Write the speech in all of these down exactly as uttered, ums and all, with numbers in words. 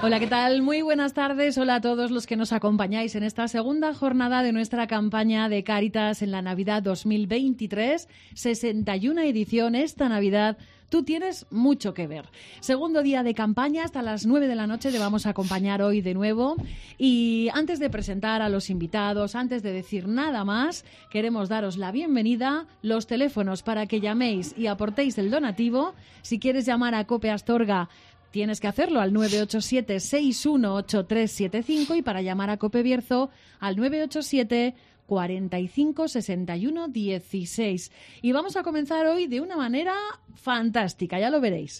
Hola, ¿qué tal? Muy buenas tardes. Hola a todos los que nos acompañáis en esta segunda jornada de nuestra campaña de Cáritas en la Navidad dos mil veintitrés. sesenta y una edición esta Navidad. Tú tienes mucho que ver. Segundo día de campaña, hasta las nueve de la noche te vamos a acompañar hoy de nuevo. Y antes de presentar a los invitados, antes de decir nada más, queremos daros la bienvenida, los teléfonos para que llaméis y aportéis el donativo. Si quieres llamar a COPE Astorga, tienes que hacerlo al nueve ocho siete, seis uno ocho, tres siete cinco y para llamar a COPE Bierzo al nueve ocho siete, cuarenta y cinco, sesenta y uno, dieciséis. Y vamos a comenzar hoy de una manera fantástica, ya lo veréis.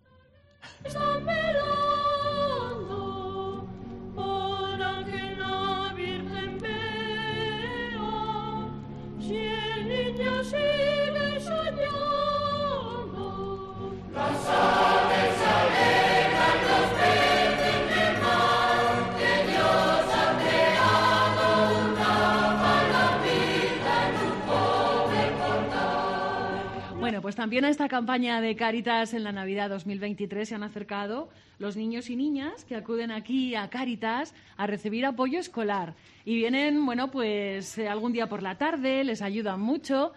Bueno, pues también a esta campaña de Cáritas en la Navidad dos mil veintitrés se han acercado los niños y niñas que acuden aquí a Cáritas a recibir apoyo escolar. Y vienen, bueno, pues eh, algún día por la tarde, les ayudan mucho.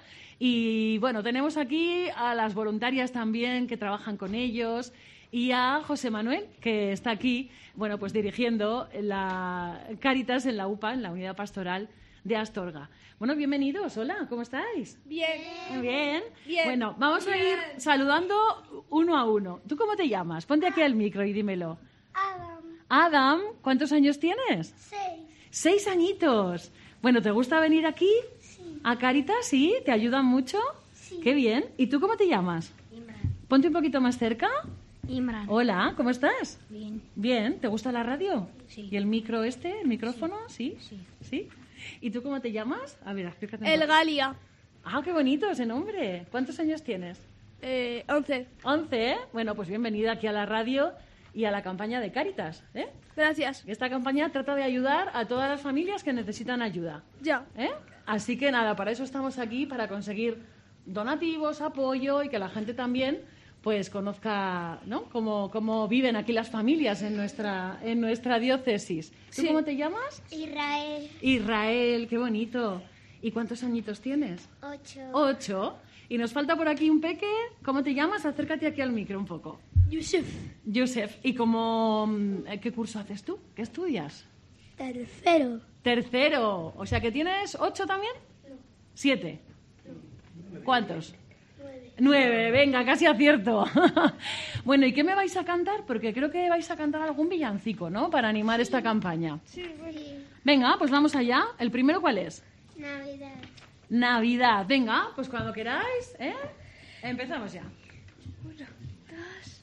Y bueno, tenemos aquí a las voluntarias también que trabajan con ellos y a José Manuel, que está aquí, bueno, pues dirigiendo la Cáritas en la U P A, en la Unidad Pastoral de Astorga. Bueno, bienvenidos. Hola, ¿cómo estáis? Bien. Bien. Bien. Bueno, vamos Bien. a ir saludando uno a uno. ¿Tú cómo te llamas? Ponte aquí al micro y dímelo. Adam. Adam, ¿cuántos años tienes? Seis. Seis añitos. Bueno, ¿te gusta venir aquí? Sí. ¿A Cáritas? ¿Sí? ¿Te ayudan mucho? Sí. Qué bien. ¿Y tú cómo te llamas? Imran. Ponte un poquito más cerca. Imran. Hola, ¿cómo estás? Bien. Bien. ¿Te gusta la radio? Sí. ¿Y el micro este, el micrófono? Sí. Sí. ¿Sí? ¿Y tú cómo te llamas? A ver, explícate un El poco. Galia. Ah, qué bonito ese nombre. ¿Cuántos años tienes? Eh, once. Once, ¿eh? Bueno, pues bienvenida aquí a la radio y a la campaña de Cáritas, ¿eh? Gracias. Esta campaña trata de ayudar a todas las familias que necesitan ayuda, Ya. ¿eh? Así que nada, para eso estamos aquí, para conseguir donativos, apoyo y que la gente también pues conozca, ¿no?, cómo, cómo viven aquí las familias en nuestra, en nuestra diócesis. ¿Tú Sí. cómo te llamas? Israel. Israel, qué bonito. ¿Y cuántos añitos tienes? Ocho. Ocho. Y nos falta por aquí un peque. ¿Cómo te llamas? Acércate aquí al micro un poco. Yusuf. Yusef. ¿Y cómo, qué curso haces tú? ¿Qué estudias? Tercero. Tercero. O sea que tienes ocho también. No. Siete. ¿Cuántos? Nueve. Nueve. Venga, casi acierto. Bueno, ¿y qué me vais a cantar? Porque creo que vais a cantar algún villancico, ¿no? Para animar esta campaña. Sí. Sí. Venga, pues vamos allá. ¿El primero cuál es? Navidad. Navidad. Venga, pues cuando queráis, ¿eh? Empezamos ya. Uno, dos,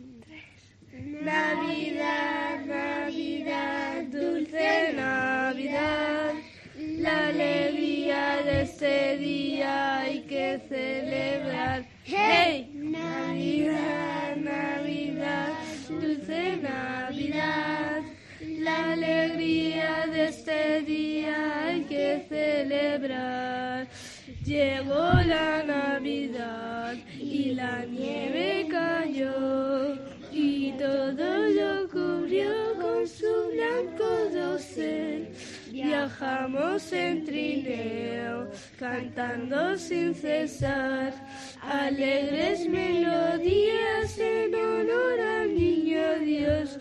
tres. Navidad, Navidad, dulce Navidad. La alegría de este día hay que celebrar. ¡Hey! Navidad, Navidad, dulce Navidad. La alegría de este día hay que celebrar. Llegó la Navidad y la nieve cayó y todo lo cubrió con su blanco dosel. Viajamos en trineo, cantando sin cesar, alegres melodías en honor al niño Dios.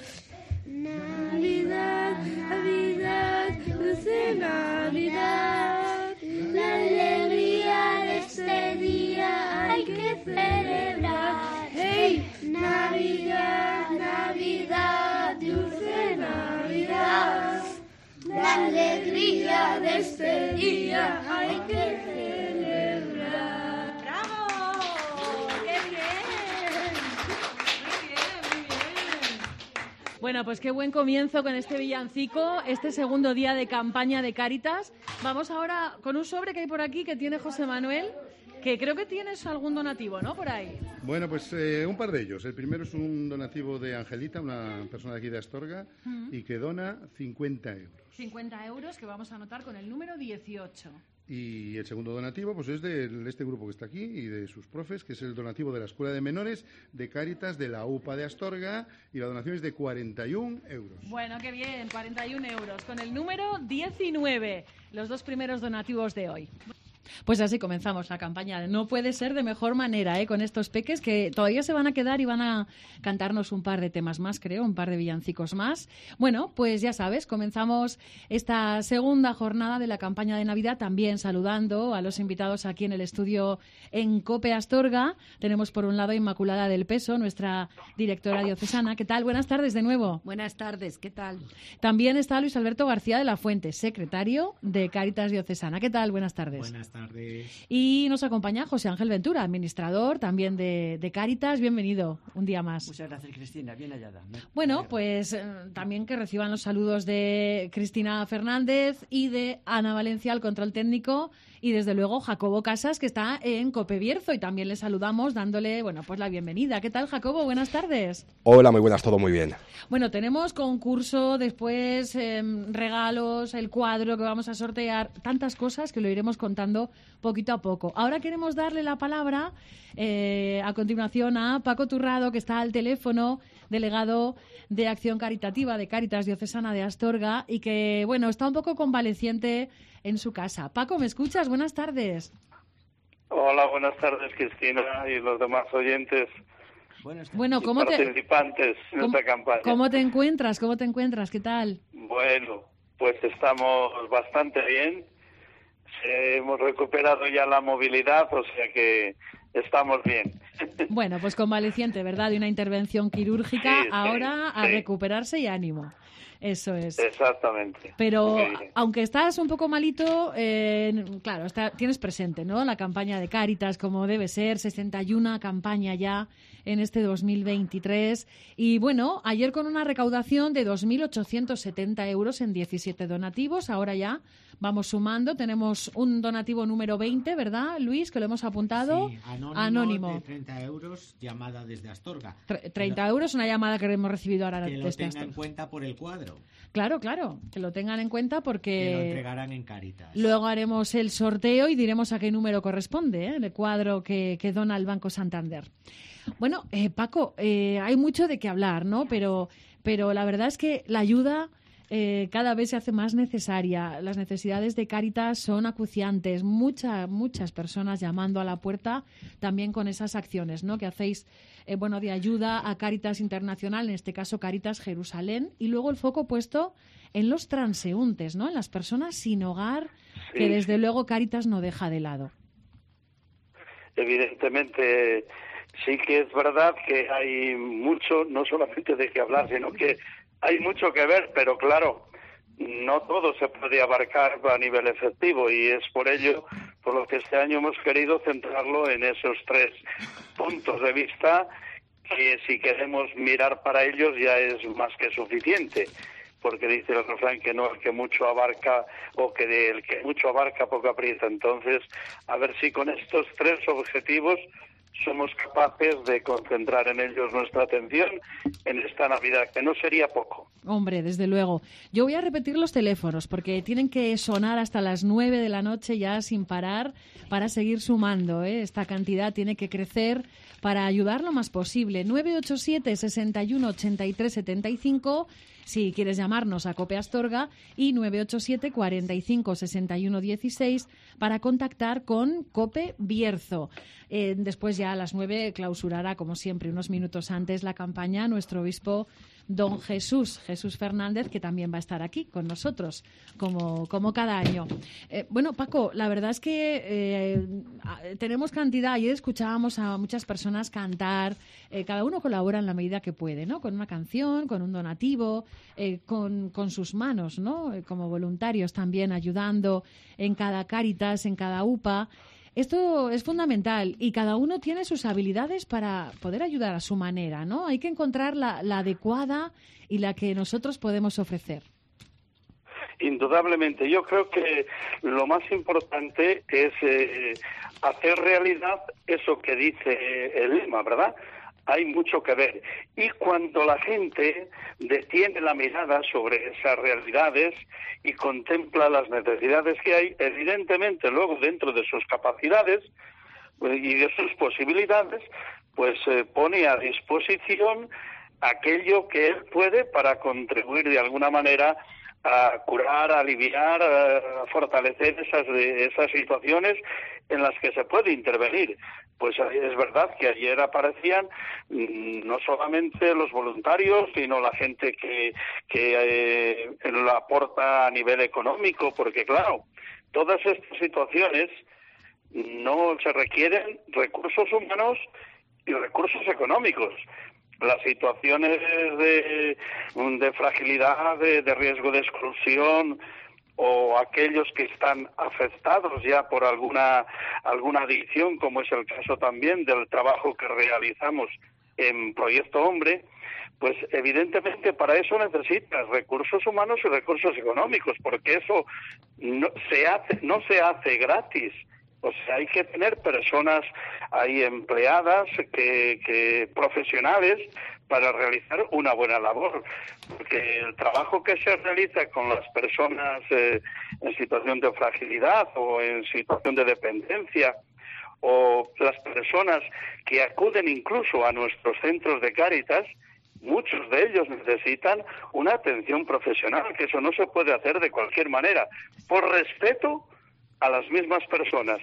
Navidad, Navidad, dulce Navidad, la alegría de este día hay que celebrar. ¡Hey! Navidad, Navidad, dulce Navidad, la alegría de este día hay que celebrar. ¡Bravo! ¡Qué bien! Muy bien, muy bien. Bueno, pues qué buen comienzo con este villancico, este segundo día de campaña de Cáritas. Vamos ahora con un sobre que hay por aquí que tiene José Manuel, que creo que tienes algún donativo, ¿no? Por ahí. Bueno, pues eh, un par de ellos. El primero es un donativo de Angelita, una persona de aquí de Astorga, uh-huh. y que dona cincuenta euros. cincuenta euros que vamos a anotar con el número dieciocho. Y el segundo donativo pues es de este grupo que está aquí y de sus profes, que es el donativo de la Escuela de Menores de Cáritas de la U P A de Astorga, y la donación es de cuarenta y un euros. Bueno, qué bien, cuarenta y un euros, con el número diecinueve, los dos primeros donativos de hoy. Pues así comenzamos la campaña. No puede ser de mejor manera, ¿eh? Con estos peques que todavía se van a quedar y van a cantarnos un par de temas más, creo, un par de villancicos más. Bueno, pues ya sabes, comenzamos esta segunda jornada de la campaña de Navidad, también saludando a los invitados aquí en el estudio en COPE Astorga. Tenemos por un lado a Inmaculada del Peso, nuestra directora diocesana. ¿Qué tal? Buenas tardes de nuevo. Buenas tardes, ¿qué tal? También está Luis Alberto García de la Fuente, secretario de Cáritas Diocesana. ¿Qué tal? Buenas tardes. Buenas tardes. Y nos acompaña José Ángel Ventura, administrador también de, de Cáritas. Bienvenido un día más. Muchas gracias, Cristina. Bien hallada. Me... Bueno, pues eh, también que reciban los saludos de Cristina Fernández y de Ana Valencia, al control técnico, y desde luego Jacobo Casas, que está en COPE Bierzo, y también le saludamos dándole, bueno, pues la bienvenida. ¿Qué tal, Jacobo? Buenas tardes. Hola, muy buenas, todo muy bien. Bueno, tenemos concurso, después eh, regalos, el cuadro que vamos a sortear, tantas cosas que lo iremos contando poquito a poco. Ahora queremos darle la palabra eh, a continuación a Paco Turrado, que está al teléfono, delegado de Acción Caritativa de Cáritas Diocesana de Astorga, y que, bueno, está un poco convaleciente en su casa. Paco, ¿me escuchas? Buenas tardes. Hola, buenas tardes, Cristina, y los demás oyentes. Bueno, ¿cómo te, participantes en ¿cómo, esta campaña. ¿Cómo te encuentras? ¿Cómo te encuentras? ¿Qué tal? Bueno, pues estamos bastante bien. Hemos recuperado ya la movilidad, o sea que estamos bien. Bueno, pues convaleciente, ¿verdad? De una intervención quirúrgica, sí, ahora sí, a sí. recuperarse y ánimo. Eso es. Exactamente. Pero aunque estás un poco malito, eh, claro, está, tienes presente, ¿no? La campaña de Cáritas, como debe ser, sesenta y una campaña ya en este dos mil veintitrés. Y bueno, ayer con una recaudación de dos mil ochocientos setenta euros en diecisiete donativos, ahora ya vamos sumando. Tenemos un donativo número veinte, ¿verdad, Luis? Que lo hemos apuntado. Sí, anónimo, anónimo. De treinta euros, llamada desde Astorga. Tre- treinta euros, una llamada que hemos recibido ahora Que lo desde tenga Astorga. en cuenta por el cuadro. Claro, claro, que lo tengan en cuenta porque Que lo entregarán en Cáritas. luego haremos el sorteo y diremos a qué número corresponde, ¿eh? El cuadro que, que dona el Banco Santander. Bueno, eh, Paco, eh, hay mucho de qué hablar, ¿no? Pero, pero la verdad es que la ayuda eh, cada vez se hace más necesaria. Las necesidades de Cáritas son acuciantes. Muchas, muchas personas llamando a la puerta también con esas acciones, ¿no? Que hacéis, eh, bueno, de ayuda a Cáritas Internacional, en este caso Cáritas Jerusalén, y luego el foco puesto en los transeúntes, ¿no? En las personas sin hogar, Sí. que desde luego Cáritas no deja de lado. Evidentemente, sí que es verdad que hay mucho, no solamente de qué hablar, sino que hay mucho que ver, pero claro, no todo se puede abarcar a nivel efectivo, y es por ello por lo que este año hemos querido centrarlo en esos tres puntos de vista, que si queremos mirar para ellos ya es más que suficiente, porque dice el refrán que no, el que mucho abarca, o que de, el que mucho abarca poco aprieta. Entonces, a ver si con estos tres objetivos somos capaces de concentrar en ellos nuestra atención en esta Navidad, que no sería poco. Hombre, desde luego. Yo voy a repetir los teléfonos porque tienen que sonar hasta las nueve de la noche ya sin parar para seguir sumando, ¿eh? Esta cantidad tiene que crecer para ayudar lo más posible. nueve ocho siete, sesenta y uno, ochenta y tres, setenta y cinco si quieres llamarnos a COPE Astorga, y nueve ocho siete, cuarenta y cinco, sesenta y uno, dieciséis para contactar con COPE Bierzo. Eh, después ya a las nueve clausurará, como siempre, unos minutos antes la campaña, nuestro obispo don Jesús, Jesús Fernández, que también va a estar aquí con nosotros, como, como cada año. Eh, bueno, Paco, la verdad es que eh, tenemos cantidad. Ayer escuchábamos a muchas personas cantar, eh, cada uno colabora en la medida que puede, ¿no? Con una canción, con un donativo, eh, con, con sus manos, ¿no? Eh, como voluntarios también ayudando en cada Cáritas, en cada U P A. Esto es fundamental y cada uno tiene sus habilidades para poder ayudar a su manera, ¿no? Hay que encontrar la, la adecuada y la que nosotros podemos ofrecer. Indudablemente, yo creo que lo más importante es eh, hacer realidad eso que dice el lema, ¿verdad? hay mucho que ver. Y cuando la gente detiene la mirada sobre esas realidades y contempla las necesidades que hay, evidentemente luego dentro de sus capacidades y de sus posibilidades, pues eh, pone a disposición aquello que él puede para contribuir de alguna manera a curar, a aliviar, a fortalecer esas esas situaciones en las que se puede intervenir. Pues es verdad que ayer aparecían mmm, no solamente los voluntarios, sino la gente que, que eh, lo aporta a nivel económico, porque claro, todas estas situaciones no se requieren recursos humanos y recursos económicos. Las situaciones de, de fragilidad, de, de riesgo de exclusión, o aquellos que están afectados ya por alguna alguna adicción, como es el caso también del trabajo que realizamos en Proyecto Hombre, pues evidentemente para eso necesitas recursos humanos y recursos económicos, porque eso no se hace no se hace gratis. O sea, hay que tener personas ahí empleadas, que, que profesionales, para realizar una buena labor. Porque el trabajo que se realiza con las personas eh, en situación de fragilidad o en situación de dependencia, o las personas que acuden incluso a nuestros centros de Cáritas, muchos de ellos necesitan una atención profesional, que eso no se puede hacer de cualquier manera, por respeto a las mismas personas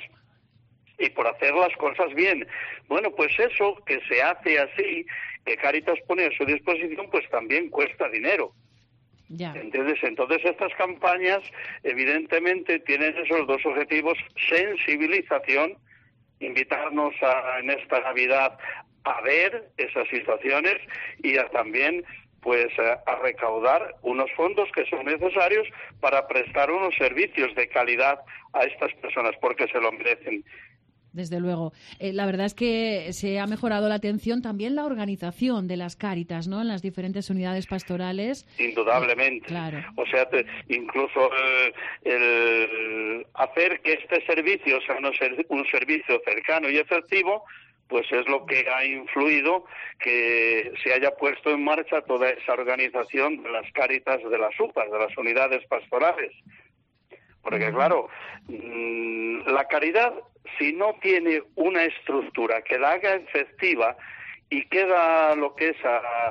y por hacer las cosas bien. Bueno, pues eso que se hace así, que Cáritas pone a su disposición, pues también cuesta dinero. Ya. Entonces, entonces estas campañas evidentemente tienen esos dos objetivos: sensibilización, invitarnos a, en esta Navidad a ver esas situaciones, y a también pues a, a recaudar unos fondos que son necesarios para prestar unos servicios de calidad a estas personas, porque se lo merecen. Desde luego. Eh, la verdad es que se ha mejorado la atención, también la organización de las Cáritas, ¿no?, en las diferentes unidades pastorales. Indudablemente. Eh, claro. O sea, te, incluso eh, el hacer que este servicio sea un, ser, un servicio cercano y efectivo, pues es lo que ha influido que se haya puesto en marcha toda esa organización de las Cáritas de las U P A, de las unidades pastorales. Porque claro, la caridad, si no tiene una estructura que la haga efectiva y queda lo que es a,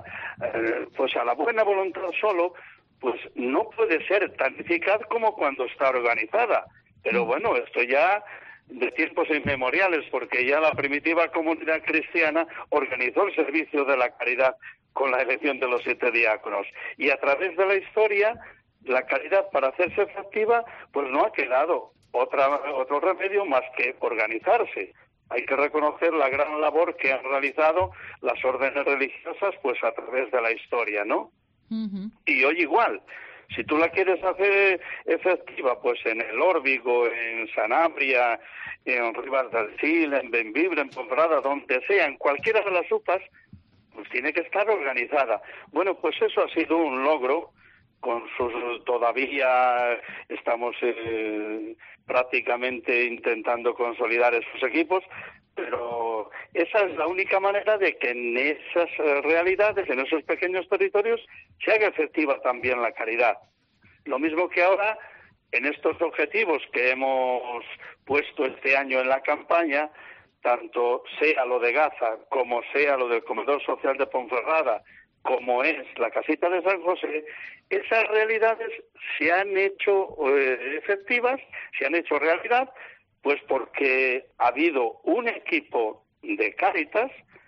pues a la buena voluntad solo, pues no puede ser tan eficaz como cuando está organizada. Pero bueno, esto ya de tiempos inmemoriales, porque ya la primitiva comunidad cristiana organizó el servicio de la caridad con la elección de los siete diáconos. Y a través de la historia, la caridad, para hacerse efectiva, pues no ha quedado otra, otro remedio más que organizarse. Hay que reconocer la gran labor que han realizado las órdenes religiosas, pues a través de la historia, ¿no? Uh-huh. Y hoy igual, si tú la quieres hacer efectiva, pues en el Órbigo, en Sanabria, en Rivas del Sil, en Bembibre, en Ponferrada, donde sea, en cualquiera de las U P As, pues tiene que estar organizada. Bueno, pues eso ha sido un logro. Con sus todavía estamos eh, prácticamente intentando consolidar esos equipos, pero esa es la única manera de que en esas eh, realidades, en esos pequeños territorios, se haga efectiva también la caridad. Lo mismo que ahora, en estos objetivos que hemos puesto este año en la campaña, tanto sea lo de Gaza como sea lo del Comedor Social de Ponferrada, como es la Casita de San José, esas realidades se han hecho eh, efectivas, se han hecho realidad, pues porque ha habido un equipo de Cáritas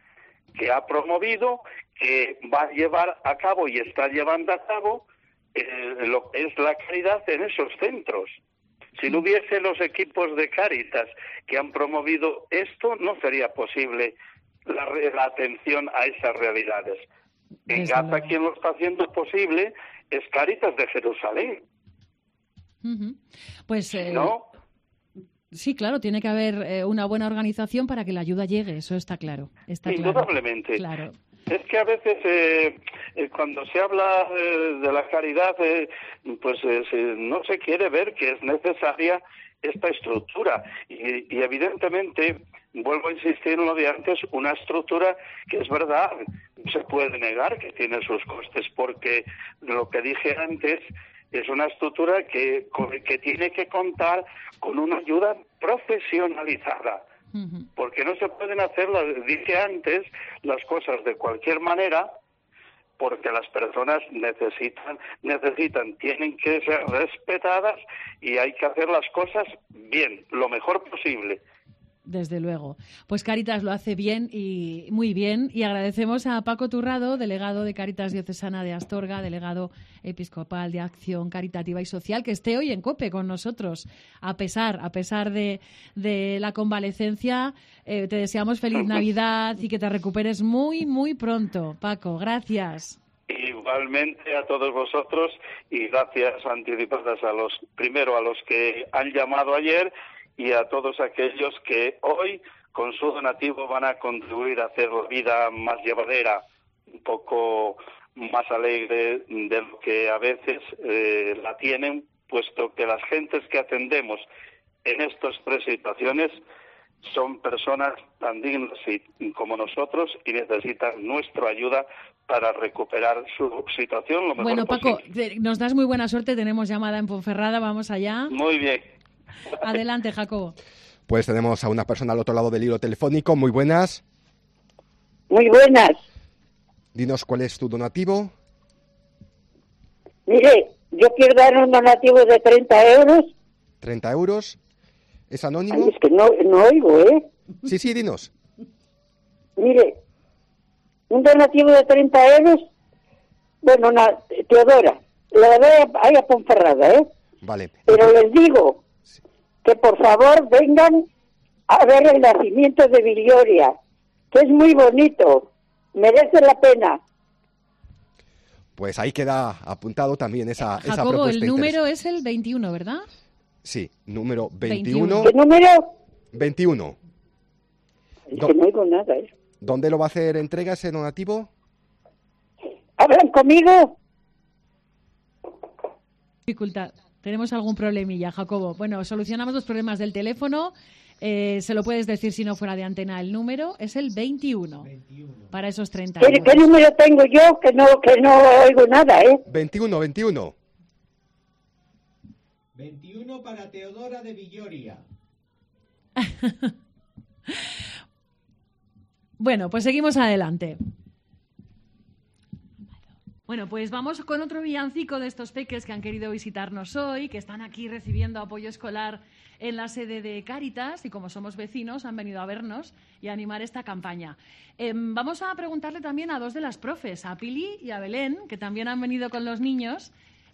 que ha promovido, que va a llevar a cabo y está llevando a cabo eh, lo que es la caridad en esos centros. Si no hubiese los equipos de Cáritas que han promovido esto, no sería posible la, la atención a esas realidades. En Desde Gaza, luego. quien lo está haciendo posible es Cáritas de Jerusalén. Uh-huh. Pues eh, ¿No? sí, claro, tiene que haber eh, una buena organización para que la ayuda llegue, eso está claro. Está Indudablemente. Claro. Es que a veces eh, eh, cuando se habla eh, de la caridad, eh, pues eh, se, no se quiere ver que es necesaria esta estructura. Y, y evidentemente vuelvo a insistir en lo de antes, una estructura que es verdad, no se puede negar que tiene sus costes, porque lo que dije antes es una estructura que, que tiene que contar con una ayuda profesionalizada. Uh-huh. Porque no se pueden hacer, dije antes, las cosas de cualquier manera, porque las personas necesitan, necesitan, tienen que ser respetadas y hay que hacer las cosas bien, lo mejor posible. Desde luego. Pues Cáritas lo hace bien y muy bien, y agradecemos a Paco Turrado, delegado de Cáritas Diocesana de Astorga, delegado episcopal de Acción Caritativa y Social, que esté hoy en COPE con nosotros. A pesar, a pesar de, de la convalecencia, eh, te deseamos feliz Navidad y que te recuperes muy, muy pronto. Paco, gracias. Igualmente a todos vosotros, y gracias anticipadas a los, primero a los que han llamado ayer, y a todos aquellos que hoy con su donativo van a contribuir a hacer la vida más llevadera, un poco más alegre de lo que a veces eh, la tienen, puesto que las gentes que atendemos en estas tres situaciones son personas tan dignas y, como nosotros, y necesitan nuestra ayuda para recuperar su situación lo mejor bueno, Paco, posible. Nos das muy buena suerte, tenemos llamada en Ponferrada, vamos allá. Muy bien. Adelante, Jacobo. Pues tenemos a una persona al otro lado del hilo telefónico. Muy buenas. Muy buenas. Dinos cuál es tu donativo. Mire, yo quiero dar un donativo de treinta euros. ¿treinta euros? ¿Es anónimo? Ay, es que no, no oigo, ¿eh? Sí, sí, dinos. Mire, un donativo de treinta euros. Bueno, una, Teodora, la doy ahí a Ponferrada, ¿eh? Vale. Pero les digo que por favor vengan a ver el nacimiento de Villoria, que es muy bonito, merece la pena. Pues ahí queda apuntado también esa, esa Jacobo, propuesta. el número es el veintiuno, ¿verdad? Sí, número veintiuno. ¿Qué número? veintiuno. Es que no oigo nada, ¿eh? ¿Dónde lo va a hacer entrega ese donativo? ¿Hablan conmigo? Dificultad. Tenemos algún problemilla, Jacobo. Bueno, solucionamos los problemas del teléfono. Eh, se lo puedes decir si no fuera de antena el número. Es el veintiuno. veintiuno. Para esos treinta ¿Qué, ¿Qué número tengo yo? Que no, que no oigo nada, ¿eh? veintiuno, veintiuno. veintiuno para Teodora de Villoria. Bueno, pues seguimos adelante. Bueno, pues vamos con otro villancico de estos peques que han querido visitarnos hoy, que están aquí recibiendo apoyo escolar en la sede de Cáritas y como somos vecinos han venido a vernos y a animar esta campaña. Eh, vamos a preguntarle también a dos de las profes, a Pili y a Belén, que también han venido con los niños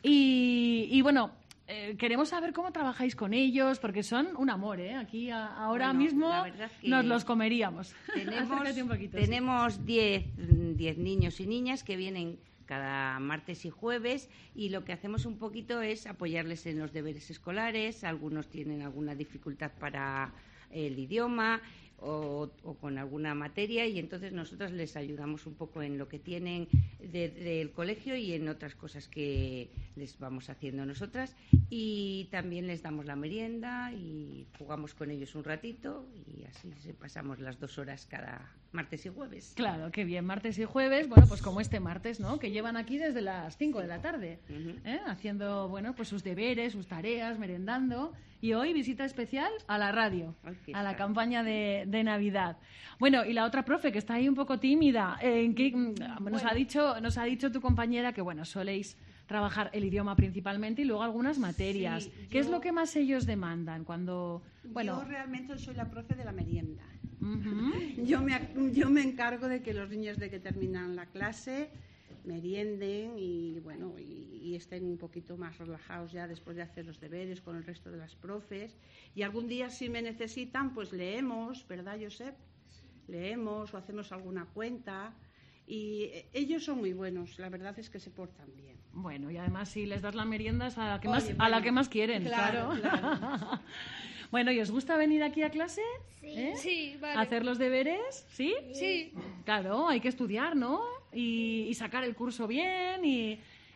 y, y bueno, eh, queremos saber cómo trabajáis con ellos, porque son un amor, ¿eh? Aquí a, ahora bueno, mismo que nos los comeríamos. Tenemos, un poquito, tenemos diez, diez niños y niñas que vienen cada martes y jueves y lo que hacemos un poquito es apoyarles en los deberes escolares. Algunos tienen alguna dificultad para el idioma o, o con alguna materia y entonces nosotros les ayudamos un poco en lo que tienen de, del colegio y en otras cosas que les vamos haciendo nosotras y también les damos la merienda y jugamos con ellos un ratito y así pasamos las dos horas cada martes y jueves. Claro, qué bien, martes y jueves, bueno, pues como este martes, ¿no? Que llevan aquí desde las cinco de la tarde, Uh-huh. ¿eh? Haciendo, bueno, pues sus deberes, sus tareas, merendando. Y hoy visita especial a la radio, Aquí a la está. campaña de, de Navidad. Bueno, y la otra profe que está ahí un poco tímida, eh, ¿en qué, mm, nos ha dicho, nos ha dicho tu compañera que, bueno, soléis trabajar el idioma principalmente y luego algunas materias. Sí, ¿Qué es yo- lo que más ellos demandan cuando, bueno? Yo realmente soy la profe de la merienda. Ujú. Yo me, ac- yo me encargo de que los niños de que terminan la clase merienden y bueno y, y estén un poquito más relajados ya después de hacer los deberes con el resto de las profes y algún día si me necesitan pues leemos, ¿verdad, Josep? Leemos o hacemos alguna cuenta y eh, ellos son muy buenos, la verdad es que se portan bien. Bueno, y además si les das la merienda es a la que, Oye, más, a bueno, la que más quieren, claro, claro. claro. Bueno, ¿y os gusta venir aquí a clase? Sí, ¿Eh? sí, vale. ¿Hacer los deberes? ¿Sí? Sí. Claro, hay que estudiar, ¿no? Y, y sacar el curso bien y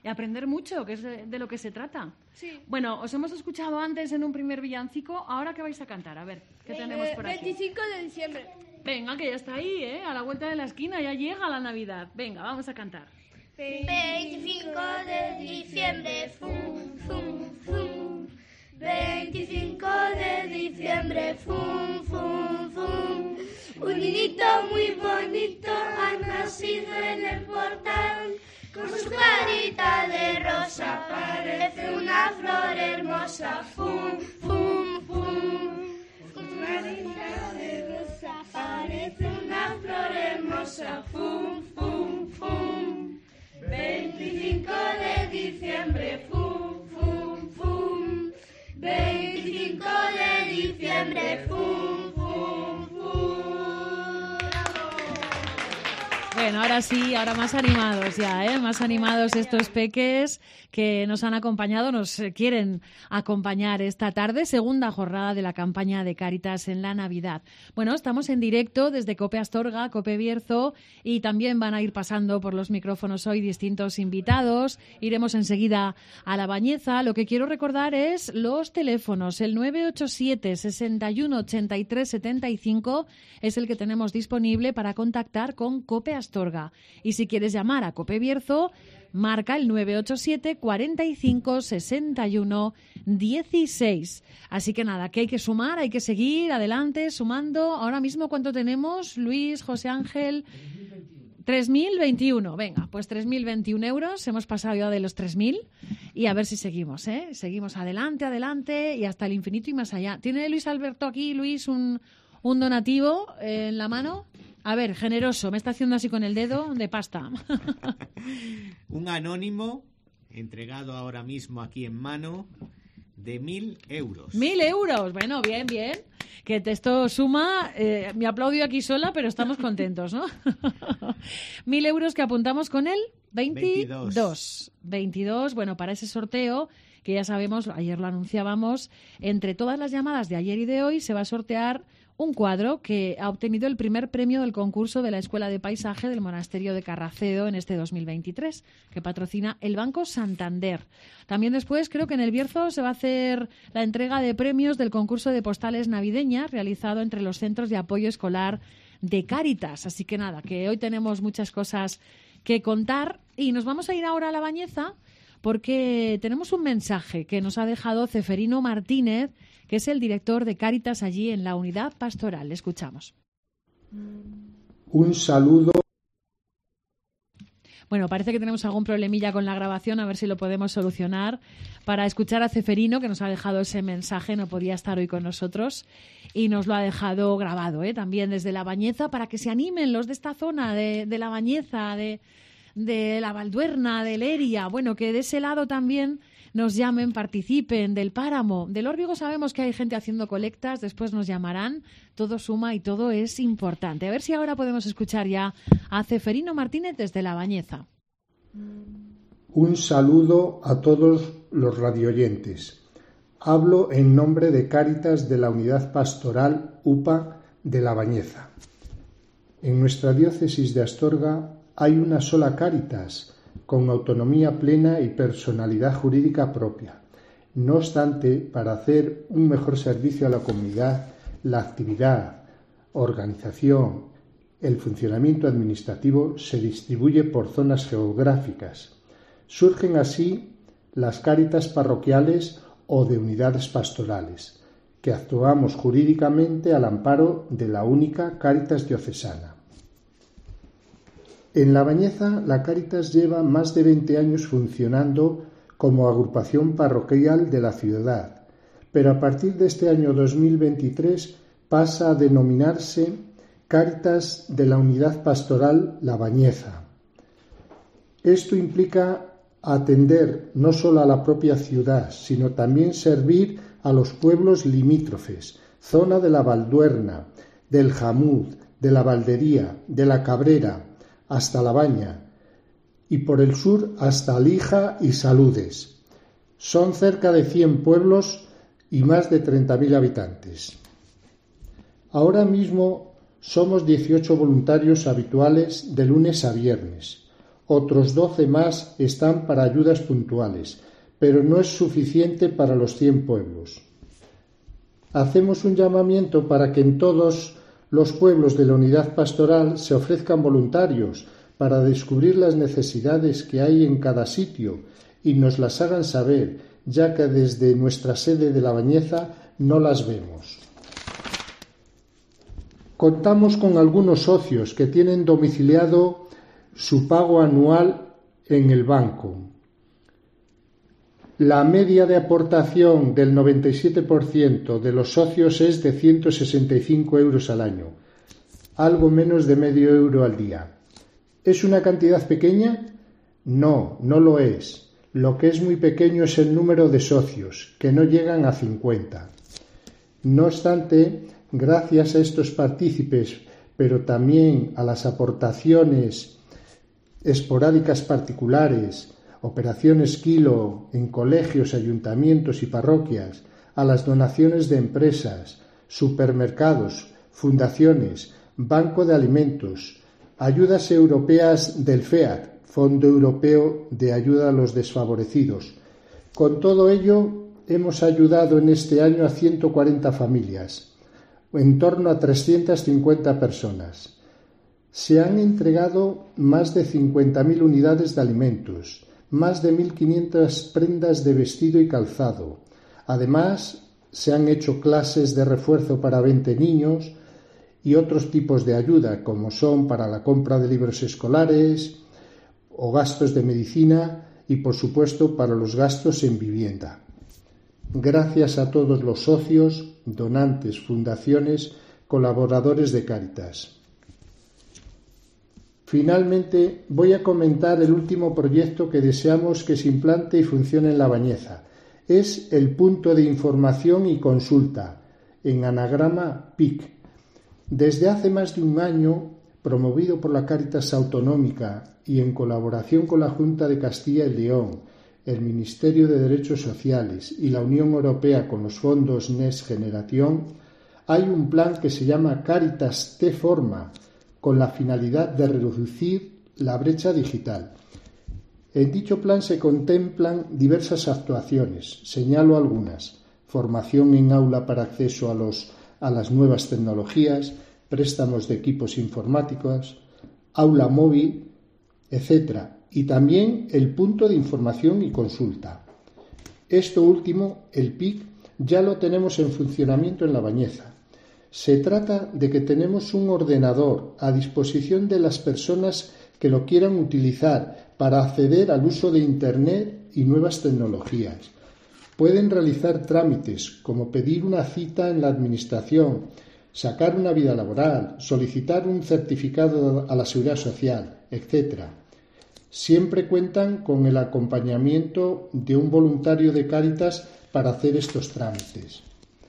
y aprender mucho, que es de, de lo que se trata. Sí. Bueno, os hemos escuchado antes en un primer villancico, ahora ¿qué vais a cantar? A ver, ¿qué tenemos por aquí? veinticinco de diciembre. Venga, que ya está ahí, ¿eh? A la vuelta de la esquina, ya llega la Navidad. Venga, vamos a cantar. veinticinco de diciembre, fum, fum, fum. veinticinco de diciembre, fum, fum, fum. Un niñito muy bonito ha nacido en el portal. Con su carita de rosa parece una flor hermosa, fum, fum, fum. Con su carita de rosa parece una flor hermosa, fum, fum, fum. veinticinco de diciembre, fum, fum, fum. veinticinco de diciembre, fum, fum, fum. Bueno, ahora sí, ahora más animados ya, ¿eh? Más animados estos peques que nos han acompañado, nos quieren acompañar esta tarde, segunda jornada de la campaña de Cáritas en la Navidad. Bueno, estamos en directo desde COPE Astorga, COPE Bierzo, y también van a ir pasando por los micrófonos hoy distintos invitados. Iremos enseguida a La Bañeza. Lo que quiero recordar es los teléfonos. El nueve ocho siete, sesenta y uno, ochenta y tres, setenta y cinco es el que tenemos disponible para contactar con COPE Astorga. Y si quieres llamar a COPE Bierzo, marca el nueve ocho siete, cuarenta y cinco, sesenta y uno, dieciséis. Así que nada, que hay que sumar, hay que seguir adelante, sumando. Ahora mismo, ¿cuánto tenemos, Luis, José Ángel? tres mil veintiuno. Venga, pues tres mil veintiuno euros. Hemos pasado ya de los tres mil y a ver si seguimos, ¿eh? Seguimos adelante, adelante y hasta el infinito y más allá. ¿Tiene Luis Alberto aquí, Luis, un, un donativo eh, en la mano? A ver, generoso, me está haciendo así con el dedo de pasta. Un anónimo entregado ahora mismo aquí en mano de mil euros. Mil euros, bueno, bien, bien. Que esto suma, eh, me aplaudo aquí sola, pero estamos contentos, ¿no? Mil euros que apuntamos con el veintidós. veintidós, bueno, para ese sorteo, que ya sabemos, ayer lo anunciábamos, entre todas las llamadas de ayer y de hoy se va a sortear un cuadro que ha obtenido el primer premio del concurso de la Escuela de Paisaje del Monasterio de Carracedo en este dos mil veintitrés, que patrocina el Banco Santander. También después creo que en el Bierzo se va a hacer la entrega de premios del concurso de postales navideñas realizado entre los centros de apoyo escolar de Cáritas. Así que nada, que hoy tenemos muchas cosas que contar y nos vamos a ir ahora a La Bañeza porque tenemos un mensaje que nos ha dejado Ceferino Martínez, que es el director de Cáritas allí en la unidad pastoral. Le escuchamos. Un saludo. Bueno, parece que tenemos algún problemilla con la grabación, a ver si lo podemos solucionar. Para escuchar a Ceferino, que nos ha dejado ese mensaje, no podía estar hoy con nosotros y nos lo ha dejado grabado, ¿eh? También desde La Bañeza, para que se animen los de esta zona, de, de La Bañeza, de, de La Valduerna, de Leria. Bueno, que de ese lado también nos llamen, participen, del Páramo. Del Órbigo sabemos que hay gente haciendo colectas, después nos llamarán, todo suma y todo es importante. A ver si ahora podemos escuchar ya a Ceferino Martínez desde La Bañeza. Un saludo a todos los radioyentes. Hablo en nombre de Cáritas de la Unidad Pastoral U P A de La Bañeza. En nuestra diócesis de Astorga hay una sola Cáritas, con autonomía plena y personalidad jurídica propia. No obstante, para hacer un mejor servicio a la comunidad, la actividad, organización, el funcionamiento administrativo se distribuye por zonas geográficas. Surgen así las Cáritas parroquiales o de unidades pastorales, que actuamos jurídicamente al amparo de la única Cáritas diocesana. En La Bañeza, la Cáritas lleva más de veinte años funcionando como agrupación parroquial de la ciudad, pero a partir de este año dos mil veintitrés pasa a denominarse Cáritas de la Unidad Pastoral La Bañeza. Esto implica atender no solo a la propia ciudad, sino también servir a los pueblos limítrofes, zona de la Valduerna, del Jamud, de la Valdería, de la Cabrera, hasta La Baña, y por el sur hasta Lija y Saludes. Son cerca de cien pueblos y más de treinta mil habitantes. Ahora mismo somos dieciocho voluntarios habituales de lunes a viernes, Otros doce más están para ayudas puntuales, pero no es suficiente para los cien pueblos. Hacemos un llamamiento para que en todos los pueblos de la unidad pastoral se ofrezcan voluntarios para descubrir las necesidades que hay en cada sitio y nos las hagan saber, ya que desde nuestra sede de La Bañeza no las vemos. Contamos con algunos socios que tienen domiciliado su pago anual en el banco. La media de aportación del noventa y siete por ciento de los socios es de ciento sesenta y cinco euros al año, algo menos de medio euro al día. ¿Es una cantidad pequeña? No, no lo es. Lo que es muy pequeño es el número de socios, que no llegan a cincuenta. No obstante, gracias a estos partícipes, pero también a las aportaciones esporádicas particulares, operaciones kilo en colegios, ayuntamientos y parroquias, a las donaciones de empresas, supermercados, fundaciones, banco de alimentos, ayudas europeas del FEAD, Fondo Europeo de Ayuda a los Desfavorecidos. Con todo ello, hemos ayudado en este año a ciento cuarenta familias, en torno a trescientas cincuenta personas. Se han entregado más de cincuenta mil unidades de alimentos, más de mil quinientas prendas de vestido y calzado. Además, se han hecho clases de refuerzo para veinte niños y otros tipos de ayuda, como son para la compra de libros escolares o gastos de medicina y, por supuesto, para los gastos en vivienda. Gracias a todos los socios, donantes, fundaciones, colaboradores de Cáritas. Finalmente, voy a comentar el último proyecto que deseamos que se implante y funcione en La Bañeza. Es el punto de información y consulta, en anagrama P I C. Desde hace más de un año, promovido por la Cáritas Autonómica y en colaboración con la Junta de Castilla y León, el Ministerio de Derechos Sociales y la Unión Europea con los fondos Next Generation, hay un plan que se llama Cáritas Te Forma, con la finalidad de reducir la brecha digital. En dicho plan se contemplan diversas actuaciones, señalo algunas: formación en aula para acceso a, los, a las nuevas tecnologías, préstamos de equipos informáticos, aula móvil, etcétera, y también el punto de información y consulta. Esto último, el P I C, ya lo tenemos en funcionamiento en La Bañeza. Se trata de que tenemos un ordenador a disposición de las personas que lo quieran utilizar para acceder al uso de Internet y nuevas tecnologías. Pueden realizar trámites como pedir una cita en la Administración, sacar una vida laboral, solicitar un certificado a la Seguridad Social, etcétera. Siempre cuentan con el acompañamiento de un voluntario de Cáritas para hacer estos trámites.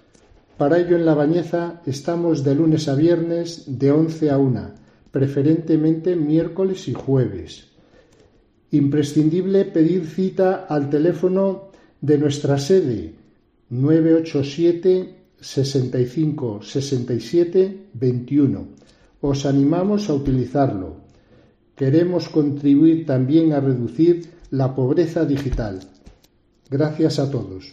Para ello, en La Bañeza estamos de lunes a viernes de once a una, preferentemente miércoles y jueves. Imprescindible pedir cita al teléfono de nuestra sede nueve ocho siete, sesenta y cinco, sesenta y siete, veintiuno. Os animamos a utilizarlo. Queremos contribuir también a reducir la pobreza digital. Gracias a todos.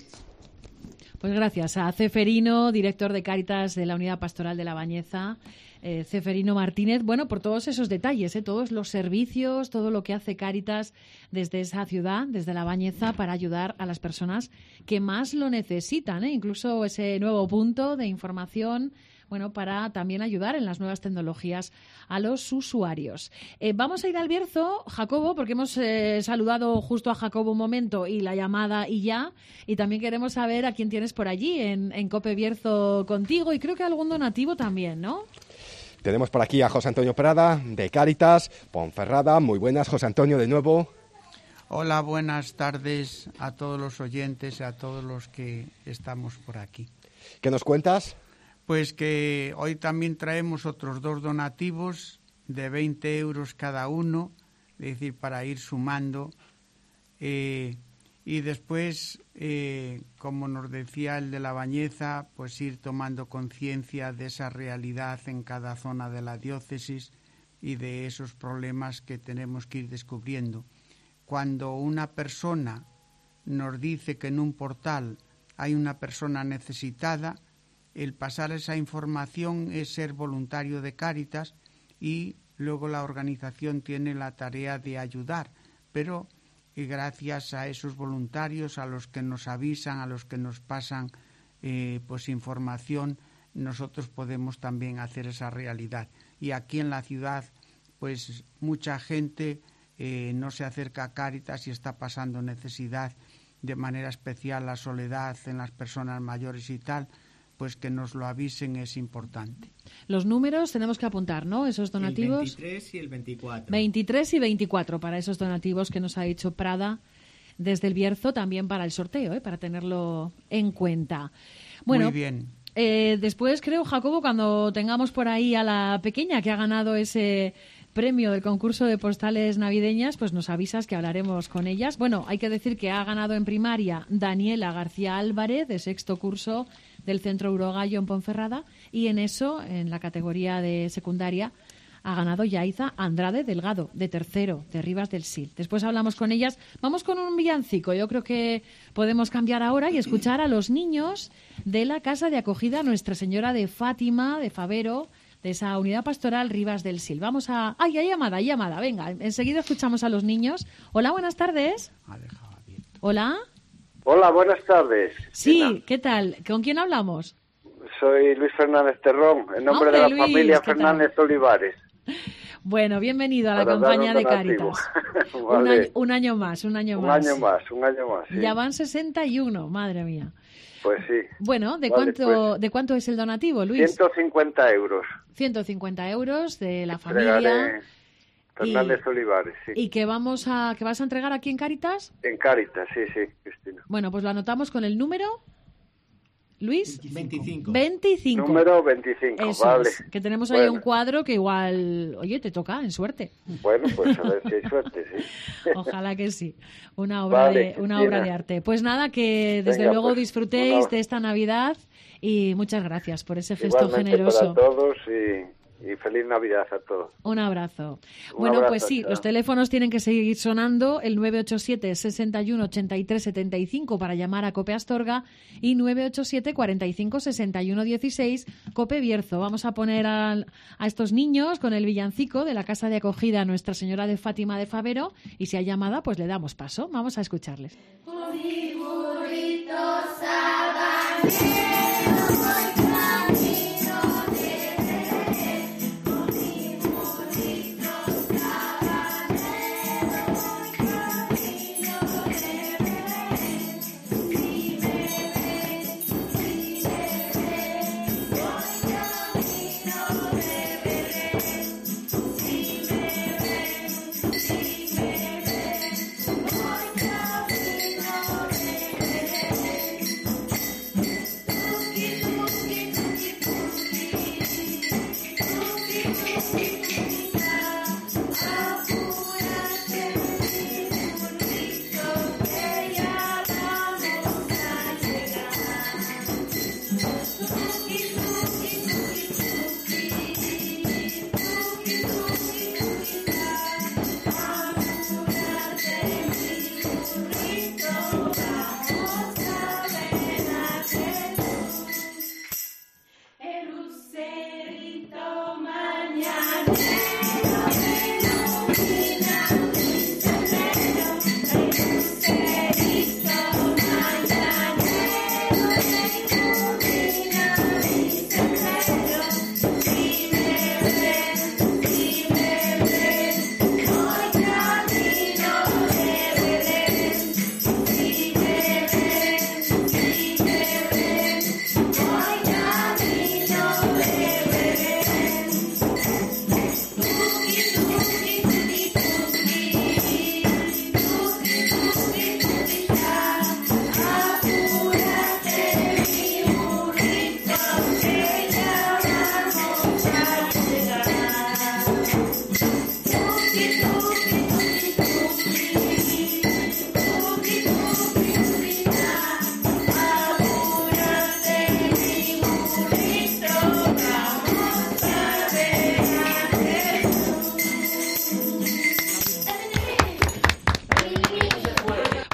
Pues gracias a Ceferino, director de Cáritas de la Unidad Pastoral de La Bañeza, eh, Ceferino Martínez, bueno, por todos esos detalles, eh, todos los servicios, todo lo que hace Cáritas desde esa ciudad, desde La Bañeza, para ayudar a las personas que más lo necesitan, eh, incluso ese nuevo punto de información, bueno, para también ayudar en las nuevas tecnologías a los usuarios. Eh, vamos a ir al Bierzo, Jacobo, porque hemos eh, saludado justo a Jacobo un momento y la llamada y ya, y también queremos saber a quién tienes por allí en, en Cope Bierzo contigo, y creo que algún donativo también, ¿no? Tenemos por aquí a José Antonio Prada, de Cáritas, Ponferrada. Muy buenas, José Antonio, de nuevo. Hola, buenas tardes a todos los oyentes, a todos los que estamos por aquí. ¿Qué nos cuentas? Pues que hoy también traemos otros dos donativos de veinte euros cada uno, es decir, para ir sumando. Eh, y después, eh, como nos decía el de La Bañeza, pues ir tomando conciencia de esa realidad en cada zona de la diócesis y de esos problemas que tenemos que ir descubriendo. Cuando una persona nos dice que en un portal hay una persona necesitada, el pasar esa información es ser voluntario de Cáritas y luego la organización tiene la tarea de ayudar, pero y gracias a esos voluntarios, a los que nos avisan, a los que nos pasan eh, pues información, nosotros podemos también hacer esa realidad. Y aquí en la ciudad, pues mucha gente eh, no se acerca a Cáritas y está pasando necesidad, de manera especial la soledad en las personas mayores y tal, pues que nos lo avisen es importante. Los números tenemos que apuntar, ¿no? Esos donativos. El veintitrés y el veinticuatro. veintitrés y veinticuatro para esos donativos que nos ha dicho Prada desde el Bierzo, también para el sorteo, ¿eh? Para tenerlo en cuenta. Bueno, muy bien. Eh, después creo, Jacobo, cuando tengamos por ahí a la pequeña que ha ganado ese premio del concurso de postales navideñas, pues nos avisas que hablaremos con ellas. Bueno, hay que decir que ha ganado en primaria Daniela García Álvarez, de sexto curso del Centro Urogallo en Ponferrada, y en eso, en la categoría de secundaria, ha ganado Yaiza Andrade Delgado, de tercero, de Rivas del Sil. Después hablamos con ellas. Vamos con un villancico. Yo creo que podemos cambiar ahora y escuchar a los niños de la Casa de Acogida Nuestra Señora de Fátima, de Favero, de esa unidad pastoral Rivas del Sil. Vamos a... ¡Ay, hay llamada, hay llamada! Venga, enseguida escuchamos a los niños. Hola, buenas tardes. Hola. Hola, buenas tardes. Sí, Tina. ¿Qué tal? ¿Con quién hablamos? Soy Luis Fernández Terrón, en nombre Hombre, de la Luis, familia ¿qué tal? Fernández Olivares. Bueno, bienvenido a la Para campaña dar un de donativo. Cáritas. Vale. un, año, un año más, un año Un más. año más, un año más, sí. Ya van sesenta y uno, madre mía. Pues sí. Bueno, ¿de Vale, cuánto pues, de cuánto es el donativo, Luis? ciento cincuenta euros. ciento cincuenta euros de la familia. Entregaré Fernández y, Olivares, sí. ¿Y que vamos a que vas a entregar aquí en Cáritas? En Cáritas, sí, sí, Cristina. Bueno, pues lo anotamos con el número, Luis. veinticinco. veinticinco. Número veinticinco, Eso vale. es, que tenemos ahí Bueno. un cuadro que igual, oye, te toca, en suerte. Bueno, pues a ver si hay suerte, sí. Ojalá que sí. Una obra, Vale, de, una Cristina. obra de arte. Pues nada, que desde Venga, luego pues, disfrutéis una- de esta Navidad y muchas gracias por ese gesto Igualmente generoso. para todos y, y feliz Navidad a todos. Un abrazo. Un bueno, abrazo, pues sí, chao. los teléfonos tienen que seguir sonando, el nueve ocho siete, sesenta y uno, ochenta y tres, setenta y cinco para llamar a Cope Astorga y nueve ocho siete, cuarenta y cinco, sesenta y uno, dieciséis Cope Bierzo. Vamos a poner al- a estos niños con el villancico de la Casa de Acogida Nuestra Señora de Fátima de Favero y si hay llamada, pues le damos paso. Vamos a escucharles. Mi burrito sabanero voy camino de Belén. Con mi burrito sabanero voy camino de Belén. Si me ven, si me ven, voy camino de Belén. Si me ven, si me ven, voy camino de Belén.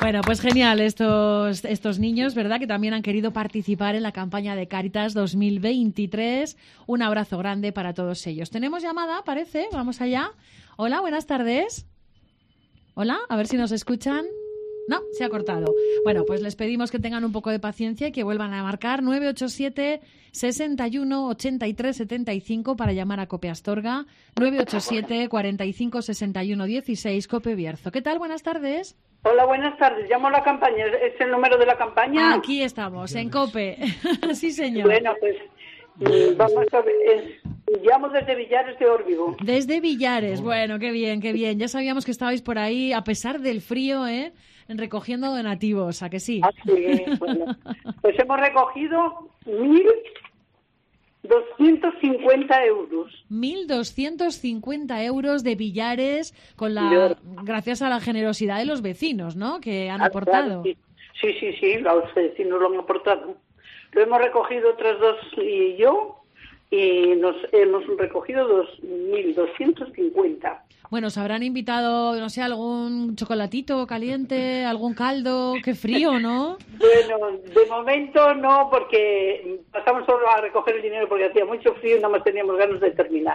Bueno, pues genial estos, estos niños, ¿verdad? Que también han querido participar en la campaña de Cáritas dos mil veintitrés. Un abrazo grande para todos ellos. Tenemos llamada, parece. Vamos allá. Hola, buenas tardes. Hola, a ver si nos escuchan. No, se ha cortado. Bueno, pues les pedimos que tengan un poco de paciencia y que vuelvan a marcar nueve ocho siete, sesenta y uno, ochenta y tres, setenta y cinco para llamar a Cope Astorga, nueve ocho siete, cuarenta y cinco, sesenta y uno, dieciséis, Cope Bierzo. ¿Qué tal? Buenas tardes. Hola, buenas tardes. Llamo a la campaña. ¿Es el número de la campaña? Aquí estamos, en Cope. Sí, señor. Bueno, pues mm, vamos a ver. Es- llamo desde Villares de Órbigo. Desde Villares. Bueno, qué bien, qué bien. Ya sabíamos que estabais por ahí, a pesar del frío, ¿eh? Recogiendo donativos, ¿a que sí? Ah, sí, bueno. Pues hemos recogido mil doscientos cincuenta euros. mil doscientos cincuenta euros de Villares con la, Dios. gracias a la generosidad de los vecinos, ¿no? Que han Ah, aportado. claro, sí. sí, sí, sí, los vecinos lo han aportado. Lo hemos recogido otras dos y yo, y nos hemos recogido dos mil doscientos cincuenta. Bueno, ¿os habrán invitado, no sé, algún chocolatito caliente, algún caldo? Qué frío, ¿no? Bueno, de momento no, porque pasamos solo a recoger el dinero porque hacía mucho frío y nada más teníamos ganas de terminar.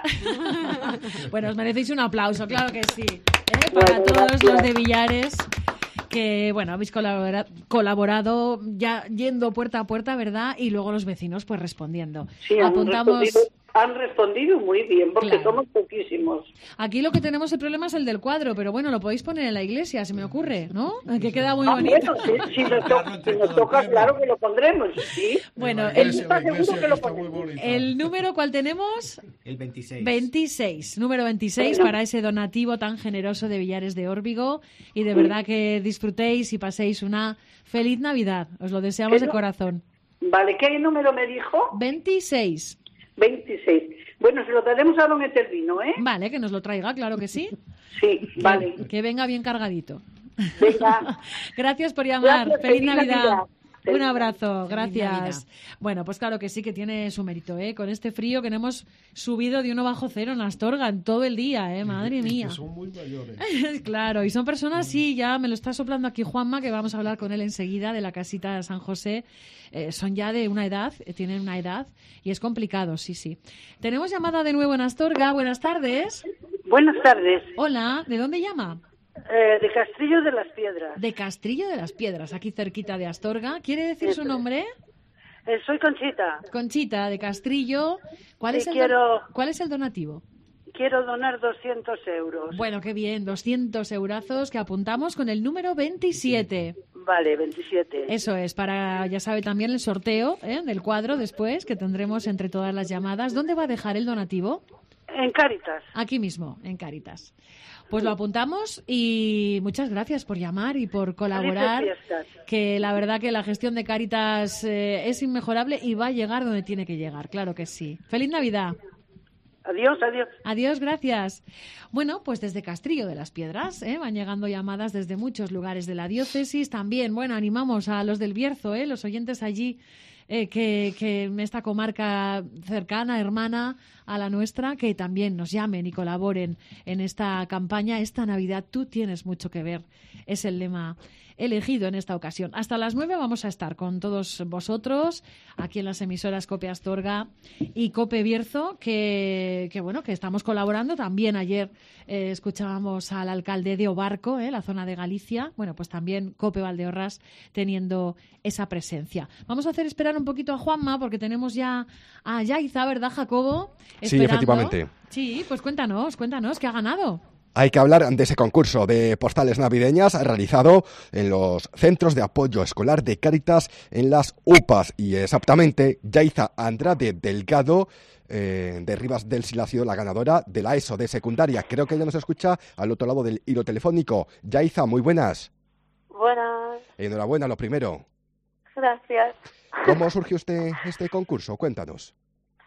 Bueno, os merecéis un aplauso, claro que sí. ¿eh? Para Bueno, todos gracias. los de Villares que, bueno, habéis colabora- colaborado ya yendo puerta a puerta, ¿verdad? Y luego los vecinos, pues, respondiendo. Sí, han Apuntamos... respondido, han respondido muy bien, porque Claro. somos poquísimos. Aquí lo que tenemos el problema es el del cuadro, pero bueno, lo podéis poner en la iglesia, se me ocurre, ¿no? Que queda muy Ah, bonito. bueno, si, si nos, to- si nos toca, claro que lo pondremos, sí. Bueno, Él el, está seguro que lo pondremos. el número, ¿cuál tenemos? El veintiséis. veintiséis, número veintiséis Bueno. para ese donativo tan generoso de Villares de Órbigo y de verdad que disfrutéis y paséis una feliz Navidad. Os lo deseamos de ¿Qué no- corazón. Vale, ¿qué número me dijo? veintiséis. veintiséis. Bueno, se lo daremos a don Etelvino, ¿eh? Vale, que nos lo traiga, claro que sí. Sí, Que- vale. Que venga bien cargadito. Venga. Gracias por llamar. Gracias, feliz, feliz Navidad. Navidad. Un Feliz abrazo, Feliz gracias. Bueno, pues claro que sí, que tiene su mérito, ¿eh? Con este frío que no hemos subido de uno bajo cero en Astorga en todo el día, ¿eh? Madre mía. Que son muy mayores. Claro, y son personas, sí, ya me lo está soplando aquí Juanma, que vamos a hablar con él enseguida, de la casita de San José. Eh, son ya de una edad, eh, tienen una edad, y es complicado, sí, sí. Tenemos llamada de nuevo en Astorga. Buenas tardes. Buenas tardes. Hola, ¿de dónde llama? Eh, de Castrillo de las Piedras. De Castrillo de las Piedras, aquí cerquita de Astorga. ¿Quiere decir su Eso es. nombre? Eh, soy Conchita. Conchita, de Castrillo. ¿Cuál, Sí, es el quiero- don- ¿Cuál es el donativo? Quiero donar doscientos euros. Bueno, qué bien, doscientos eurazos que apuntamos con el número veintisiete. Vale, veintisiete. Eso es, para, ya sabe, también el sorteo ¿eh? del cuadro después, que tendremos entre todas las llamadas. ¿Dónde va a dejar el donativo? En Cáritas. Aquí mismo, en Cáritas. Pues lo apuntamos y muchas gracias por llamar y por colaborar. Felices fiestas. Que la verdad que la gestión de Cáritas eh, es inmejorable y va a llegar donde tiene que llegar, claro que sí. ¡Feliz Navidad! Adiós, adiós. Adiós, gracias. Bueno, pues desde Castrillo de las Piedras ¿eh? van llegando llamadas desde muchos lugares de la diócesis. También, bueno, animamos a los del Bierzo, ¿eh? los oyentes allí, eh, que, que en esta comarca cercana, hermana a la nuestra, que también nos llamen y colaboren en esta campaña. Esta Navidad tú tienes mucho que ver. Es el lema elegido en esta ocasión. Hasta las nueve vamos a estar con todos vosotros aquí en las emisoras Cope Astorga y Cope Bierzo, que, que bueno, que estamos colaborando. También ayer eh, escuchábamos al alcalde de Obarco, eh, la zona de Galicia. Bueno, pues también Cope Valdeorras teniendo esa presencia. Vamos a hacer esperar un poquito a Juanma porque tenemos ya a Yaiza, ¿verdad, Jacobo? Sí, efectivamente. Sí, pues cuéntanos, cuéntanos, ¿qué ha ganado? Hay que hablar de ese concurso de postales navideñas realizado en los centros de apoyo escolar de Cáritas en las U P As. Y exactamente, Yaiza Andrade Delgado, eh, de Rivas del Sil, ha sido la ganadora de la ESO de secundaria. Creo que ella nos escucha al otro lado del hilo telefónico. Yaiza, muy buenas. Buenas, Enhorabuena, lo primero. gracias. ¿Cómo surgió este, este concurso? Cuéntanos.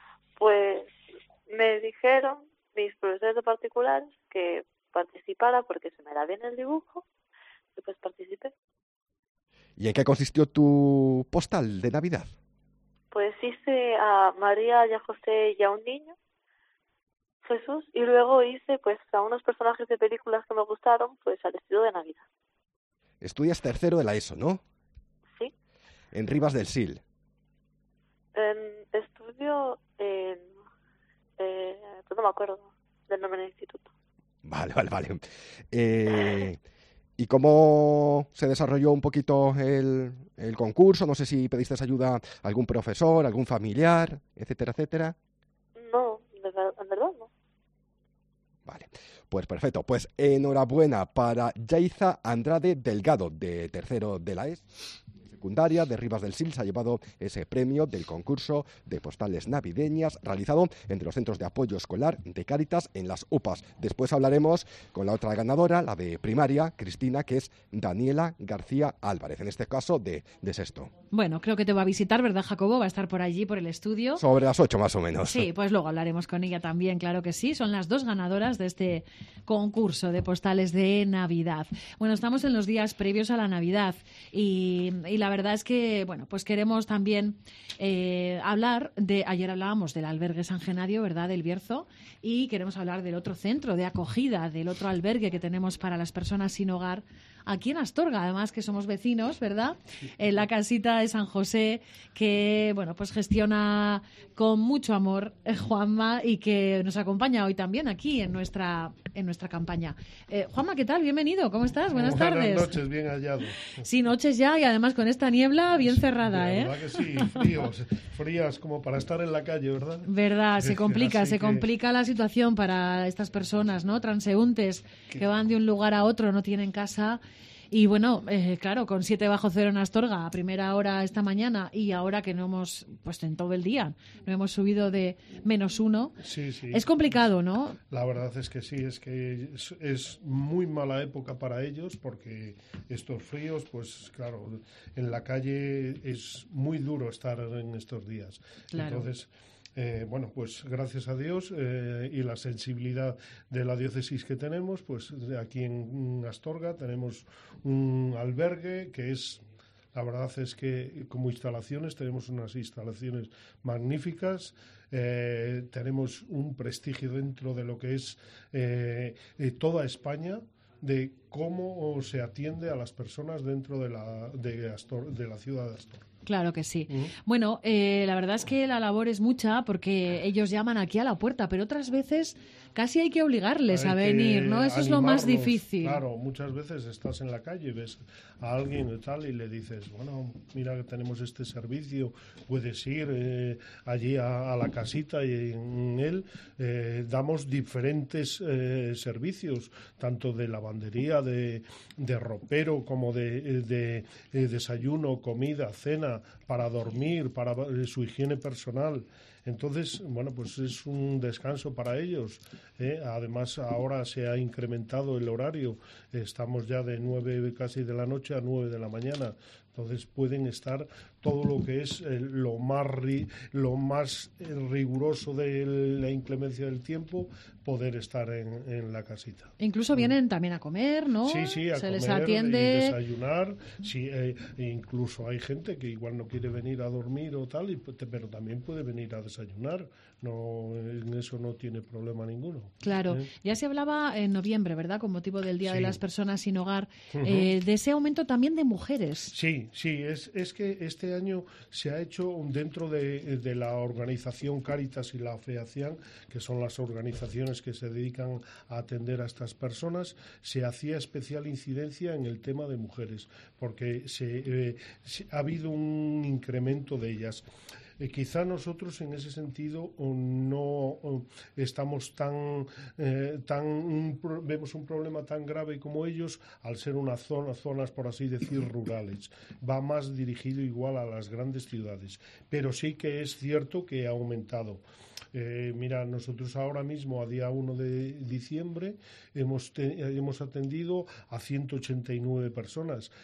Pues me dijeron mis profesores de particulares que participara porque se me da bien el dibujo y pues participé. ¿Y en qué consistió tu postal de Navidad? Pues hice a María y a José y a un niño, Jesús, y luego hice pues a unos personajes de películas que me gustaron pues al estilo de Navidad. Estudias tercero de la ESO, ¿no? Sí. En Rivas del Sil. En- estudio en... Eh, pues no me acuerdo del nombre del instituto. Vale, vale, vale. Eh, ¿Y cómo se desarrolló un poquito el, el concurso? No sé si pediste ayuda a algún profesor, algún familiar, etcétera, etcétera. No, de ver- en verdad no. Pues perfecto. Pues enhorabuena para Yaiza Andrade Delgado, de tercero de la ES. Secundaria de Rivas del Sil, se ha llevado ese premio del concurso de postales navideñas realizado entre los centros de apoyo escolar de Cáritas en las U P As. Después hablaremos con la otra ganadora, la de primaria, Cristina, que es Daniela García Álvarez, en este caso de, de sexto. Bueno, creo que te va a visitar, ¿verdad, Jacobo? Va a estar por allí, por el estudio. Sobre las ocho más o menos. Sí, pues luego hablaremos con ella también, claro que sí. Son las dos ganadoras de este concurso de postales de Navidad. Bueno, estamos en los días previos a la Navidad y, y la verdad es que, bueno, pues queremos también eh, hablar de, ayer hablábamos del albergue San Genadio, ¿verdad?, del Bierzo, y queremos hablar del otro centro de acogida, del otro albergue que tenemos para las personas sin hogar aquí en Astorga, además que somos vecinos, ¿verdad? En la casita de San José, que, bueno, pues gestiona con mucho amor eh, Juanma y que nos acompaña hoy también aquí en nuestra en nuestra campaña. Eh, Juanma, ¿qué tal? Bienvenido, ¿cómo estás? Buenas tardes. Buenas noches, bien hallado. Sí, noches ya y además con esta niebla bien cerrada, De ¿eh? verdad que sí, fríos, frías como para estar en la calle, ¿verdad? Verdad, se complica, Así se que- complica la situación para estas personas, ¿no? Transeúntes que van de un lugar a otro, no tienen casa. Y bueno, eh, claro, con siete bajo cero en Astorga a primera hora esta mañana y ahora que no hemos, pues en todo el día, no hemos subido de menos uno, Sí, sí. es complicado, ¿no? La verdad es que sí, es que es, es muy mala época para ellos porque estos fríos, pues claro, en la calle es muy duro estar en estos días. Claro. Entonces, eh, bueno, pues gracias a Dios eh, y la sensibilidad de la diócesis que tenemos, pues aquí en Astorga tenemos un albergue que es... La verdad es que como instalaciones tenemos unas instalaciones magníficas, eh, tenemos un prestigio dentro de lo que es eh, eh, toda España, de cómo se atiende a las personas dentro de la, de Astor- de la ciudad de Astorga. Claro que sí. Bueno, eh, la verdad es que la labor es mucha porque ellos llaman aquí a la puerta, pero otras veces casi hay que obligarles a Hay que venir, ¿no? Eso es lo más animarlos. difícil. Claro, muchas veces estás en la calle, ves a alguien y tal y le dices, bueno, mira que tenemos este servicio, puedes ir eh, allí a, a la casita y en él eh, damos diferentes eh, servicios, tanto de lavandería, de, de ropero, como de, de, eh, desayuno, comida, cena, para dormir, para eh, su higiene personal. Entonces, bueno, pues es un descanso para ellos. ¿eh? Además, ahora se ha incrementado el horario. Estamos ya de nueve casi de la noche a nueve de la mañana. Entonces pueden estar todo lo que es eh, lo más ri- lo más eh, riguroso de la inclemencia del tiempo, poder estar en, en la casita. Incluso vienen también a comer, ¿no? Sí, sí, a Se comer les y atiende. desayunar. Sí, eh, e incluso hay gente que igual no quiere venir a dormir o tal, y, pero también puede venir a desayunar. No, en eso no tiene problema ninguno. Claro, ¿eh? ya se hablaba en noviembre, ¿verdad? Con motivo del Día de Sí. las Personas sin Hogar, Ujú. eh, de ese aumento también de mujeres. Sí, sí, es, es que este año se ha hecho dentro de, de la organización Cáritas y la FEACIAN, que son las organizaciones que se dedican a atender a estas personas, se hacía especial incidencia en el tema de mujeres, porque se, eh, se- ha habido un incremento de ellas. Eh, quizá nosotros en ese sentido o no o estamos tan, eh, tan un pro- vemos un problema tan grave como ellos al ser unas zona, zonas, por así decir, rurales. Va más dirigido igual a las grandes ciudades. Pero sí que es cierto que ha aumentado. Eh, mira, nosotros ahora mismo, a día uno de diciembre, hemos, te- hemos atendido a ciento ochenta y nueve personas.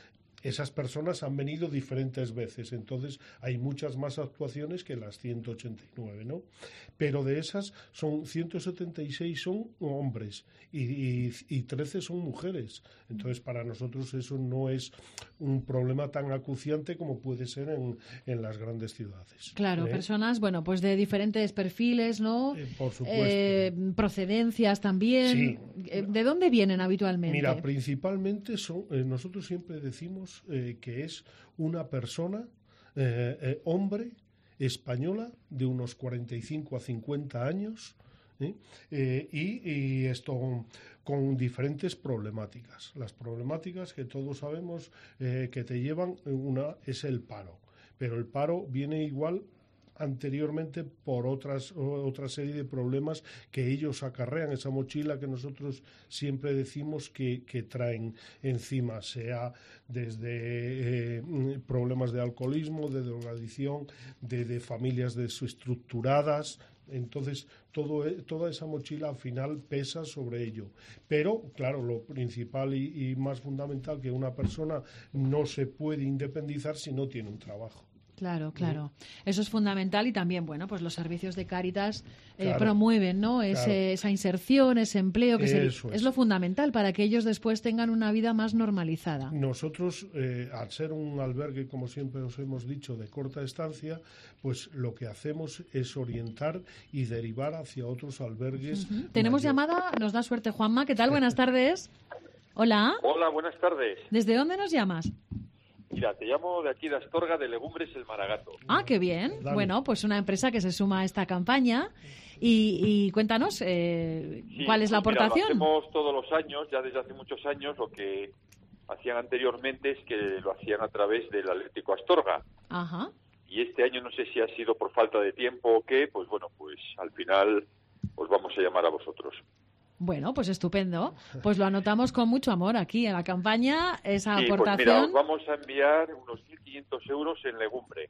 esas personas han venido diferentes veces, entonces hay muchas más actuaciones que las ciento ochenta y nueve, ¿no? Pero de esas son ciento setenta y seis son hombres y, y, y trece son mujeres. Entonces para nosotros eso no es un problema tan acuciante como puede ser en, en las grandes ciudades. Claro, ¿eh? personas, bueno, pues de diferentes perfiles, ¿no? Eh, por supuesto. Eh, procedencias también. Sí. Eh, ¿De dónde vienen habitualmente? Mira, principalmente son, eh, nosotros siempre decimos eh, que es una persona, eh, eh, hombre, española, de unos cuarenta y cinco a cincuenta años, ¿eh? Eh, y, y esto con diferentes problemáticas. Las problemáticas que todos sabemos eh, que te llevan, una es el paro, pero el paro viene igual anteriormente por otras otra serie de problemas que ellos acarrean, esa mochila que nosotros siempre decimos que, que traen encima, sea desde eh, problemas de alcoholismo, de drogadicción, de, de familias desestructuradas. Entonces, todo, toda esa mochila al final pesa sobre ello. Pero, claro, lo principal y, y más fundamental, que una persona no se puede independizar si no tiene un trabajo. Claro, claro. Eso es fundamental y también, bueno, pues los servicios de Cáritas eh, Claro. promueven, ¿no? Ese, Claro. esa inserción, ese empleo, que es, el- Eso es es. lo fundamental para que ellos después tengan una vida más normalizada. Nosotros, eh, al ser un albergue, como siempre os hemos dicho, de corta estancia, pues lo que hacemos es orientar y derivar hacia otros albergues. Ujú. Tenemos mayores. llamada, nos da suerte Juanma. ¿Qué tal? Buenas tardes. Hola. Hola, buenas tardes. ¿Desde dónde nos llamas? Mira, te llamo de aquí de Astorga, de Legumbres El Maragato. Ah, qué bien. Dale. Bueno, pues una empresa que se suma a esta campaña. Y, y cuéntanos, eh, Sí, ¿cuál es la pues mira, aportación? lo hacemos todos los años, ya desde hace muchos años. Lo que hacían anteriormente es que lo hacían a través del Atlético Astorga. Ajá. Y este año no sé si ha sido por falta de tiempo o qué, pues bueno, pues al final os vamos a llamar a vosotros. Bueno, pues estupendo. Pues lo anotamos con mucho amor aquí en la campaña, esa Sí, pues aportación. mira, os vamos a enviar unos mil quinientos euros en legumbre.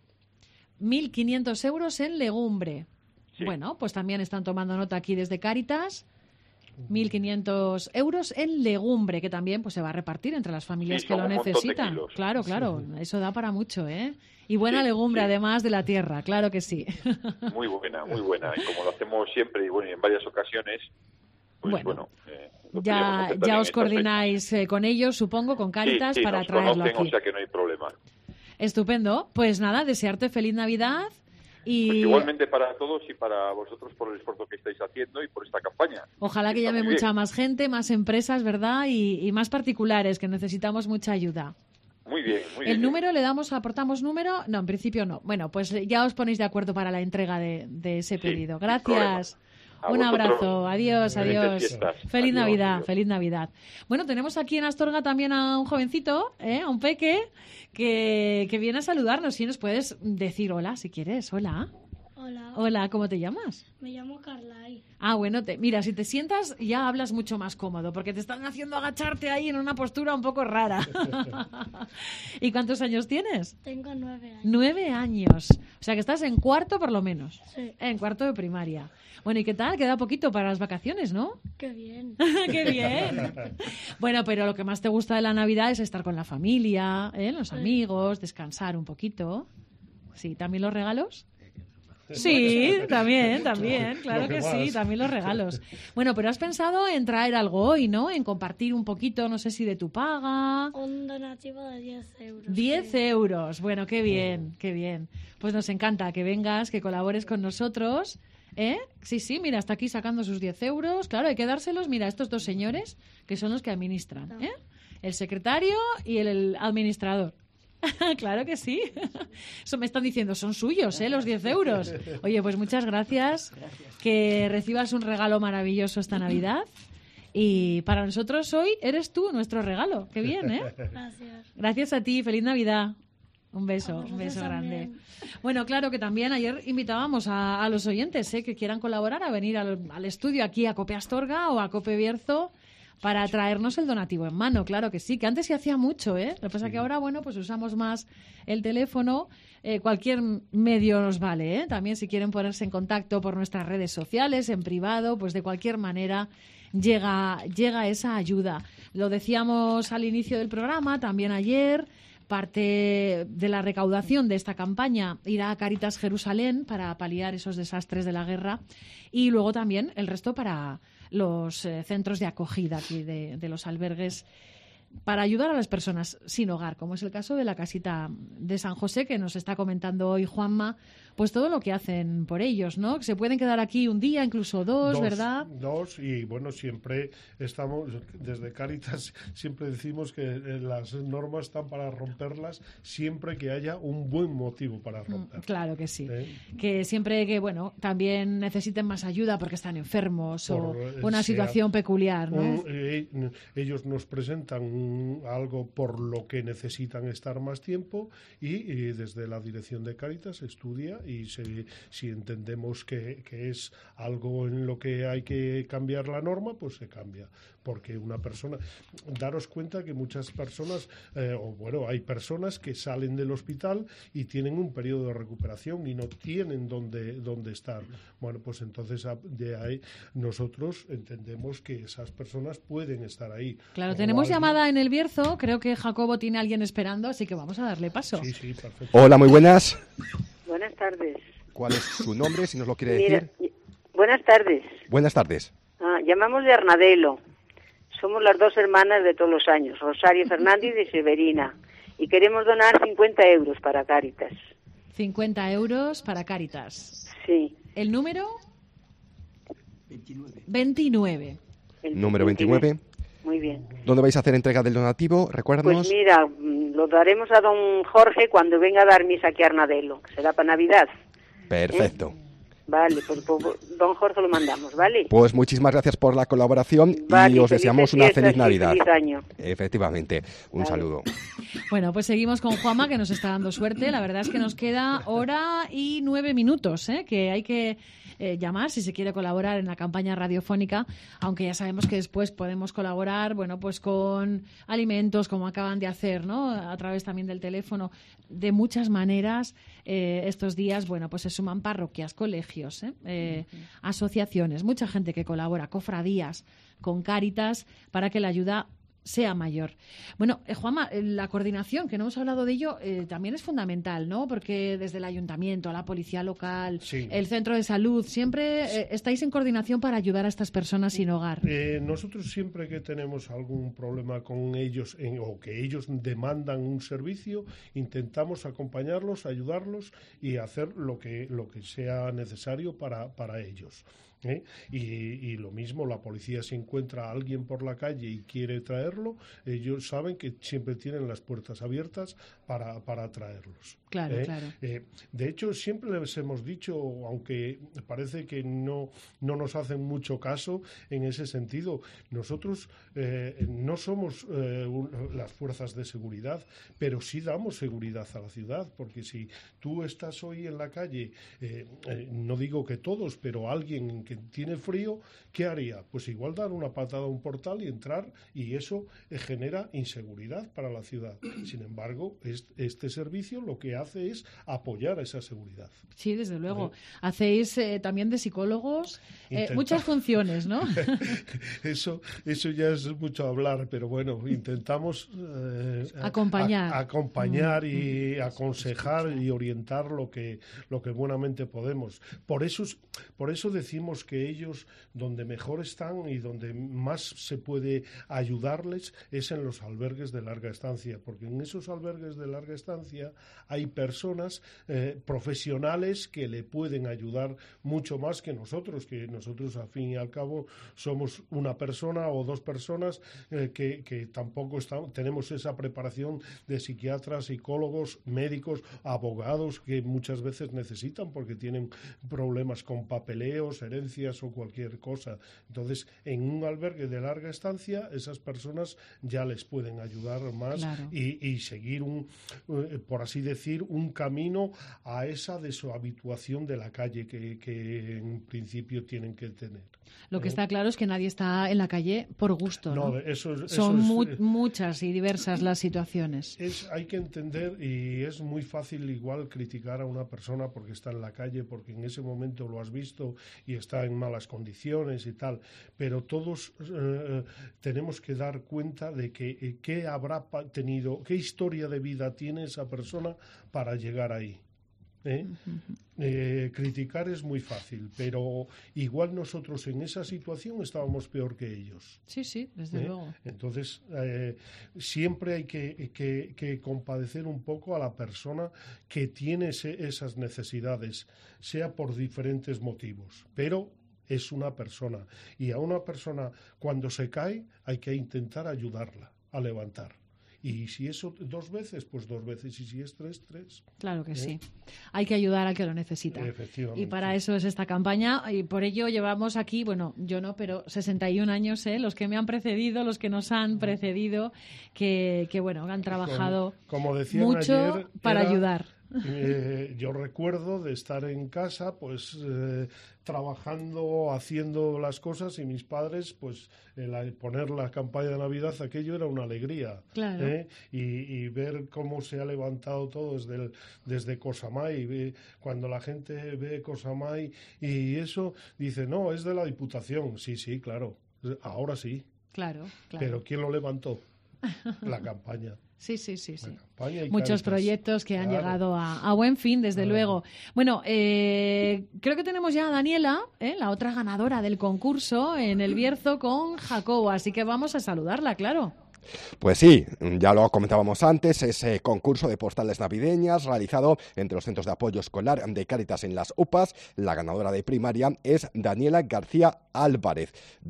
mil quinientos euros en legumbre. Sí. Bueno, pues también están tomando nota aquí desde Cáritas. mil quinientos euros en legumbre, que también pues se va a repartir entre las familias Sí, que son lo un montón de necesitan. kilos. Claro, claro, eso da para mucho, ¿eh? Y buena Sí, legumbre, sí. además de la tierra, claro que sí. Muy buena, muy buena. Y como lo hacemos siempre y bueno, y en varias ocasiones, pues Bueno, bueno, eh, lo queríamos Ya, hacer ya también os en coordináis eh, con ellos, supongo, con esta fecha. Cáritas Sí, sí, para nos traerlo conocen, aquí. o sea que no hay problema. Estupendo. Pues nada, desearte feliz Navidad y Pues igualmente para todos y para vosotros por el esfuerzo que estáis haciendo y por esta campaña. ojalá que Está llame muy bien. mucha más gente, más empresas, ¿verdad? Y, y más particulares, que necesitamos mucha ayuda. Muy bien, muy ¿El bien. número le damos, aportamos número? No, en principio no. Bueno, pues ya os ponéis de acuerdo para la entrega de, de ese pedido. Gracias. A Un vosotros. abrazo. Adiós, Felices adiós. fiestas. Feliz Adiós, Navidad, adiós. feliz Navidad. Bueno, tenemos aquí en Astorga también a un jovencito, ¿eh? A un peque, que, que viene a saludarnos. Si nos puedes decir hola, si quieres. Hola. Hola, Hola, ¿cómo te llamas? me llamo Carlay. Ah, bueno, te, mira, si te sientas ya hablas mucho más cómodo, porque te están haciendo agacharte ahí en una postura un poco rara. ¿Y cuántos años tienes? Tengo nueve años. Nueve años. O sea que estás en cuarto por lo menos. Sí. En cuarto de primaria. Bueno, ¿y qué tal? Queda poquito para las vacaciones, ¿no? Qué bien. ¡Qué bien! Bueno, pero lo que más te gusta de la Navidad es estar con la familia, ¿eh? Los amigos, descansar un poquito. Sí, ¿también los regalos? Sí, también, también, claro Lo que que sí, más. también los regalos. Bueno, pero has pensado en traer algo hoy, ¿no? En compartir un poquito, no sé si de tu paga. Un donativo de diez euros. diez euros. Bueno, qué bien, qué bien. Pues nos encanta que vengas, que colabores con nosotros. ¿Eh? Sí, sí, mira, está aquí sacando sus diez euros. Claro, hay que dárselos, mira, a estos dos señores que son los que administran. ¿Eh? El secretario y el, el administrador. Claro que sí. Eso me están diciendo, son suyos, ¿eh? Los diez euros. Oye, pues muchas gracias. Que recibas un regalo maravilloso esta Navidad. Y para nosotros hoy eres tú nuestro regalo. Qué bien, ¿eh? Gracias. Gracias a ti. Feliz Navidad. Un beso, A un vosotros beso grande. también. Bueno, claro que también ayer invitábamos a, a los oyentes ¿eh? que quieran colaborar a venir al, al estudio aquí a Cope Astorga o a Cope Bierzo para traernos el donativo en mano, claro que sí, que antes se hacía mucho, ¿eh? Lo que pasa es que ahora, bueno, pues usamos más el teléfono, eh, cualquier medio nos vale, ¿eh? También si quieren ponerse en contacto por nuestras redes sociales, en privado, pues de cualquier manera llega, llega esa ayuda. Lo decíamos al inicio del programa, también ayer, parte de la recaudación de esta campaña irá a Cáritas Jerusalén para paliar esos desastres de la guerra y luego también el resto para los eh, centros de acogida aquí de, de los albergues para ayudar a las personas sin hogar, como es el caso de la casita de San José, que nos está comentando hoy Juanma, pues todo lo que hacen por ellos, ¿no? Que se pueden quedar aquí un día, incluso dos, dos ¿verdad? Dos, y bueno, siempre estamos, desde Cáritas siempre decimos que eh, las normas están para romperlas siempre que haya un buen motivo para romperlas. Claro que sí. ¿Eh? Que siempre que, bueno, también necesiten más ayuda porque están enfermos Por, o eh, una sea situación peculiar, ¿no? un- eh, ellos nos presentan un- algo por lo que necesitan estar más tiempo y, y desde la dirección de Cáritas se estudia y se, si entendemos que, que es algo en lo que hay que cambiar la norma, pues se cambia. Porque una persona, daros cuenta que muchas personas, eh, o bueno, hay personas que salen del hospital y tienen un periodo de recuperación y no tienen dónde, dónde estar. Bueno, pues entonces a- de ahí nosotros entendemos que esas personas pueden estar ahí. Claro, O tenemos alguien- llamada en el Bierzo, creo que Jacobo tiene a alguien esperando, así que vamos a darle paso. Sí, sí, perfecto. Hola, muy buenas. Buenas tardes. ¿Cuál es su nombre, si nos lo quiere Mira, decir? buenas tardes. Buenas tardes. Ah, llamamos de Arnadelo. Somos las dos hermanas de todos los años, Rosario Fernández y Severina. Y queremos donar cincuenta euros para Cáritas. cincuenta euros para Cáritas. Sí. ¿El número? veintinueve. El Número veintinueve. Muy bien. ¿Dónde vais a hacer entrega del donativo? Recuérdanos. Pues mira, mm, lo daremos a don Jorge cuando venga a dar misa aquí a Arnadelo. Será para Navidad. Perfecto. Vale, pues, pues, don Jorge lo mandamos, ¿vale? Pues muchísimas gracias por la colaboración Vale, y os felices deseamos una fiestas feliz y Navidad. feliz año. Efectivamente. Un saludo. Bueno, pues seguimos con Juanma, que nos está dando suerte. La verdad es que nos queda hora y nueve minutos, ¿eh? Que hay que eh, llamar si se quiere colaborar en la campaña radiofónica, aunque ya sabemos que después podemos colaborar, bueno, pues con alimentos, como acaban de hacer, ¿no? A través también del teléfono. De muchas maneras, eh, estos días, bueno, pues se suman parroquias, colegios, ¿eh? Eh, asociaciones, mucha gente que colabora, cofradías, con Cáritas, para que la ayuda sea mayor. Bueno, eh, Juanma, eh, la coordinación, que no hemos hablado de ello, eh, también es fundamental, ¿no? Porque desde el ayuntamiento, la policía local, Sí. el centro de salud, siempre eh, estáis en coordinación para ayudar a estas personas sin hogar. Eh, nosotros siempre que tenemos algún problema con ellos en- o que ellos demandan un servicio, intentamos acompañarlos, ayudarlos y hacer lo que, lo que sea necesario para, para ellos. ¿eh? Y, y lo mismo, la policía si encuentra a alguien por la calle y quiere traerlo, ellos saben que siempre tienen las puertas abiertas para, para traerlos. Claro, ¿eh? claro. Eh, de hecho, siempre les hemos dicho, aunque parece que no, no nos hacen mucho caso en ese sentido, nosotros eh, no somos eh, un- las fuerzas de seguridad, pero sí damos seguridad a la ciudad, porque si tú estás hoy en la calle, eh, eh, no digo que todos, pero alguien que tiene frío, ¿qué haría? Pues igual dar una patada a un portal y entrar, y eso eh, genera inseguridad para la ciudad. Sin embargo, es- este servicio lo que hace es apoyar esa seguridad. Sí, desde luego. Hacéis eh, también de psicólogos eh, Intenta- muchas funciones, ¿no? Eso, eso ya es mucho hablar, pero bueno, intentamos eh, a- Acompañar. a- acompañar Mm, y aconsejar y orientar lo que, lo que buenamente podemos. Por eso, es- por eso decimos que ellos, donde mejor están y donde más se puede ayudarles, es en los albergues de larga estancia, porque en esos albergues de larga estancia hay personas eh, profesionales que le pueden ayudar mucho más que nosotros, que nosotros al fin y al cabo somos una persona o dos personas eh, que, que tampoco estamos, tenemos esa preparación de psiquiatras, psicólogos, médicos, abogados que muchas veces necesitan porque tienen problemas con papeleos, herencias o cualquier cosa. Entonces, en un albergue de larga estancia, esas personas ya les pueden ayudar más Claro. y, y seguir un, eh, por así decir, un camino a esa deshabituación de la calle que, que en principio tienen que tener. Lo que ¿eh? está claro es que nadie está en la calle por gusto, ¿no? No, eso es- eso Son es, mu- eh, muchas y diversas las situaciones. Es, hay que entender, y es muy fácil igual criticar a una persona porque está en la calle, porque en ese momento lo has visto y está está en malas condiciones y tal, pero todos eh, tenemos que dar cuenta de que eh, qué habrá pa- tenido, qué historia de vida tiene esa persona para llegar ahí. ¿eh? Eh, criticar es muy fácil, pero igual nosotros en esa situación estábamos peor que ellos. Sí, sí, desde ¿eh? luego. Entonces, eh, siempre hay que, que- que compadecer un poco a la persona que tiene ese- esas necesidades, sea por diferentes motivos, pero es una persona. Y a una persona, cuando se cae, hay que intentar ayudarla a levantar. Y si eso dos veces, pues dos veces. Y si es tres, tres. Claro que ¿eh? sí. Hay que ayudar al que lo necesita. Efectivamente. Y para eso es esta campaña y por ello llevamos aquí, bueno, yo no, pero sesenta y un años, ¿eh? Los que me han precedido, los que nos han precedido, que, que bueno, han trabajado Como, como decían mucho ayer, para era, ayudar. eh, yo recuerdo de estar en casa, pues eh, trabajando, haciendo las cosas y mis padres, pues el, el poner la campaña de Navidad, aquello era una alegría. Claro. ¿eh? Y, y ver cómo se ha levantado todo desde, el- desde Cosamay, ve- cuando la gente ve Cosamay y eso, dice, no, es de la Diputación. Sí, sí, claro, ahora sí. Claro, claro. Pero ¿quién lo levantó? La campaña. Sí, sí, sí, sí. Campaña y Muchos Cáritas. proyectos que han Claro. llegado a, a buen fin, desde luego. Bueno, eh, creo que tenemos ya a Daniela, ¿eh? La otra ganadora del concurso en el Bierzo con Jacobo, así que vamos a saludarla, claro. Pues sí, ya lo comentábamos antes, ese concurso de postales navideñas realizado entre los centros de apoyo escolar de Cáritas en las U P As. La ganadora de primaria es Daniela García Álvarez,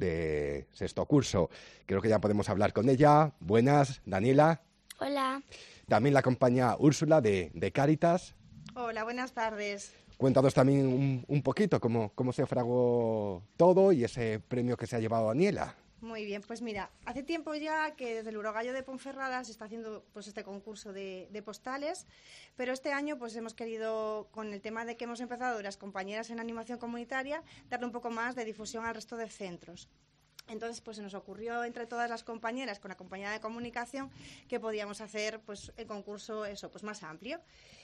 de sexto curso. Creo que ya podemos hablar con ella. Buenas, Daniela. Hola. También la acompaña Úrsula de, de Cáritas. Hola, buenas tardes. Cuéntanos también un, un poquito cómo, cómo se fragó todo y ese premio que se ha llevado Daniela. Muy bien, pues mira, hace tiempo ya que desde el Urogallo de Ponferrada se está haciendo pues este concurso de, de postales, pero este año pues hemos querido, con el tema de que hemos empezado las compañeras en animación comunitaria, darle un poco más de difusión al resto de centros. Entonces, pues se nos ocurrió entre todas las compañeras, con la compañía de comunicación, que podíamos hacer pues el concurso eso, pues más amplio.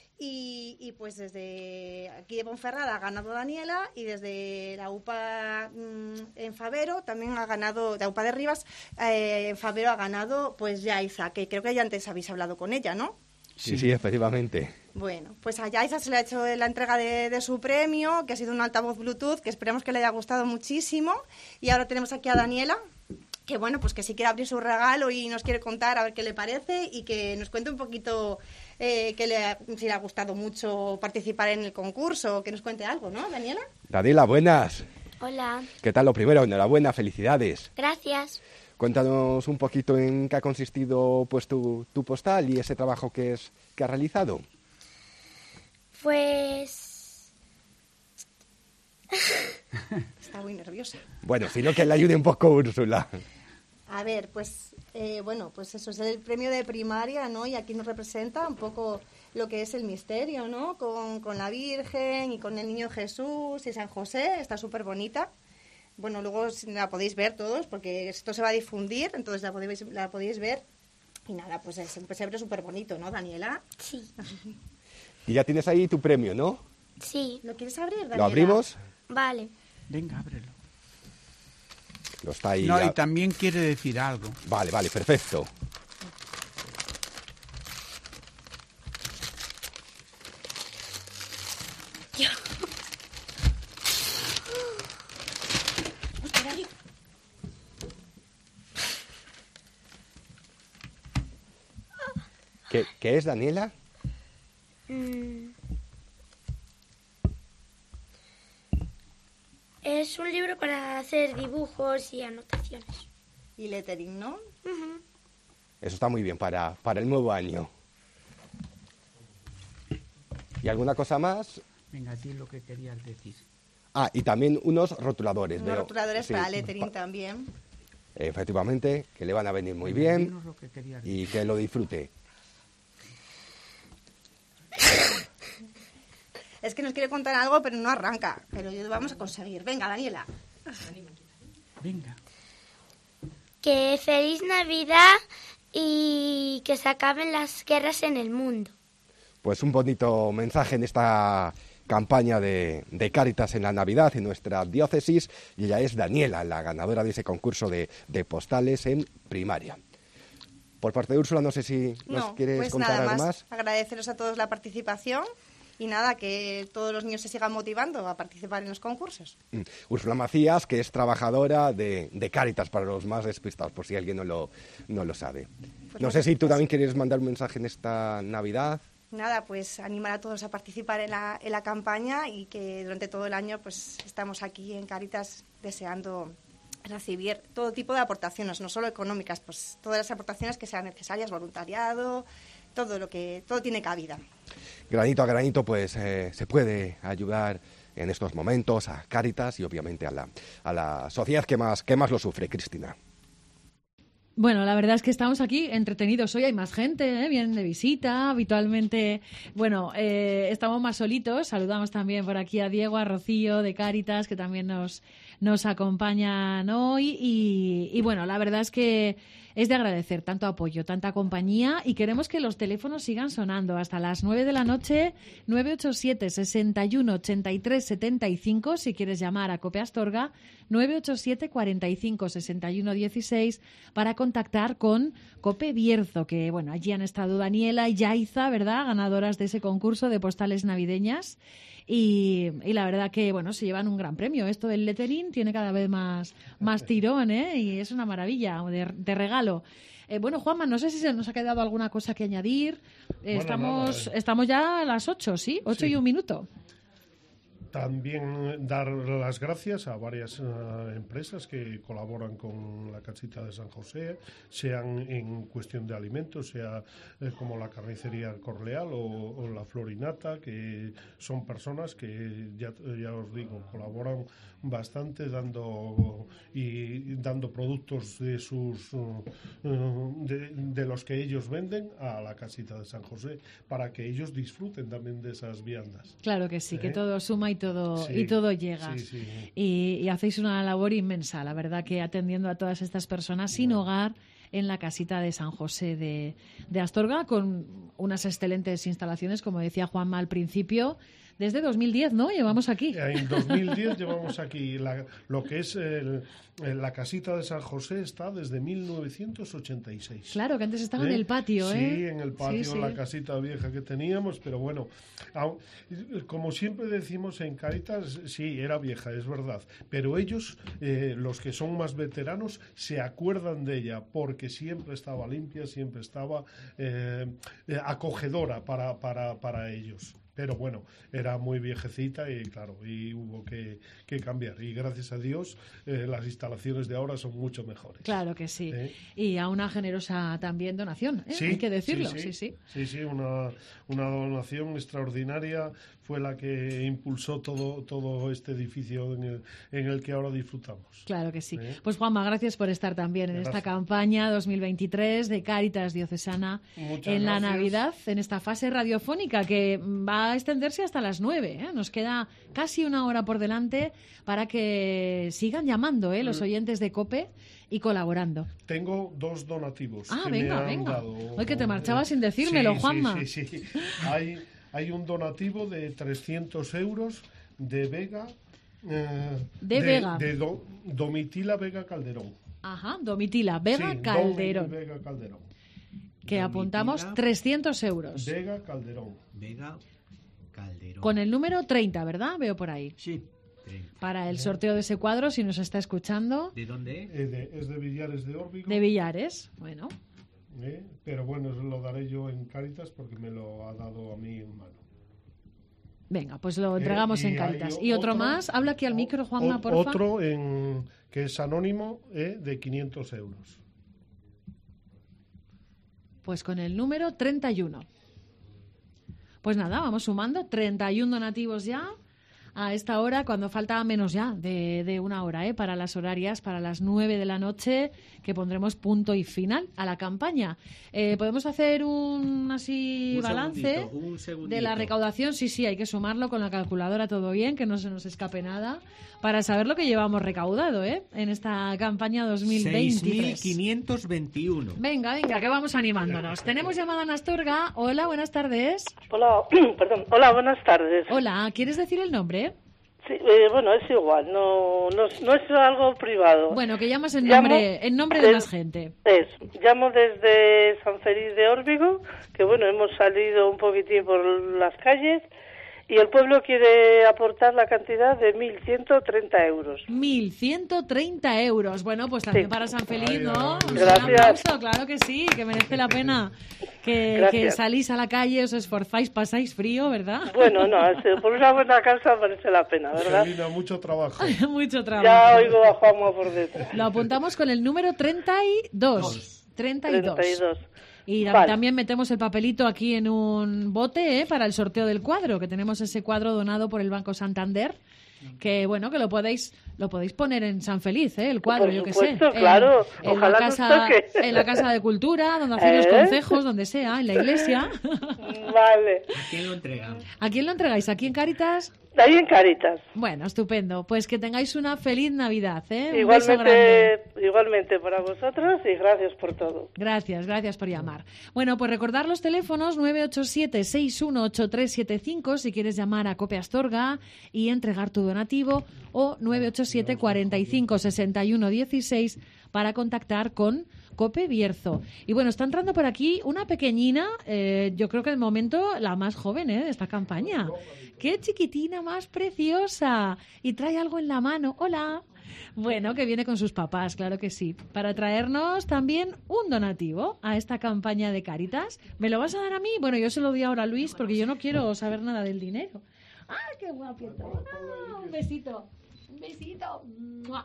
Y, y, pues desde aquí de Ponferrada ha ganado Daniela y desde la U P A mmm, en Favero también ha ganado, la U P A de Rivas eh, en Favero ha ganado pues Yaiza, que creo que ya antes habéis hablado con ella, ¿no? Sí, sí, efectivamente. Bueno, pues a Yaiza se le ha hecho la entrega de, de su premio, que ha sido un altavoz Bluetooth, que esperemos que le haya gustado muchísimo. Y ahora tenemos aquí a Daniela, que bueno, pues que sí quiere abrir su regalo y nos quiere contar a ver qué le parece y que nos cuente un poquito eh, que le ha, si le ha gustado mucho participar en el concurso, que nos cuente algo, ¿no, Daniela? Daniela, buenas. Hola. ¿Qué tal lo primero? Enhorabuena, felicidades. Gracias. Cuéntanos un poquito en qué ha consistido pues tu, tu postal y ese trabajo que, es, que has realizado. Pues... Está muy nerviosa. Bueno, sino que le ayude un poco Úrsula. A ver, pues eh, bueno, pues eso es el premio de primaria, ¿no? Y aquí nos representa un poco lo que es el misterio, ¿no? Con, con la Virgen y con el Niño Jesús y San José, está súper bonita. Bueno, luego la podéis ver todos porque esto se va a difundir, entonces la podéis, la podéis ver. Y nada, pues es un pesebre súper bonito, ¿no, Daniela? Sí. Y ya tienes ahí tu premio, ¿no? Sí. ¿Lo quieres abrir, Daniela? ¿Lo abrimos? Vale. Venga, ábrelo. Lo está ahí. No, ya. y también quiere decir algo. Vale, vale, perfecto. ¿Qué, qué es, Daniela? Mm. Es un libro para hacer dibujos y anotaciones. Y lettering, ¿no? Ujú. Eso está muy bien para, para el nuevo año. ¿Y alguna cosa más? Venga, di lo que querías decir. Ah, y también unos rotuladores. Unos veo. rotuladores Sí, para lettering pa- también. Efectivamente, que le van a venir muy Venga, bien dinos lo que querías y que lo disfrute. Es que nos quiere contar algo, pero no arranca. Pero lo vamos a conseguir. Venga, Daniela. Venga. Que feliz Navidad y que se acaben las guerras en el mundo. Pues un bonito mensaje en esta campaña de, de Cáritas en la Navidad en nuestra diócesis, y ella es Daniela, la ganadora de ese concurso de, de postales en primaria. Por parte de Úrsula, no sé si nos No, quieres pues contar nada algo más, más. agradeceros a todos la participación y nada, que todos los niños se sigan motivando a participar en los concursos. Mm. Úrsula Macías, que es trabajadora de, de Cáritas, para los más despistados, por si alguien no lo, no lo sabe. Pues no sé si tú también quieres mandar un mensaje en esta Navidad. Nada, pues animar a todos a participar en la, en la campaña y que durante todo el año pues estamos aquí en Cáritas deseando recibir todo tipo de aportaciones, no solo económicas, pues todas las aportaciones que sean necesarias, voluntariado, todo lo que todo tiene cabida. Granito a granito, pues eh, se puede ayudar en estos momentos a Cáritas y obviamente a la, a la sociedad que más, que más lo sufre, Cristina. Bueno, la verdad es que estamos aquí entretenidos. Hoy hay más gente, ¿eh? Vienen de visita, habitualmente. Bueno, eh, estamos más solitos. Saludamos también por aquí a Diego, a Rocío de Cáritas, que también nos, nos acompañan hoy. Y, y bueno, la verdad es que es de agradecer tanto apoyo, tanta compañía, y queremos que los teléfonos sigan sonando hasta las nueve de la noche, nueve ocho siete, seis uno, ocho tres siete cinco, si quieres llamar a Cope Astorga, nueve ocho siete, cuarenta y cinco, sesenta y uno dieciséis, para contactar con Cope Bierzo, que bueno, allí han estado Daniela y Yaiza, ¿verdad?, ganadoras de ese concurso de postales navideñas. Y, y la verdad que, bueno, se llevan un gran premio. Esto del lettering tiene cada vez más, más tirón, ¿eh? Y es una maravilla de, de regalo. Eh, bueno, Juanma, no sé si se nos ha quedado alguna cosa que añadir. Eh, Bueno, estamos, nada, eh. estamos ya a las ocho, ¿sí? Ocho Sí. y un minuto. También dar las gracias a varias eh, empresas que colaboran con la Casita de San José, sean en cuestión de alimentos, sea eh, como la carnicería Corleal o, o la Florinata, que son personas que, ya, ya os digo, colaboran bastante dando y dando productos de sus uh, uh, de, de los que ellos venden a la Casita de San José, para que ellos disfruten también de esas viandas. Claro que sí, que ¿Eh? todo suma y todo, Sí, y todo llega. sí, sí. Y, y hacéis una labor inmensa, la verdad, que atendiendo a todas estas personas sin hogar en la casita de San José de, de Astorga, con unas excelentes instalaciones, como decía Juanma al principio. Desde dos mil diez, ¿no? Llevamos aquí. En dos mil diez llevamos aquí la- lo que es el- el- la casita de San José está desde mil novecientos ochenta y seis. Claro, que antes estaba en ¿Eh? el patio, ¿eh? Sí, en el patio, Sí, sí. la casita vieja que teníamos, pero bueno, au- como siempre decimos en Cáritas, sí, era vieja, es verdad, pero ellos, eh, los que son más veteranos, se acuerdan de ella porque siempre estaba limpia, siempre estaba eh, eh, acogedora para, para, para ellos. Pero bueno, era muy viejecita y claro, y hubo que, que cambiar. Y gracias a Dios, eh, las instalaciones de ahora son mucho mejores. Claro que sí. ¿Eh? Y a una generosa también donación, ¿eh? Hay que decirlo, sí, sí. sí. Sí, sí, una, una donación extraordinaria fue la que impulsó todo, todo este edificio en el, en el que ahora disfrutamos. Claro que sí. ¿Eh? Pues Juanma, gracias por estar también en esta Gracias. campaña dos mil veintitrés de Cáritas Diocesana Muchas en la gracias. Navidad, en esta fase radiofónica que va a extenderse hasta las nueve. ¿eh? Nos queda casi una hora por delante para que sigan llamando ¿eh? los Mm. oyentes de COPE y colaborando. Tengo dos donativos. Ah, que venga, me han venga. dado. Hoy que te marchabas sin decírmelo, Sí, Juanma. Sí, sí, sí. Hay, hay un donativo de trescientos euros de Vega. eh, De Vega. De Do- Domitila Vega Calderón. Ajá, Domitila Vega Sí, Calderón, Domi Vega Calderón. que apuntamos trescientos euros. Vega Calderón. Vega Calderón. Con el número treinta, ¿verdad? Veo por ahí. Sí. Para el sorteo de ese cuadro, si nos está escuchando. ¿De dónde? Eh, de- es de Villares de Órbigo. De Villares, bueno. Eh, pero bueno, eso lo daré yo en Cáritas porque me lo ha dado a mí en mano. Venga, pues lo Eh, entregamos y en hay Cáritas. Y otro, otro- más, habla aquí al micro, Juanma, O- por favor. Otro en, que es anónimo eh, de quinientos euros. Pues con el número treinta y uno. Pues nada, vamos sumando treinta y uno donativos ya a esta hora, cuando falta menos ya de, de una hora, ¿eh? Para las horarias, para las nueve de la noche, que pondremos punto y final a la campaña. Eh, ¿Podemos hacer un así Un balance segundito, un de segundito. la recaudación? Sí, sí, hay que sumarlo con la calculadora, todo bien, que no se nos escape nada, para saber lo que llevamos recaudado, ¿eh? En esta campaña dos mil seis mil veintitrés. quinientos veintiuno. Venga, venga, que vamos animándonos. Tenemos llamada en Astorga. Hola, buenas tardes. Hola, perdón. Hola, buenas tardes. Hola, ¿quieres decir el nombre? Sí, eh, bueno, es igual, no, no, no es algo privado. Bueno, que llamas en Llamo nombre, en nombre de del- más gente. Es, llamo desde San Feliz de Órbigo, que bueno, hemos salido un poquitín por las calles y el pueblo quiere aportar la cantidad de mil ciento treinta euros. mil ciento treinta euros. Bueno, pues también para San Feliz, Ay, ¿no? ay, Un gracias. aplauso, claro que sí, que merece la pena que, Gracias. que salís a la calle, os esforzáis, pasáis frío, ¿verdad? Bueno, no, es- por una buena causa merece la pena, ¿verdad? Celina, mucho trabajo. Mucho trabajo. Ya oigo a Juanma por detrás. Lo apuntamos con el número treinta y dos. treinta y dos. treinta y dos. Y Vale. también metemos el papelito aquí en un bote, ¿eh? Para el sorteo del cuadro, que tenemos ese cuadro donado por el Banco Santander, que bueno, que lo podéis lo podéis poner en San Feliz, ¿eh? El cuadro, Por yo que supuesto, sé. En- claro. En, Ojalá la nos casa, toque. en la casa de cultura, donde hacen los ¿Eh? concejos, donde sea, en la iglesia. Vale. ¿A quién lo entregamos? ¿A quién lo entregáis? ¿Aquí en Cáritas? Ahí en Cáritas. Bueno, estupendo. Pues que tengáis una feliz Navidad, ¿eh? Un beso grande. Igualmente, igualmente para vosotros y gracias por todo. Gracias, gracias por llamar. Bueno, pues recordar los teléfonos nueve ocho siete, seis uno ocho tres siete cinco si quieres llamar a Cope Astorga y entregar tu donativo, o nueve ocho siete, cuarenta y cinco, sesenta y uno dieciséis para contactar con Cope Bierzo. Y bueno, está entrando por aquí una pequeñina, eh, yo creo que de momento la más joven, ¿eh? De esta campaña. ¡Qué chiquitina más preciosa! Y trae algo en la mano. ¡Hola! Bueno, que viene con sus papás, claro que sí. Para traernos también un donativo a esta campaña de Cáritas. ¿Me lo vas a dar a mí? Bueno, yo se lo doy ahora a Luis porque yo no quiero saber nada del dinero. ¡Ah, qué guapito! Ah, un besito. Un besito. ¡Mua!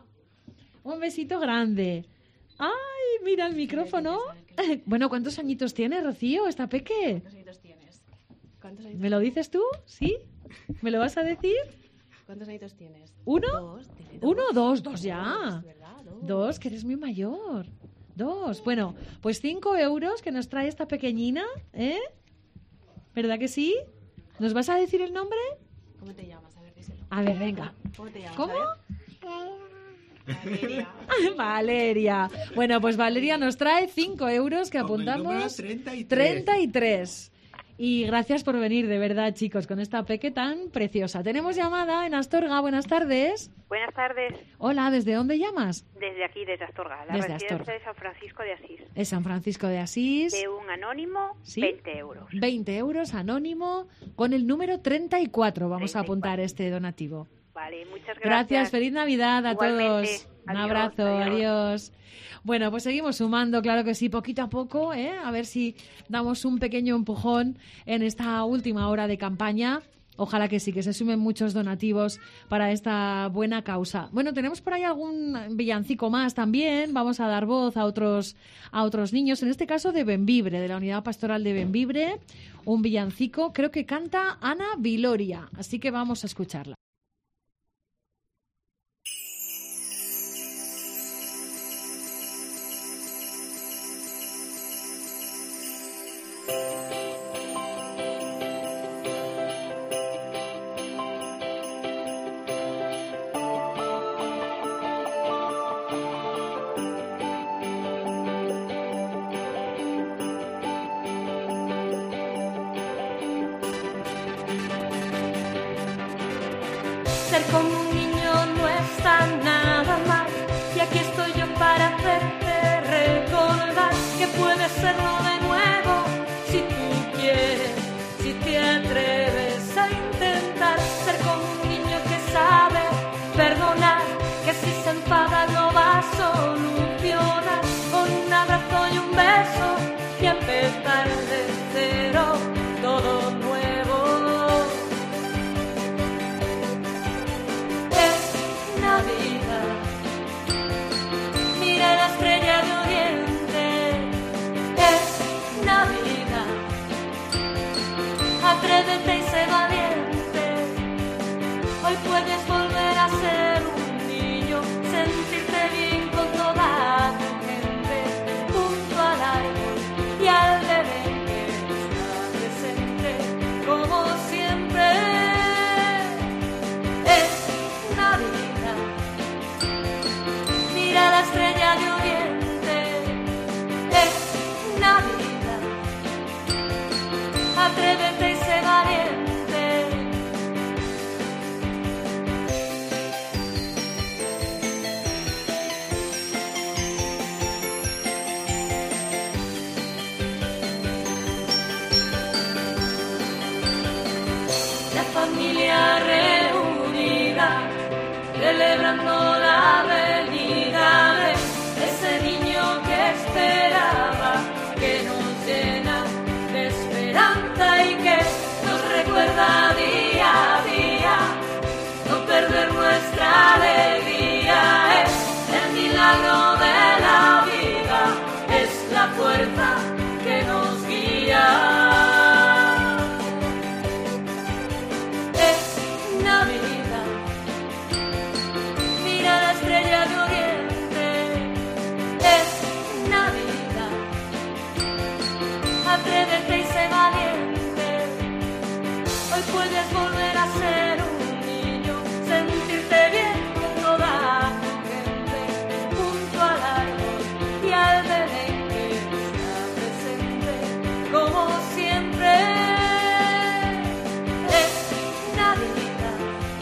Un besito grande. ¡Ay, mira el micrófono! Bueno, ¿cuántos añitos tiene, Rocío, esta peque? ¿Cuántos añitos tienes? ¿Cuántos añitos ¿Me lo dices tú? ¿Sí? ¿Me lo vas a decir? ¿Cuántos añitos tienes? ¿Uno? Dos, dile dos. ¿Uno o dos? Dos ya. Dos, ¿verdad? Dos. Dos, que eres muy mayor. Dos. Bueno, pues cinco euros que nos trae esta pequeñina, ¿eh? ¿Verdad que sí? ¿Nos vas a decir el nombre? ¿Cómo te llamas? A ver, díselo. A ver, venga. ¿Cómo te llamas? ¿Cómo? A ver. Valeria. Valeria. Bueno, pues Valeria nos trae cinco euros que Con el número apuntamos. treinta y tres. treinta y tres. Y gracias por venir, de verdad, chicos, con esta peque tan preciosa. Tenemos llamada en Astorga. Buenas tardes. Buenas tardes, Hola, ¿desde dónde llamas? desde aquí, desde Astorga, la Desde residencia Astorga. de San Francisco de Asís. Es San Francisco de Asís. De un anónimo, ¿Sí? veinte euros. veinte euros anónimo con el número treinta y cuatro. Vamos a apuntar este donativo. Vale, muchas gracias. Gracias, feliz Navidad a Igualmente. todos. Un Adiós, abrazo, adiós. adiós. Bueno, pues seguimos sumando, claro que sí, poquito a poco, ¿eh? A ver si damos un pequeño empujón en esta última hora de campaña. Ojalá que sí, que se sumen muchos donativos para esta buena causa. Bueno, tenemos por ahí algún villancico más también. Vamos a dar voz a otros, a otros niños, en este caso de Benvibre, de la Unidad Pastoral de Benvibre. Un villancico, creo que canta Ana Viloria, así que vamos a escucharla. Ser como un niño no está nada mal. Y aquí estoy yo para hacerte recordar que puedes serlo de nuevo si tú quieres, si te atreves a intentar. Ser como un niño que sabe perdonar, que si se enfada lo va a solucionar con un abrazo y un beso y empezar de cero todo nuevo. Es Navidad, mira la estrella de Oriente. Es Navidad. celebrando la venida de ese niño que esperaba, que nos llena de esperanza y que nos recuerda día a día no perder nuestra alegría. Es el milagro de la vida, es la fuerza que nos guía. Es Navidad, mira la estrella de Oriente. Es Navidad, atrévete y sé valiente. Hoy puedes volver a ser un niño, sentirte bien con toda tu gente, junto al árbol y al bebé que está presente, como siempre. Es Navidad,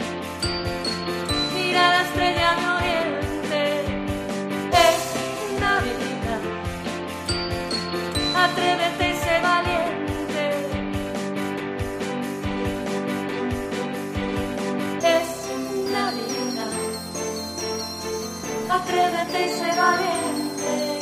mira la estrella de Oriente. Es Navidad, atrévete y sé valiente. Es Navidad, atrévete y sé valiente.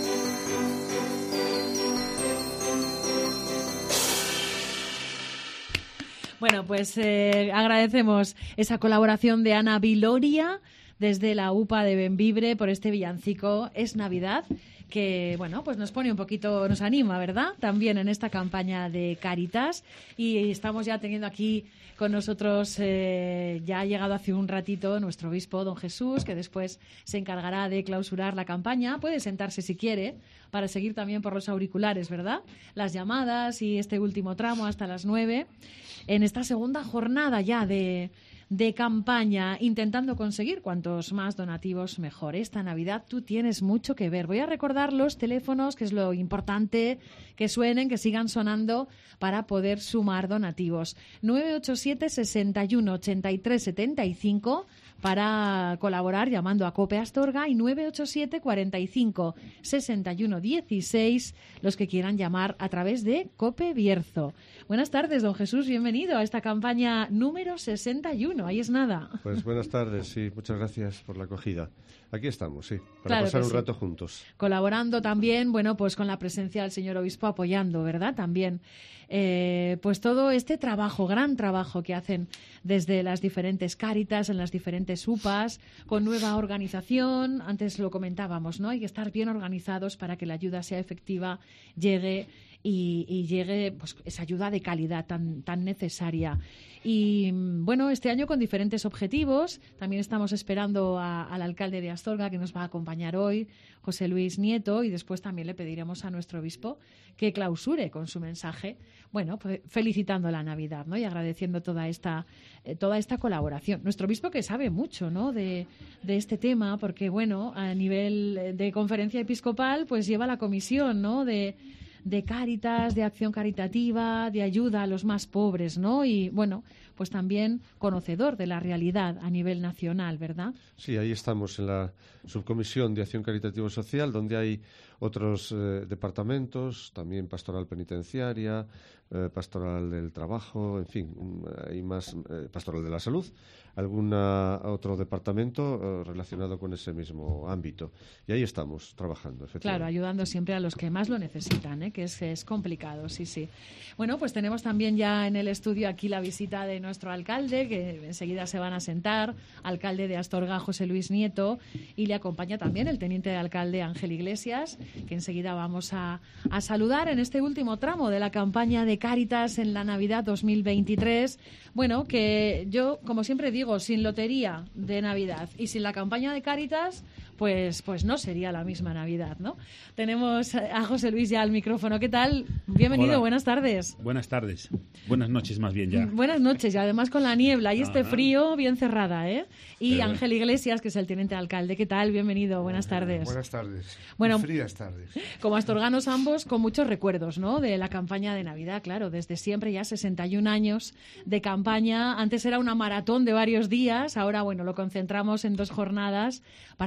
Bueno, pues eh, agradecemos esa colaboración de Ana Viloria desde la U P A de Bembibre por este villancico Es Navidad, que bueno, pues nos pone un poquito, nos anima, ¿verdad? También en esta campaña de Cáritas. Y estamos ya teniendo aquí con nosotros, eh, ya ha llegado hace un ratito nuestro obispo, don Jesús, que después se encargará de clausurar la campaña. Puede sentarse si quiere, para seguir también por los auriculares, ¿verdad? Las llamadas y este último tramo hasta las nueve, en esta segunda jornada ya de... de campaña, intentando conseguir cuantos más donativos mejor. Esta Navidad tú tienes mucho que ver. Voy a recordar los teléfonos, que es lo importante, que suenen, que sigan sonando para poder sumar donativos. nueve ocho siete, sesenta y uno, ochenta y tres, setenta y cinco para colaborar llamando a COPE Astorga, y nueve ocho siete, cuarenta y cinco, sesenta y uno, dieciséis los que quieran llamar a través de COPE Bierzo. Buenas tardes, don Jesús, bienvenido a esta campaña número sesenta y uno. Ahí es nada. Pues buenas tardes, sí, muchas gracias por la acogida. Aquí estamos, sí, para Claro pasar que un sí. rato juntos. Colaborando también, bueno, pues con la presencia del señor obispo apoyando, ¿verdad? También, eh, pues todo este trabajo, gran trabajo que hacen desde las diferentes Cáritas, en las diferentes U P As, con nueva organización. Antes lo comentábamos, ¿no? Hay que estar bien organizados para que la ayuda sea efectiva, llegue y, y llegue pues esa ayuda de calidad tan, tan necesaria. Y bueno, este año con diferentes objetivos. También estamos esperando a, al alcalde de Astorga, que nos va a acompañar hoy, José Luis Nieto, y después también le pediremos a nuestro obispo que clausure con su mensaje, bueno, pues felicitando la Navidad, ¿no? Y agradeciendo toda esta eh, toda esta colaboración. Nuestro obispo, que sabe mucho, ¿no? de, de este tema, porque bueno, a nivel de conferencia episcopal, pues lleva la comisión, ¿no? de de Cáritas, de acción caritativa, de ayuda a los más pobres, ¿no? Y, bueno, pues también conocedor de la realidad a nivel nacional, ¿verdad? Sí, ahí estamos en la subcomisión de acción caritativa social, donde hay otros eh, departamentos, también pastoral penitenciaria, eh, pastoral del trabajo, en fin, hay más eh, pastoral de la salud, algún otro departamento eh, relacionado con ese mismo ámbito. Y ahí estamos trabajando, efectivamente. Claro, ayudando siempre a los que más lo necesitan, ¿eh? Que es, es complicado, sí, sí. Bueno, pues tenemos también ya en el estudio aquí la visita de nuestro alcalde, que enseguida se van a sentar, alcalde de Astorga, José Luis Nieto, y le acompaña también el teniente de alcalde Ángel Iglesias, que enseguida vamos a, a saludar en este último tramo de la campaña de Cáritas en la Navidad dos mil veintitrés. Bueno, que yo, como siempre digo, sin lotería de Navidad y sin la campaña de Cáritas, pues, pues no sería la misma Navidad, ¿no? Tenemos a José Luis ya al micrófono. ¿Qué tal? Bienvenido, Hola. Buenas tardes. Buenas tardes. Buenas noches, más bien ya. Buenas noches, y además con la niebla y este Ajá. frío bien cerrada, ¿eh? Y Pero Ángel Iglesias, que es el teniente alcalde. ¿Qué tal? Bienvenido, buenas tardes. Buenas tardes. Bueno, Frías tardes. Como astorganos ambos, con muchos recuerdos, ¿no? De la campaña de Navidad, claro, desde siempre, ya sesenta y un años de campaña. Antes era una maratón de varios días, ahora, bueno, lo concentramos en dos jornadas para que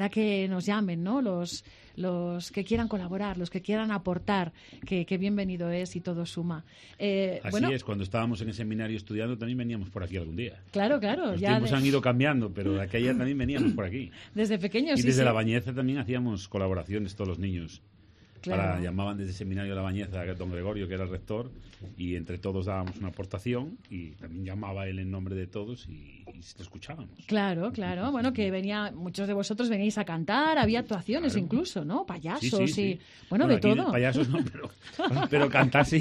que nos llamen, ¿no? Los, los que quieran colaborar, los que quieran aportar, que, que bienvenido es y todo suma. Eh, Así bueno, es, cuando estábamos en el seminario estudiando también veníamos por aquí algún día. Claro, claro. Los ya tiempos de- han ido cambiando, pero de aquella también veníamos por aquí. Desde pequeños, Y sí, desde sí. La Bañeza también hacíamos colaboraciones todos los niños. Claro. Para, llamaban desde el seminario de La Bañeza a don Gregorio, que era el rector, y entre todos dábamos una aportación y también llamaba él en nombre de todos y, y lo escuchábamos. Claro, claro. Bueno, que venía, muchos de vosotros veníais a cantar, había actuaciones Claro. incluso, ¿no? Payasos Sí, sí, y... sí. Bueno, Bueno, de aquí todo. payasos no, pero, pero cantar sí.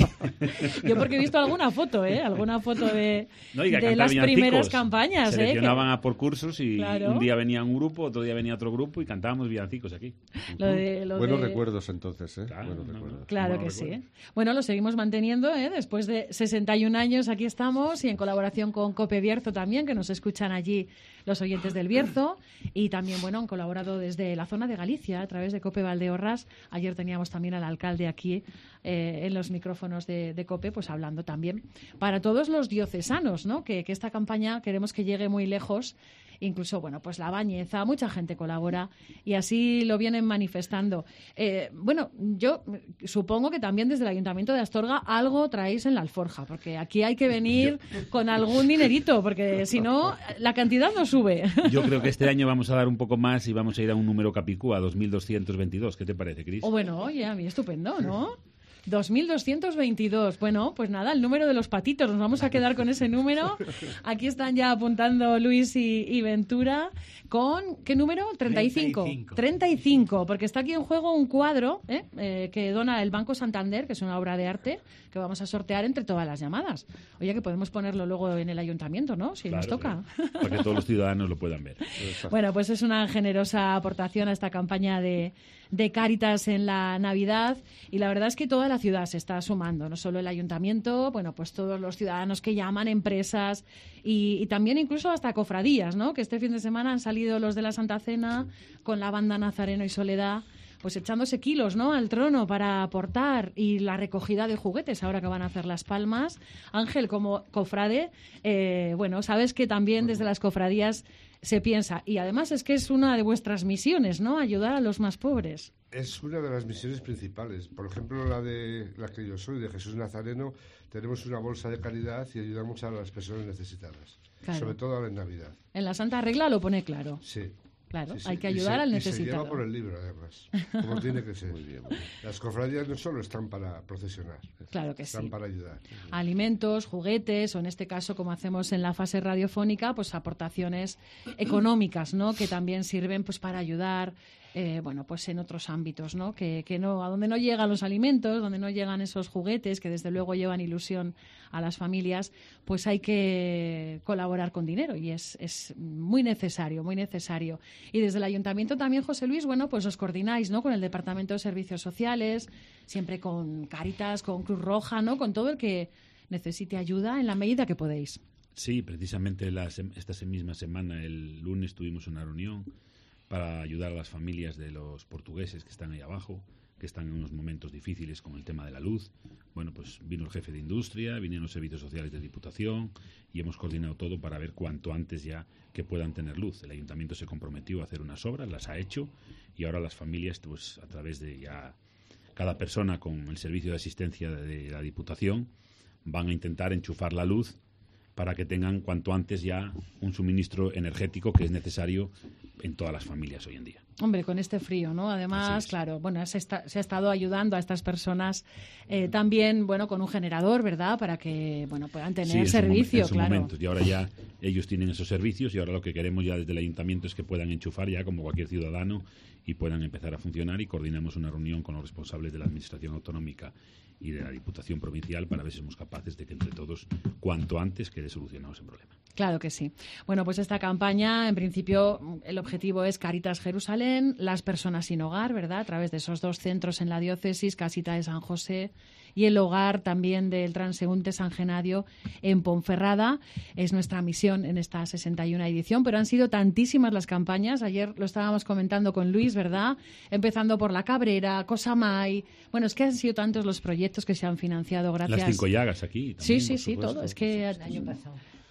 Yo porque he visto alguna foto, ¿eh? Alguna foto de, No, y que a de cantar las villancicos. primeras campañas, ¿eh? Seleccionaban Que- a por cursos y Claro. un día venía un grupo, otro día venía otro grupo y cantábamos villancicos aquí. Lo de- lo Buenos de- recuerdos entonces, ¿eh? Buenos recuerdos. Claro que sí. Bueno, lo seguimos manteniendo, ¿eh? Después de sesenta y un años aquí estamos y en colaboración con Cope Bierzo también, que nos escuchan allí los oyentes del Bierzo, y también, bueno, han colaborado desde la zona de Galicia a través de Cope Valdeorras. Ayer teníamos también al alcalde aquí eh, en los micrófonos de, de Cope, pues hablando también para todos los diocesanos, ¿no? Que, que esta campaña queremos que llegue muy lejos. Incluso, bueno, pues La Bañeza, mucha gente colabora y así lo vienen manifestando. Eh, bueno, yo supongo que también desde el Ayuntamiento de Astorga algo traéis en la alforja, porque aquí hay que venir con algún dinerito, porque si no, la cantidad no sube. Yo creo que este año vamos a dar un poco más y vamos a ir a un número capicúa, dos mil doscientos veintidós. ¿Qué te parece, Cris? O bueno, oye, a mí estupendo, ¿no? dos mil doscientos veintidós. Bueno, pues nada, el número de los patitos. Nos vamos a quedar con ese número. Aquí están ya apuntando Luis y, y Ventura con, ¿qué número? treinta y cinco. treinta y cinco. treinta y cinco, porque está aquí en juego un cuadro ¿eh? Eh, que dona el Banco Santander, que es una obra de arte que vamos a sortear entre todas las llamadas. Oye, que podemos ponerlo luego en el ayuntamiento, ¿no? Si nos Claro, toca. claro, para que todos los ciudadanos lo puedan ver. Bueno, pues es una generosa aportación a esta campaña de, de Cáritas en la Navidad, y la verdad es que toda la ciudad se está sumando, no solo el ayuntamiento, bueno, pues todos los ciudadanos que llaman, empresas y, y también incluso hasta cofradías, ¿no? Que este fin de semana han salido los de la Santa Cena con la banda Nazareno y Soledad, pues echándose kilos, ¿no?, al trono para aportar, y la recogida de juguetes ahora que van a hacer las palmas. Ángel, como cofrade, eh, bueno, sabes que también desde las cofradías se piensa, y además es que es una de vuestras misiones, ¿no?, ayudar a los más pobres. Es una de las misiones principales. Por ejemplo, la de la que yo soy, de Jesús Nazareno, tenemos una bolsa de caridad y ayudamos a las personas necesitaitadas, Claro. sobre todo ahora en Navidad. En la Santa Regla lo pone claro. Sí. Claro, Sí, sí. hay que Y ayudar se- al Y se necesitado. lleva por el libro, además, como tiene que ser. Las cofradías no solo están para procesionar, Claro que están sí. para ayudar. Alimentos, juguetes, o en este caso, como hacemos en la fase radiofónica, pues aportaciones económicas, ¿no?, que también sirven pues para ayudar, eh, bueno, pues en otros ámbitos, ¿no?, que, que no, a donde no llegan los alimentos, donde no llegan esos juguetes, que desde luego llevan ilusión a las familias, pues hay que colaborar con dinero, y es, es muy necesario, muy necesario. Y desde el Ayuntamiento también, José Luis, bueno, pues os coordináis, ¿no?, con el Departamento de Servicios Sociales, siempre con Cáritas, con Cruz Roja, ¿no?, con todo el que necesite ayuda en la medida que podéis. Sí, precisamente la sem- esta se- misma semana, el lunes, tuvimos una reunión para ayudar a las familias de los portugueses que están ahí abajo, que están en unos momentos difíciles con el tema de la luz. Bueno, pues vino el jefe de industria, vinieron los servicios sociales de Diputación y hemos coordinado todo para ver cuanto antes ya que puedan tener luz. El ayuntamiento se comprometió a hacer unas obras, las ha hecho, y ahora las familias, pues a través de ya cada persona con el servicio de asistencia de la Diputación, van a intentar enchufar la luz para que tengan cuanto antes ya un suministro energético que es necesario en todas las familias hoy en día. Hombre, con este frío, ¿no? Además, claro, bueno, se, está- se ha estado ayudando a estas personas eh, también, bueno, con un generador, ¿verdad?, para que, bueno, puedan tener Sí, en su servicio, momen- en su claro. momentos. Y ahora ya ellos tienen esos servicios y ahora lo que queremos ya desde el ayuntamiento es que puedan enchufar ya como cualquier ciudadano y puedan empezar a funcionar, y coordinamos una reunión con los responsables de la Administración Autonómica y de la Diputación Provincial para ver si somos capaces de que entre todos, cuanto antes, quede solucionado ese problema. Claro que sí. Bueno, pues esta campaña, en principio, el objetivo es Cáritas Jerusalén, las personas sin hogar, ¿verdad?, a través de esos dos centros en la diócesis, Casita de San José y el hogar también del transeúnte San Genadio en Ponferrada. Es nuestra misión en esta sesenta y una edición, pero han sido tantísimas las campañas. Ayer lo estábamos comentando con Luis, ¿verdad?, empezando por La Cabrera, Cosamay. Bueno, es que han sido tantos los proyectos que se han financiado gracias... Las cinco llagas aquí. Sí, también, sí, por sí, supuesto. todo. Es que El año pasado.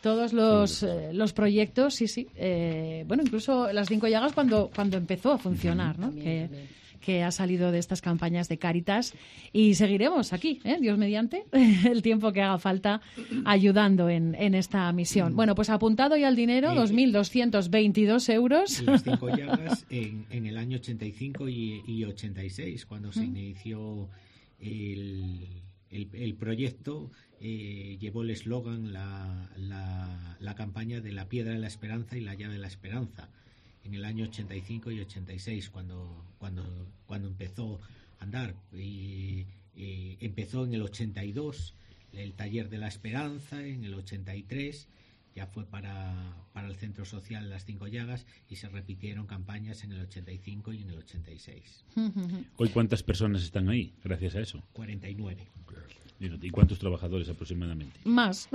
todos los, eh, los proyectos, sí, sí. Eh, bueno, incluso las Cinco Llagas cuando, cuando empezó a funcionar, ¿no? También, que, también. que ha salido de estas campañas de Cáritas y seguiremos aquí, ¿eh? Dios mediante, el tiempo que haga falta ayudando en, en esta misión. Bueno, pues apuntado ya el dinero, Eh, dos mil doscientos veintidós euros. Las Cinco Llagas en, en el año ochenta y cinco y, y ochenta y seis, cuando se Mm. inició el, el, el proyecto, eh, llevó el eslogan, la, la, la campaña de la piedra de la esperanza y la llave de la esperanza. En el año ochenta y cinco y ochenta y seis, cuando, cuando, cuando empezó a andar. Y, y empezó en el ochenta y dos el taller de la esperanza, en el ochenta y tres ya fue para, para el centro social Las Cinco Llagas, y se repitieron campañas en el ochenta y cinco y en el ochenta y seis. ¿Hoy cuántas personas están ahí gracias a eso? cuarenta y nueve. ¿Y cuántos trabajadores aproximadamente? Más.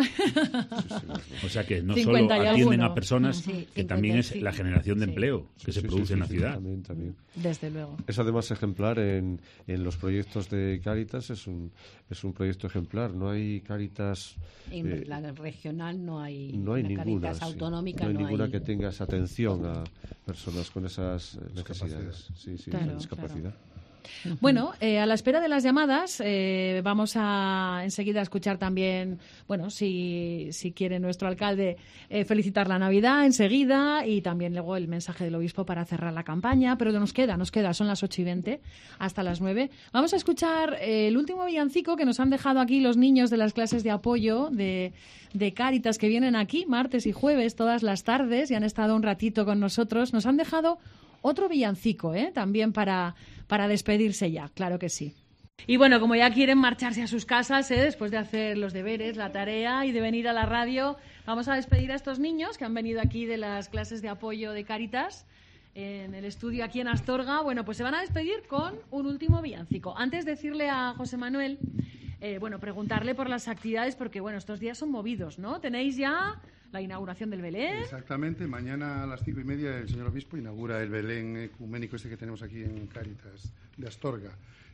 O sea que no solo cincuenta y atienden alguno. a personas, Sí, que también es cincuenta, la sí. generación de Sí. empleo que se Sí, sí, produce sí, en la sí, ciudad. También, también. Desde luego. Es además ejemplar en, en los proyectos de Cáritas, es un, es un proyecto ejemplar. No hay Cáritas... En eh, la regional no hay, no hay una ninguna, Cáritas sí. autonómica, no hay no ninguna hay. que tenga esa atención a personas con esas eh, necesidades. Sí, sí, Claro, esa discapacidad. Bueno, eh, a la espera de las llamadas, eh, vamos a enseguida a escuchar también, bueno, si, si quiere nuestro alcalde eh, felicitar la Navidad enseguida, y también luego el mensaje del obispo para cerrar la campaña, pero nos queda, nos queda, son las ocho y veinte hasta las nueve. Vamos a escuchar eh, el último villancico que nos han dejado aquí los niños de las clases de apoyo de, de Cáritas, que vienen aquí martes y jueves todas las tardes y han estado un ratito con nosotros. Nos han dejado otro villancico, ¿eh? También para, para despedirse ya, claro que sí. Y bueno, como ya quieren marcharse a sus casas, ¿eh? Después de hacer los deberes, la tarea y de venir a la radio, vamos a despedir a estos niños que han venido aquí de las clases de apoyo de Cáritas en el estudio aquí en Astorga. Bueno, pues se van a despedir con un último villancico. Antes de decirle a José Manuel, eh, bueno, preguntarle por las actividades, porque bueno, estos días son movidos, ¿no? Tenéis ya la inauguración del Belén. Exactamente, mañana a las cinco y media el señor obispo inaugura el Belén ecuménico este que tenemos aquí en Cáritas de Astorga.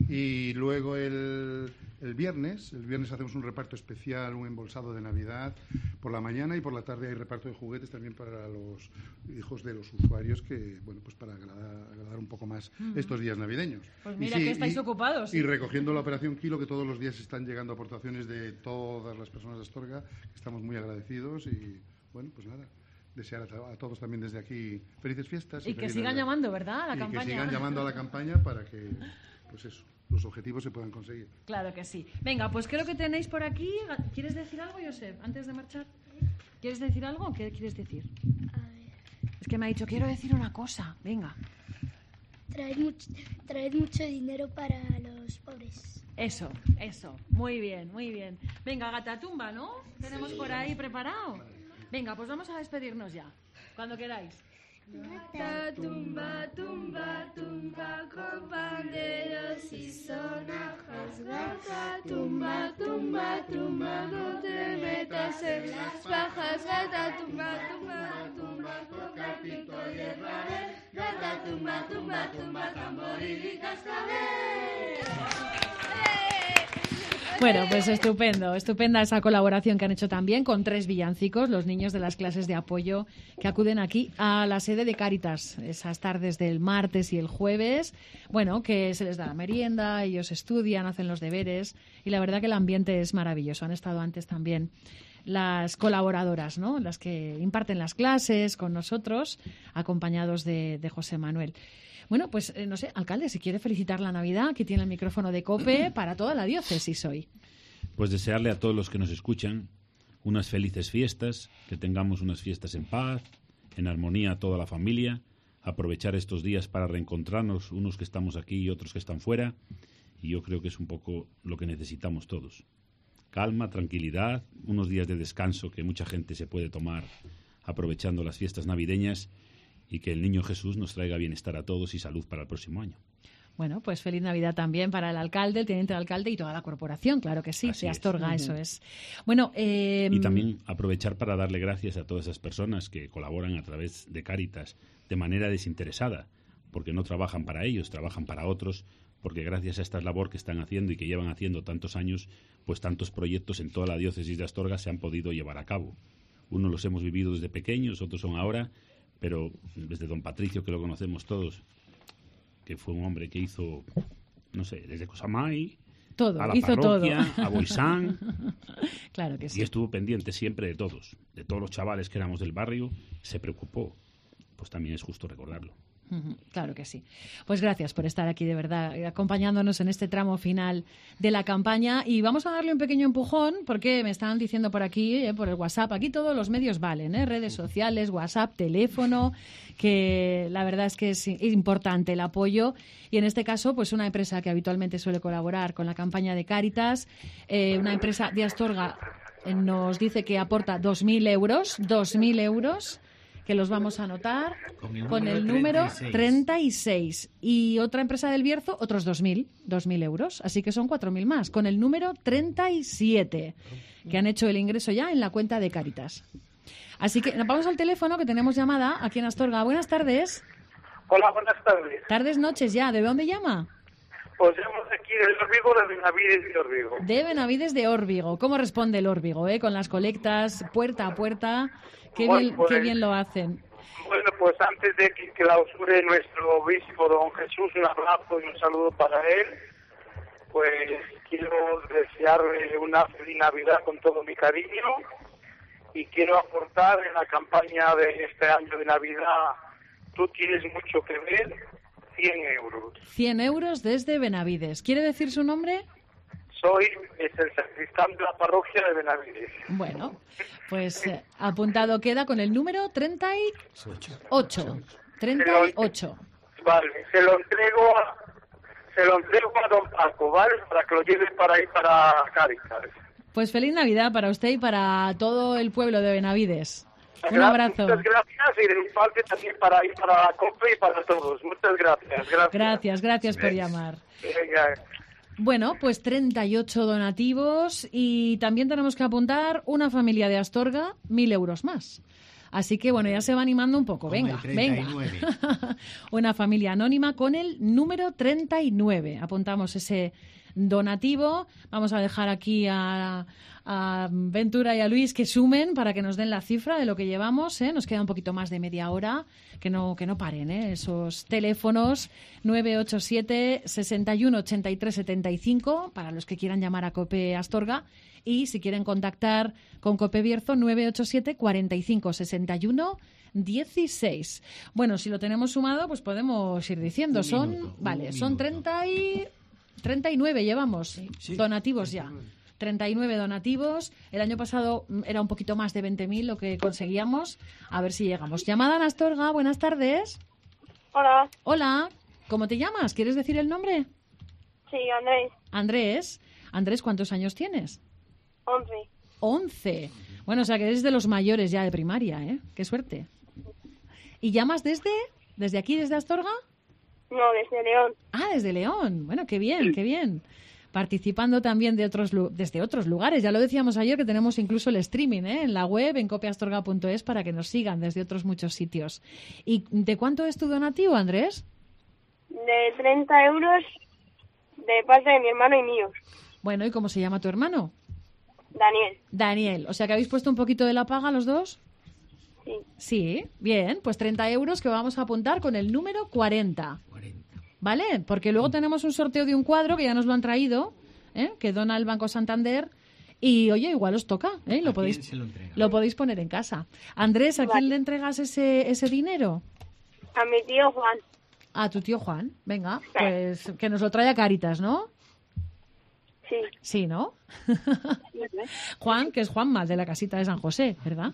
Y luego el, el viernes, el viernes hacemos un reparto especial, un embolsado de Navidad por la mañana, y por la tarde hay reparto de juguetes también para los hijos de los usuarios, que bueno, pues para agradar, agradar un poco más Ujú. estos días navideños. Pues Y mira sí, que estáis y- ocupados. Y recogiendo la operación Kilo, que todos los días están llegando aportaciones de todas las personas de Astorga, que estamos muy agradecidos. Y bueno, pues nada, desear a, to- a todos también desde aquí felices fiestas. Y que feliz sigan Navidad. llamando, ¿verdad? A la y campaña. que sigan llamando a la campaña para que, pues eso, los objetivos se puedan conseguir. Claro que sí. Venga, pues creo que tenéis por aquí. ¿Quieres decir algo, Josep, antes de marchar? ¿Quieres decir algo o qué quieres decir? Es que me ha dicho, quiero decir una cosa. Venga. Traed mucho, traed mucho dinero para los pobres. Eso, eso. Muy bien, muy bien. Venga, Gatatumba, ¿no? Tenemos por ahí preparado. Venga, pues vamos a despedirnos ya. Cuando queráis. Gata tumba, tumba, tumba, con panderos y sonajas. Gata tumba, tumba, tumba, no te metas en las pajas. Gata tumba, tumba, tumba, toca el pito y el rabel. Gata tumba, tumba, tumba, tamboril y cascabel. Bueno, pues estupendo, estupenda esa colaboración que han hecho también con tres villancicos, los niños de las clases de apoyo que acuden aquí a la sede de Cáritas esas tardes del martes y el jueves. Bueno, que se les da la merienda, ellos estudian, hacen los deberes y la verdad que el ambiente es maravilloso. Han estado antes también las colaboradoras, ¿no? Las que imparten las clases con nosotros, acompañados de, de José Manuel. Bueno, pues eh, no sé, alcalde, si quiere felicitar la Navidad, aquí tiene el micrófono de COPE para toda la diócesis hoy. Pues desearle a todos los que nos escuchan unas felices fiestas, que tengamos unas fiestas en paz, en armonía toda la familia, aprovechar estos días para reencontrarnos, unos que estamos aquí y otros que están fuera, y yo creo que es un poco lo que necesitamos todos. Calma, tranquilidad, unos días de descanso que mucha gente se puede tomar aprovechando las fiestas navideñas, y que el Niño Jesús nos traiga bienestar a todos y salud para el próximo año. Bueno, pues feliz Navidad también para el alcalde, el teniente de alcalde y toda la corporación, claro que sí, Así de es. Astorga, Ujú. eso es. Bueno, eh, Y también aprovechar para darle gracias a todas esas personas que colaboran a través de Cáritas de manera desinteresada, porque no trabajan para ellos, trabajan para otros, porque gracias a esta labor que están haciendo y que llevan haciendo tantos años, pues tantos proyectos en toda la diócesis de Astorga se han podido llevar a cabo. Unos los hemos vivido desde pequeños, otros son ahora, pero desde don Patricio, que lo conocemos todos, que fue un hombre que hizo, no sé, desde Cosamay, todo, a la hizo parroquia, todo. a Boisán. Claro que sí. Y estuvo pendiente siempre de todos, de todos los chavales que éramos del barrio, se preocupó. Pues también es justo recordarlo. Claro que sí. Pues gracias por estar aquí, de verdad, acompañándonos en este tramo final de la campaña. Y vamos a darle un pequeño empujón, porque me están diciendo por aquí, eh, por el WhatsApp, aquí todos los medios valen, ¿eh? Redes sociales, WhatsApp, teléfono, que la verdad es que es importante el apoyo. Y en este caso, pues una empresa que habitualmente suele colaborar con la campaña de Cáritas, eh, una empresa de Astorga, eh, nos dice que aporta dos mil euros, dos mil euros, que los vamos a anotar Con el con el número número treinta y seis. Y otra empresa del Bierzo, otros dos mil euros. Así que son cuatro mil más. Con el número treinta y siete, que han hecho el ingreso ya en la cuenta de Cáritas. Así que vamos al teléfono, que tenemos llamada aquí en Astorga. Buenas tardes. Hola, buenas tardes. Tardes, noches ya. ¿De dónde llama? Pues llamo de aquí del Órbigo, de Benavides de Órbigo. De Benavides de Órbigo. ¿Cómo responde el Órbigo, eh? Con las colectas puerta a puerta. Qué, Bueno, bien, pues, qué bien lo hacen. Bueno, pues antes de que clausure nuestro obispo don Jesús, un abrazo y un saludo para él. Pues quiero desearle una feliz Navidad con todo mi cariño y quiero aportar en la campaña de este año de Navidad, tú tienes mucho que ver, cien euros. cien euros desde Benavides. ¿Quiere decir su nombre? Soy es el sacristán de la parroquia de Benavides. Bueno, pues eh, apuntado queda con el número treinta y ocho. treinta y ocho. Vale, se lo entrego a, se lo entrego a don Paco, ¿vale? Para que lo lleve para ir para Cáritas. Pues feliz Navidad para usted y para todo el pueblo de Benavides. Un Gra- abrazo. Muchas gracias y de mi parte también para ir para la COPE y para todos. Muchas gracias. Gracias, Gracias, gracias por llamar. Venga. Bueno, pues treinta y ocho donativos y también tenemos que apuntar una familia de Astorga, mil euros más. Así que, bueno, ya se va animando un poco. Venga, venga. Una familia anónima con el número treinta y nueve. Apuntamos ese donativo. Vamos a dejar aquí a, a Ventura y a Luis que sumen para que nos den la cifra de lo que llevamos, ¿eh? Nos queda un poquito más de media hora. Que no, que no paren, ¿eh? Esos teléfonos nueve ocho siete, sesenta y uno, ochenta y tres, setenta y cinco para los que quieran llamar a COPE Astorga. Y si quieren contactar con COPE Bierzo, nueve ocho siete, cuarenta y cinco, sesenta y uno, dieciséis. Bueno, si lo tenemos sumado, pues podemos ir diciendo. Un Son, minuto, vale, un son minuto. treinta y, treinta y nueve llevamos donativos ya. treinta y nueve donativos. El año pasado mm, era un poquito más de veinte mil lo que conseguíamos. A ver si llegamos. Llamada en Astorga, buenas tardes. Hola, Hola, ¿cómo te llamas? ¿Quieres decir el nombre? sí, Andrés, Andrés. Andrés, ¿cuántos años tienes? once. once. Bueno, o sea que eres de los mayores ya de primaria, ¿eh? Qué suerte. ¿Y llamas desde, desde aquí, desde Astorga? No, desde León. Ah, desde León. Bueno, qué bien, qué bien. Participando también de otros lu- desde otros lugares. Ya lo decíamos ayer que tenemos incluso el streaming, ¿eh? En la web, en copiastorga punto es, para que nos sigan desde otros muchos sitios. ¿Y de cuánto es tu donativo, Andrés? De treinta euros de parte de mi hermano y mío, Bueno, ¿y cómo se llama tu hermano? Daniel. Daniel. O sea que habéis puesto un poquito de la paga los dos. Sí. Sí, bien, pues treinta euros que vamos a apuntar con el número cuarenta. ¿Vale? Porque luego tenemos un sorteo de un cuadro que ya nos lo han traído, ¿eh? Que dona el Banco Santander. Y, oye, igual os toca, ¿eh? Lo podéis, se lo entrega? lo podéis poner en casa. Andrés, ¿a quién le entregas ese, ese dinero? A mi tío Juan. A tu tío Juan. Venga, pues que nos lo trae a Cáritas, ¿no? Sí. Sí, ¿no? Juan, que es Juanma, de la casita de San José, ¿verdad?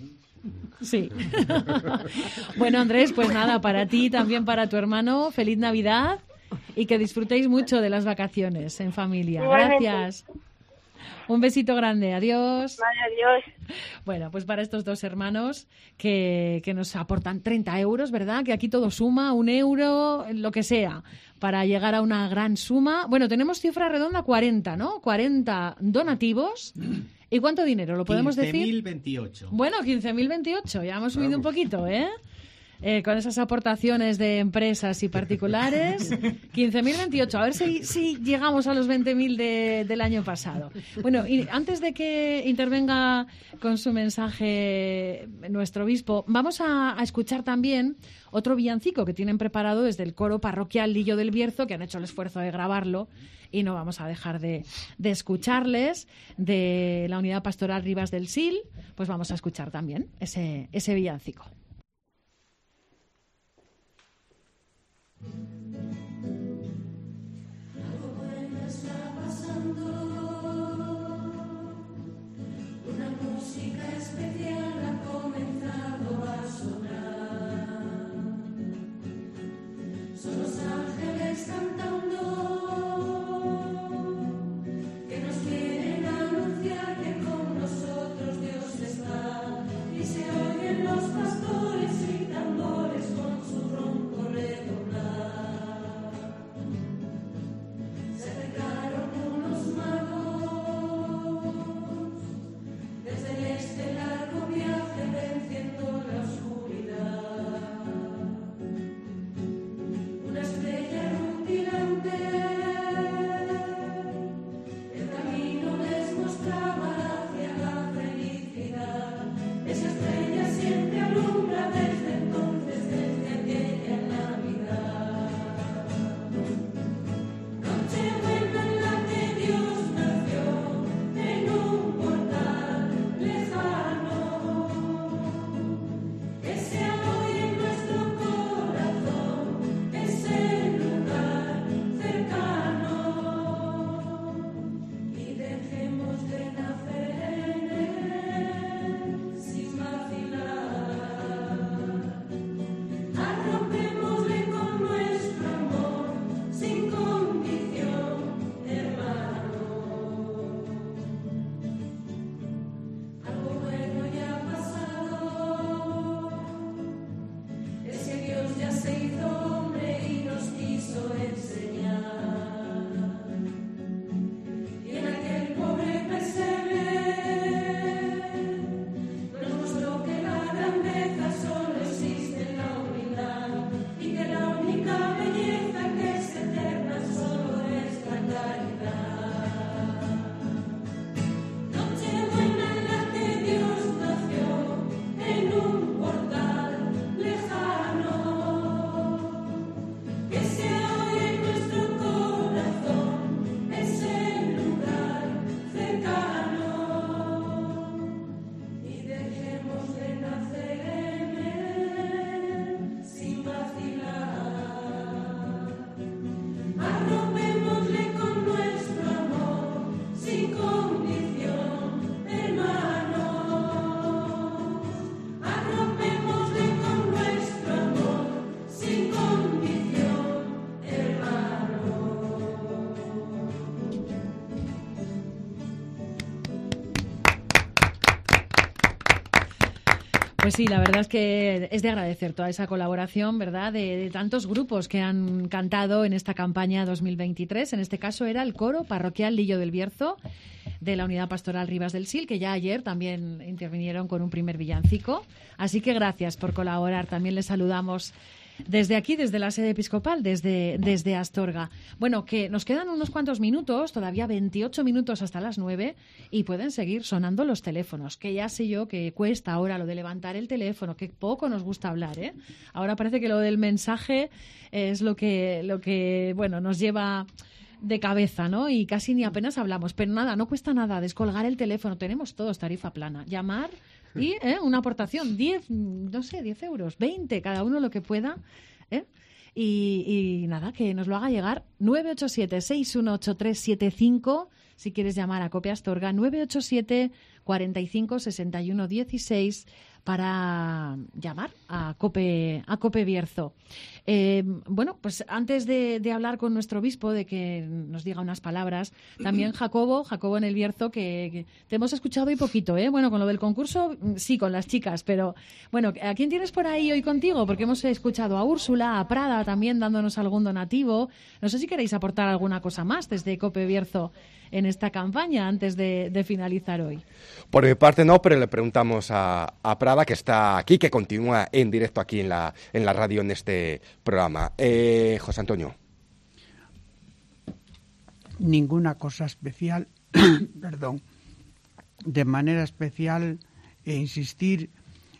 Sí. Bueno, Andrés, pues nada, para ti, también para tu hermano, feliz Navidad y que disfrutéis mucho de las vacaciones en familia. Igualmente. Gracias. Un besito grande, adiós. Vale, adiós. Bueno, pues para estos dos hermanos que, que nos aportan treinta euros, ¿verdad? Que aquí todo suma, un euro, lo que sea, para llegar a una gran suma. Bueno, tenemos cifra redonda cuarenta, ¿no? cuarenta donativos. ¿Y cuánto dinero? ¿Lo podemos quince decir? mil veintiocho. Bueno, quince mil veintiocho, ya hemos subido un poquito, ¿eh? eh, con esas aportaciones de empresas y particulares, quince mil veintiocho. A ver si, si llegamos a los veinte mil de, del año pasado. Bueno, y antes de que intervenga con su mensaje nuestro obispo, vamos a, a escuchar también otro villancico que tienen preparado desde el coro parroquial Lillo del Bierzo, que han hecho el esfuerzo de grabarlo y no vamos a dejar de, de escucharles, de la Unidad Pastoral Ribas del Sil. Pues vamos a escuchar también ese, ese villancico. Algo bueno está pasando, una música especial ha comenzado a sonar. Son los ángeles cantando, que nos quieren anunciar que con nosotros Dios está, y se oyen los pastores y tambores con su ronco redoblar. Se acercaron unos magos desde el este, largo viaje venciendo la oscuridad. Una estrella rutilante el camino les mostraba hacia la felicidad. Esa estrella siempre alumbra desde entonces, desde aquella Navidad. Nochebuena en la que Dios nació en un portal lejano, que sea hoy en nuestro corazón ese lugar cercano, y dejemos de nacer en él sin vacilar. Arropémosle con nuestro amor sin condición, hermano. Algo bueno ya ha pasado, es que Dios ya se hizo hombre y nos quiso enseñar. Y en aquel pobre pesebre nos mostró que la grandeza solo existe en la humildad, y que la única belleza que es eterna solo es la caridad. Nochebuena en la que Dios nació en un portal lejano, que sea hoy en nuestro corazón ese lugar cercano, y dejemos de nacer en él sin vacilar. Arropémosle con nuestro amor sin condición, hermano. Arropémosle con nuestro amor sin condición, hermano. Pues sí, la verdad es que es de agradecer toda esa colaboración, ¿verdad?, de, de tantos grupos que han cantado en esta campaña dos mil veintitrés. En este caso era el coro parroquial Lillo del Bierzo de la Unidad Pastoral Ribas del Sil, que ya ayer también intervinieron con un primer villancico. Así que gracias por colaborar. También les saludamos desde aquí, desde la sede episcopal, desde, desde Astorga. Bueno, que nos quedan unos cuantos minutos, todavía veintiocho minutos hasta las nueve, y pueden seguir sonando los teléfonos, que ya sé yo que cuesta ahora lo de levantar el teléfono, que poco nos gusta hablar, ¿eh? Ahora parece que lo del mensaje es lo que, lo que bueno, nos lleva de cabeza, ¿no? Y casi ni apenas hablamos. Pero nada, no cuesta nada descolgar el teléfono. Tenemos todos tarifa plana. Llamar y ¿eh? una aportación, diez, no sé, diez euros, veinte, cada uno lo que pueda, ¿eh? Y, y nada, que nos lo haga llegar. Nueve ocho siete, seis uno ocho tres siete cinco, si quieres llamar a Cope Astorga, nueve ocho siete, cuarenta y cinco, sesenta y uno dieciséis, para llamar a Cope, a Cope Bierzo. Eh, bueno, pues antes de, de hablar con nuestro obispo, de que nos diga unas palabras, también Jacobo, Jacobo en el Bierzo, que, que te hemos escuchado hoy poquito, ¿eh? Bueno, con lo del concurso, sí, con las chicas, pero bueno, ¿a quién tienes por ahí hoy contigo? Porque hemos escuchado a Úrsula, a Prada también dándonos algún donativo. No sé si queréis aportar alguna cosa más desde COPE Bierzo en esta campaña antes de, de finalizar hoy. Por mi parte no, pero le preguntamos a, a Prada, que está aquí, que continúa en directo aquí en la, en la radio en este programa. Eh, José Antonio. Ninguna cosa especial, perdón, de manera especial e insistir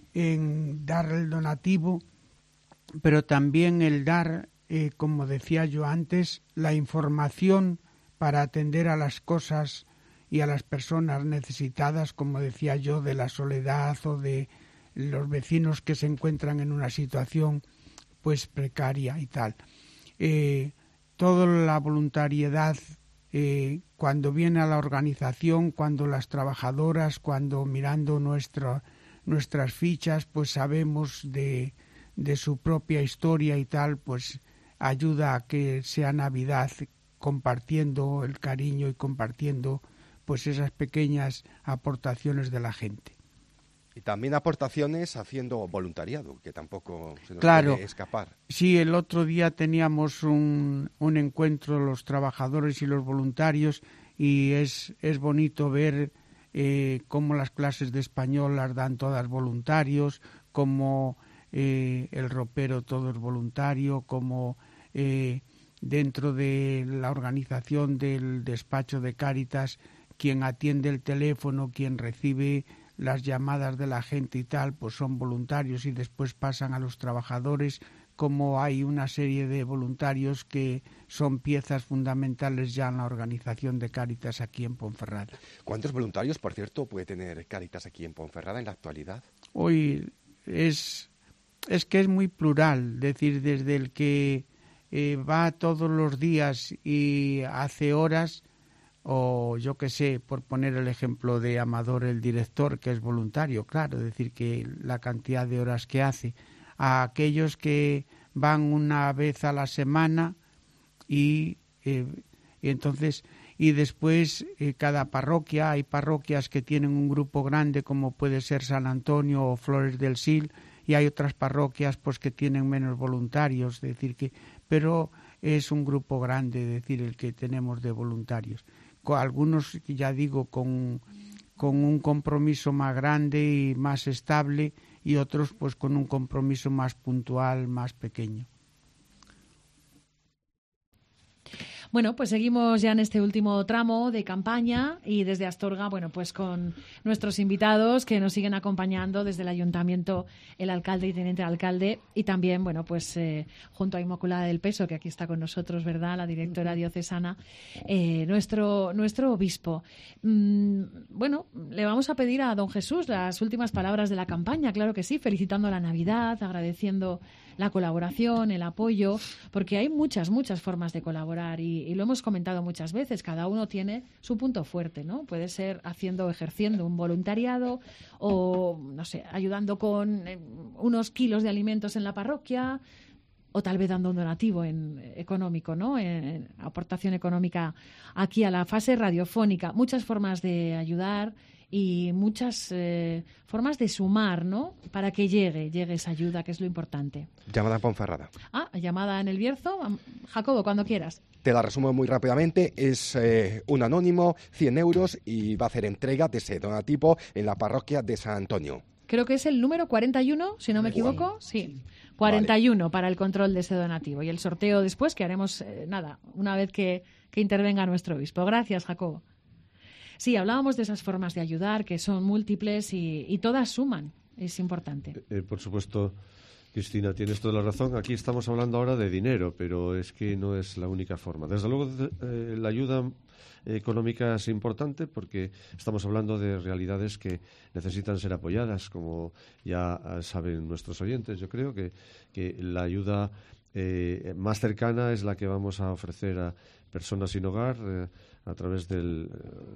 en dar el donativo, pero también el dar, eh, como decía yo antes, la información para atender a las cosas y a las personas necesitadas, como decía yo, de la soledad o de los vecinos que se encuentran en una situación pues precaria y tal. Eh, toda la voluntariedad, eh, cuando viene a la organización, cuando las trabajadoras, cuando mirando nuestra, nuestras fichas, pues sabemos de, de su propia historia y tal, pues ayuda a que sea Navidad, compartiendo el cariño y compartiendo pues esas pequeñas aportaciones de la gente. Y también aportaciones haciendo voluntariado, que tampoco se nos claro, puede escapar. Sí, el otro día teníamos un, un encuentro los trabajadores y los voluntarios y es, es bonito ver eh, cómo las clases de español las dan todas voluntarios, cómo eh, el ropero todo es voluntario, cómo eh, dentro de la organización del despacho de Cáritas, quien atiende el teléfono, quien recibe las llamadas de la gente y tal, pues son voluntarios y después pasan a los trabajadores, como hay una serie de voluntarios que son piezas fundamentales ya en la organización de Cáritas aquí en Ponferrada. ¿Cuántos voluntarios, por cierto, puede tener Cáritas aquí en Ponferrada en la actualidad? Hoy es, es que es muy plural, es decir, desde el que eh, va todos los días y hace horas, o yo qué sé, por poner el ejemplo de Amador, el director, que es voluntario, claro, es decir, que la cantidad de horas que hace, a aquellos que van una vez a la semana y, eh, y entonces y después eh, cada parroquia, hay parroquias que tienen un grupo grande como puede ser San Antonio o Flores del Sil, y hay otras parroquias pues que tienen menos voluntarios, es decir que, pero es un grupo grande, es decir, el que tenemos de voluntarios. Con algunos, ya digo, con, con un compromiso más grande y más estable, y otros pues con un compromiso más puntual, más pequeño. Bueno, pues seguimos ya en este último tramo de campaña y desde Astorga, bueno, pues con nuestros invitados que nos siguen acompañando desde el Ayuntamiento, el alcalde y teniente alcalde, y también, bueno, pues eh, junto a Inmaculada del Peso, que aquí está con nosotros, ¿verdad?, la directora diocesana, eh, nuestro, nuestro obispo. Mm, bueno, le vamos a pedir a don Jesús las últimas palabras de la campaña, claro que sí, felicitando la Navidad, agradeciendo la colaboración, el apoyo, porque hay muchas, muchas formas de colaborar y, y lo hemos comentado muchas veces, cada uno tiene su punto fuerte, ¿no? Puede ser haciendo, ejerciendo un voluntariado o, no sé, ayudando con eh, unos kilos de alimentos en la parroquia o tal vez dando un donativo en, económico, ¿no? En, en aportación económica aquí a la fase radiofónica. Muchas formas de ayudar y muchas eh, formas de sumar, ¿no?, para que llegue, llegue esa ayuda, que es lo importante. Llamada en Ponferrada. Ah, llamada en el Bierzo. Jacobo, cuando quieras. Te la resumo muy rápidamente. Es eh, un anónimo, cien euros, y va a hacer entrega de ese donativo en la parroquia de San Antonio. Creo que es el número cuarenta y uno, si no me equivoco. Sí, cuarenta y uno vale. Para el control de ese donativo. Y el sorteo después, que haremos, eh, nada, una vez que, que intervenga nuestro obispo. Gracias, Jacobo. Sí, hablábamos de esas formas de ayudar, que son múltiples y, y todas suman. Es importante. Eh, por supuesto, Cristina, tienes toda la razón. Aquí estamos hablando ahora de dinero, pero es que no es la única forma. Desde luego, eh, la ayuda económica es importante porque estamos hablando de realidades que necesitan ser apoyadas, como ya saben nuestros oyentes. Yo creo que, que la ayuda eh, más cercana es la que vamos a ofrecer a personas sin hogar, eh, a través del,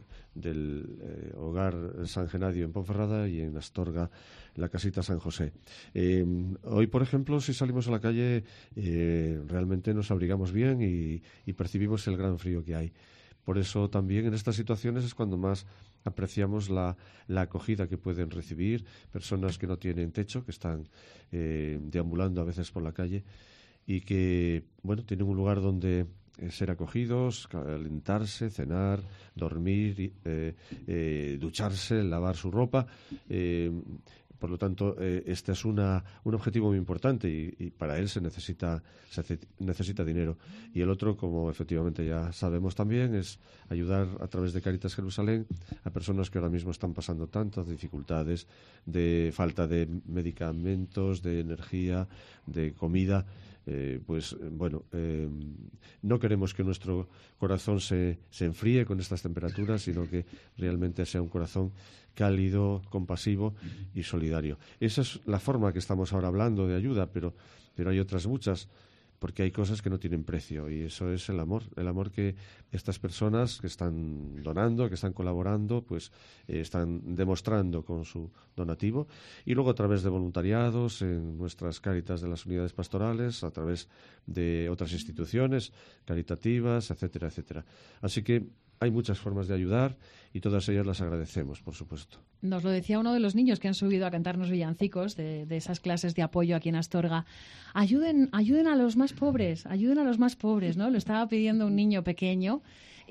del eh, Hogar San Genadio en Ponferrada y en Astorga la Casita San José. Eh, hoy, por ejemplo, si salimos a la calle, eh, realmente nos abrigamos bien y, y percibimos el gran frío que hay. Por eso también en estas situaciones es cuando más apreciamos la, la acogida que pueden recibir personas que no tienen techo, que están eh, deambulando a veces por la calle y que, bueno, tienen un lugar donde eh, ser acogidos, calentarse, cenar, dormir, eh, eh, ducharse, lavar su ropa. Eh, Por lo tanto, eh, este es una, un objetivo muy importante y, y para él se necesita, se necesita dinero. Y el otro, como efectivamente ya sabemos también, es ayudar a través de Cáritas Jerusalén a personas que ahora mismo están pasando tantas dificultades de falta de medicamentos, de energía, de comida. Eh, pues bueno, eh, no queremos que nuestro corazón se, se enfríe con estas temperaturas, sino que realmente sea un corazón cálido, compasivo y solidario. Esa es la forma que estamos ahora hablando de ayuda, pero, pero hay otras muchas, porque hay cosas que no tienen precio y eso es el amor, el amor que estas personas que están donando, que están colaborando, pues eh, están demostrando con su donativo y luego a través de voluntariados en nuestras Cáritas de las unidades pastorales, a través de otras instituciones caritativas, etcétera, etcétera. Así que hay muchas formas de ayudar y todas ellas las agradecemos, por supuesto. Nos lo decía uno de los niños que han subido a cantarnos villancicos de, de esas clases de apoyo aquí en Astorga. Ayuden, ayuden a los más pobres, ayuden a los más pobres, ¿no? Lo estaba pidiendo un niño pequeño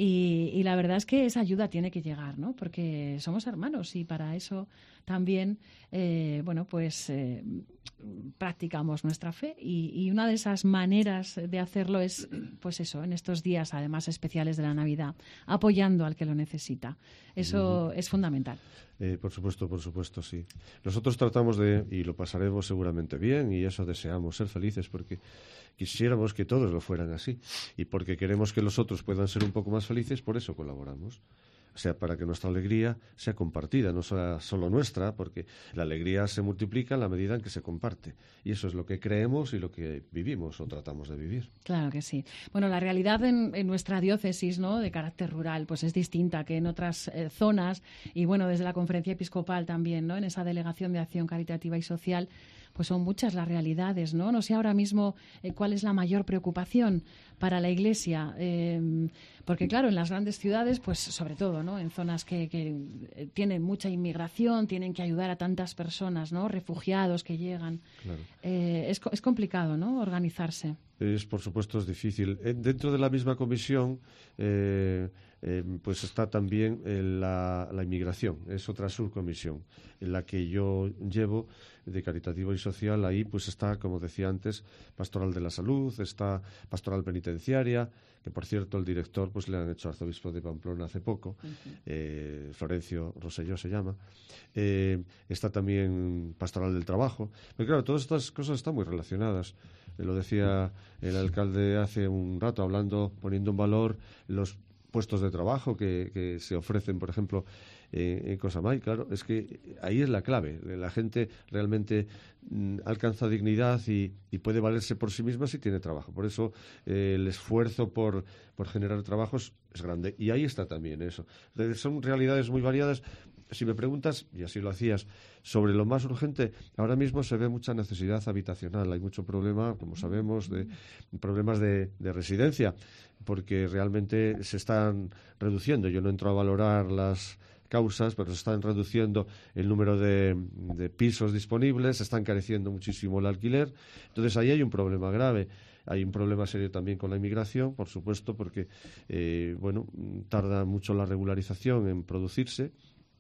y, y la verdad es que esa ayuda tiene que llegar, ¿no? Porque somos hermanos y para eso también, eh, bueno, pues eh, practicamos nuestra fe y, y una de esas maneras de hacerlo es, pues eso, en estos días además especiales de la Navidad, apoyando al que lo necesita. Eso uh-huh. es fundamental. Eh, por supuesto, por supuesto, sí. Nosotros tratamos de, y lo pasaremos seguramente bien, y eso deseamos, ser felices, porque quisiéramos que todos lo fueran así, y porque queremos que los otros puedan ser un poco más felices, por eso colaboramos. O sea, para que nuestra alegría sea compartida, no sea solo nuestra, porque la alegría se multiplica en la medida en que se comparte. Y eso es lo que creemos y lo que vivimos o tratamos de vivir. Claro que sí. Bueno, la realidad en, en nuestra diócesis, ¿no?, de carácter rural, pues es distinta que en otras eh, zonas. Y bueno, desde la Conferencia Episcopal también, ¿no?, en esa Delegación de Acción Caritativa y Social, pues son muchas las realidades, ¿no? No sé ahora mismo eh, cuál es la mayor preocupación para la Iglesia, eh, porque claro, en las grandes ciudades, pues sobre todo, ¿no?, en zonas que, que tienen mucha inmigración, tienen que ayudar a tantas personas, ¿no?, refugiados que llegan. Claro. Eh, es, es complicado, ¿no?, organizarse. Es, por supuesto, es difícil. Eh, dentro de la misma comisión, eh, eh, pues está también eh, la, la inmigración. Es otra subcomisión en la que yo llevo de caritativo y social. Ahí pues está, como decía antes, pastoral de la salud, está pastoral penitenciaria, que por cierto el director pues le han hecho arzobispo de Pamplona hace poco, uh-huh. eh, Florencio Rosselló se llama. Eh, está también pastoral del trabajo. Pero claro, todas estas cosas están muy relacionadas. Eh, lo decía el alcalde hace un rato, hablando, poniendo en valor los puestos de trabajo que, que se ofrecen, por ejemplo, eh, en Cosamay. Claro, es que ahí es la clave. La gente realmente mm, alcanza dignidad y, y puede valerse por sí misma si tiene trabajo. Por eso eh, el esfuerzo por, por generar trabajos es grande. Y ahí está también eso. Son realidades muy variadas. Si me preguntas, y así lo hacías, sobre lo más urgente, ahora mismo se ve mucha necesidad habitacional. Hay mucho problema, como sabemos, de problemas de, de residencia, porque realmente se están reduciendo. Yo no entro a valorar las causas, pero se están reduciendo el número de, de pisos disponibles, se está encareciendo muchísimo el alquiler. Entonces ahí hay un problema grave. Hay un problema serio también con la inmigración, por supuesto, porque eh, bueno, tarda mucho la regularización en producirse.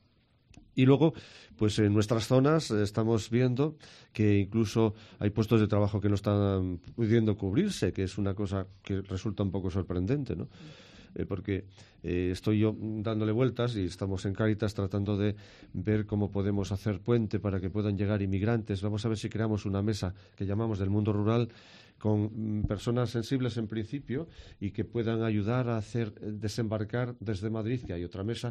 Y luego, pues en nuestras zonas eh, estamos viendo que incluso hay puestos de trabajo que no están pudiendo cubrirse, que es una cosa que resulta un poco sorprendente, ¿no? Eh, porque eh, estoy yo dándole vueltas y estamos en Cáritas tratando de ver cómo podemos hacer puente para que puedan llegar inmigrantes. Vamos a ver si creamos una mesa que llamamos del mundo rural con personas sensibles en principio y que puedan ayudar a hacer desembarcar desde Madrid, que hay otra mesa,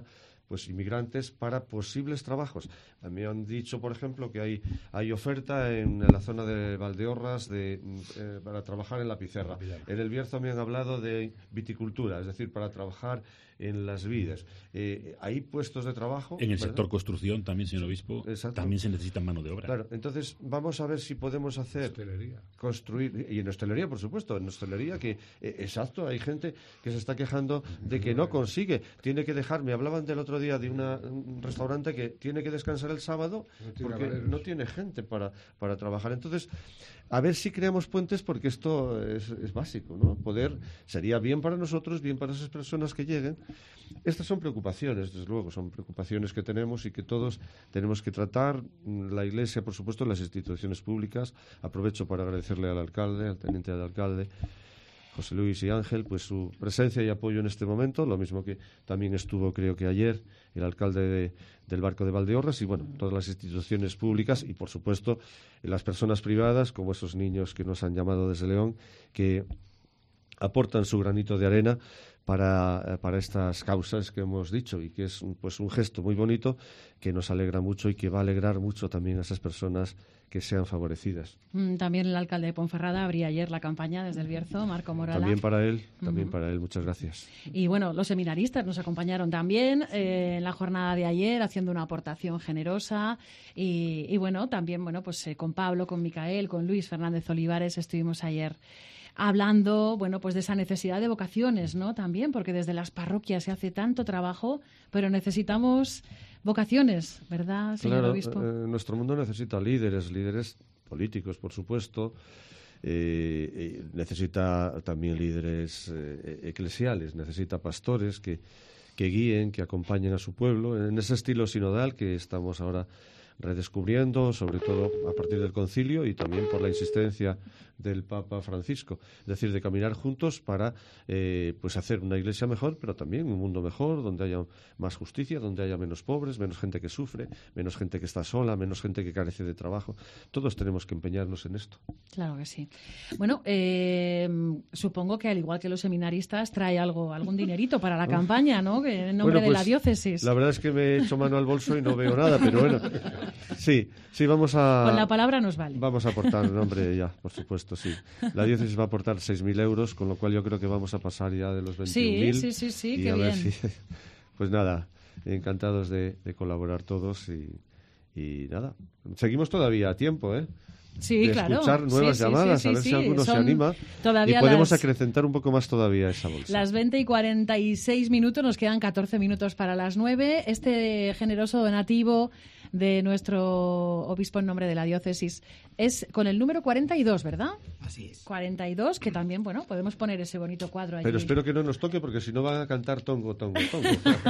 pues inmigrantes para posibles trabajos. Me han dicho, por ejemplo, que hay, hay oferta en, la zona de Valdeorras de, eh, para trabajar en la pizarra. En el Bierzo me han hablado de viticultura, es decir, para trabajar en las vides. Eh, hay puestos de trabajo. En el ¿verdad? sector construcción también, señor obispo, Exacto. también se necesita mano de obra. Claro, entonces vamos a ver si podemos hacer, hostelería. construir, y en hostelería, por supuesto, en hostelería, que, eh, exacto, hay gente que se está quejando de que no consigue, tiene que dejar, me hablaban del otro día de una, un restaurante que tiene que descansar el sábado No tiene porque camareros. no tiene gente para, para trabajar. Entonces, a ver si creamos puentes, porque esto es, es básico, ¿no? Poder, sería bien para nosotros, bien para esas personas que lleguen. Estas son preocupaciones, desde luego, son preocupaciones que tenemos y que todos tenemos que tratar. La Iglesia, por supuesto, las instituciones públicas. Aprovecho para agradecerle al alcalde, al teniente del alcalde, José Luis y Ángel, pues su presencia y apoyo en este momento, lo mismo que también estuvo, creo que ayer, el alcalde de, del Barco de Valdeorras y, bueno, todas las instituciones públicas y, por supuesto, las personas privadas, como esos niños que nos han llamado desde León, que aportan su granito de arena para, para estas causas que hemos dicho y que es pues un gesto muy bonito que nos alegra mucho y que va a alegrar mucho también a esas personas que sean favorecidas. Mm, También el alcalde de Ponferrada abría ayer la campaña desde el Bierzo, Marco Morala. También para él, también Ujú. para él, muchas gracias. Y bueno, los seminaristas nos acompañaron también eh, en la jornada de ayer haciendo una aportación generosa y, y bueno, también bueno pues eh, con Pablo, con Micael, con Luis Fernández Olivares estuvimos ayer hablando, bueno, pues de esa necesidad de vocaciones, ¿no? También, porque desde las parroquias se hace tanto trabajo, pero necesitamos vocaciones, ¿verdad, señor Claro, obispo? eh, nuestro mundo necesita líderes, líderes políticos, por supuesto. Eh, eh, necesita también líderes eh, eclesiales, necesita pastores que, que guíen, que acompañen a su pueblo en ese estilo sinodal que estamos ahora redescubriendo, sobre todo a partir del concilio y también por la insistencia del Papa Francisco, es decir, de caminar juntos para eh, pues hacer una iglesia mejor, pero también un mundo mejor, donde haya más justicia, donde haya menos pobres, menos gente que sufre, menos gente que está sola, menos gente que carece de trabajo. Todos tenemos que empeñarnos en esto. Claro que sí. Bueno, eh, supongo que al igual que los seminaristas trae algo, algún dinerito para la campaña, ¿no? Que en nombre Bueno, de pues, la diócesis. La verdad es que me he hecho mano al bolso y no veo nada, pero bueno, sí, sí, vamos a... Con la palabra nos vale. Vamos a aportar, nombre ya, por supuesto, sí. La diócesis va a aportar seis mil euros, con lo cual yo creo que vamos a pasar ya de los veintiún mil. Sí, sí, sí, sí, y qué a ver bien. si- pues nada, encantados de, de colaborar todos y, y nada. Seguimos todavía a tiempo, ¿eh? Sí, de claro. escuchar nuevas Sí, sí, llamadas, sí, a ver sí, si alguno se son anima todavía y podemos las- acrecentar un poco más todavía esa bolsa. Las veinte y cuarenta y seis minutos, nos quedan catorce minutos para las nueve. Este generoso donativo de nuestro obispo en nombre de la diócesis es con el número cuarenta y dos, ¿verdad? Así es. cuarenta y dos, que también, bueno, podemos poner ese bonito cuadro allí. Pero espero que no nos toque porque si no van a cantar tongo, tongo, tongo.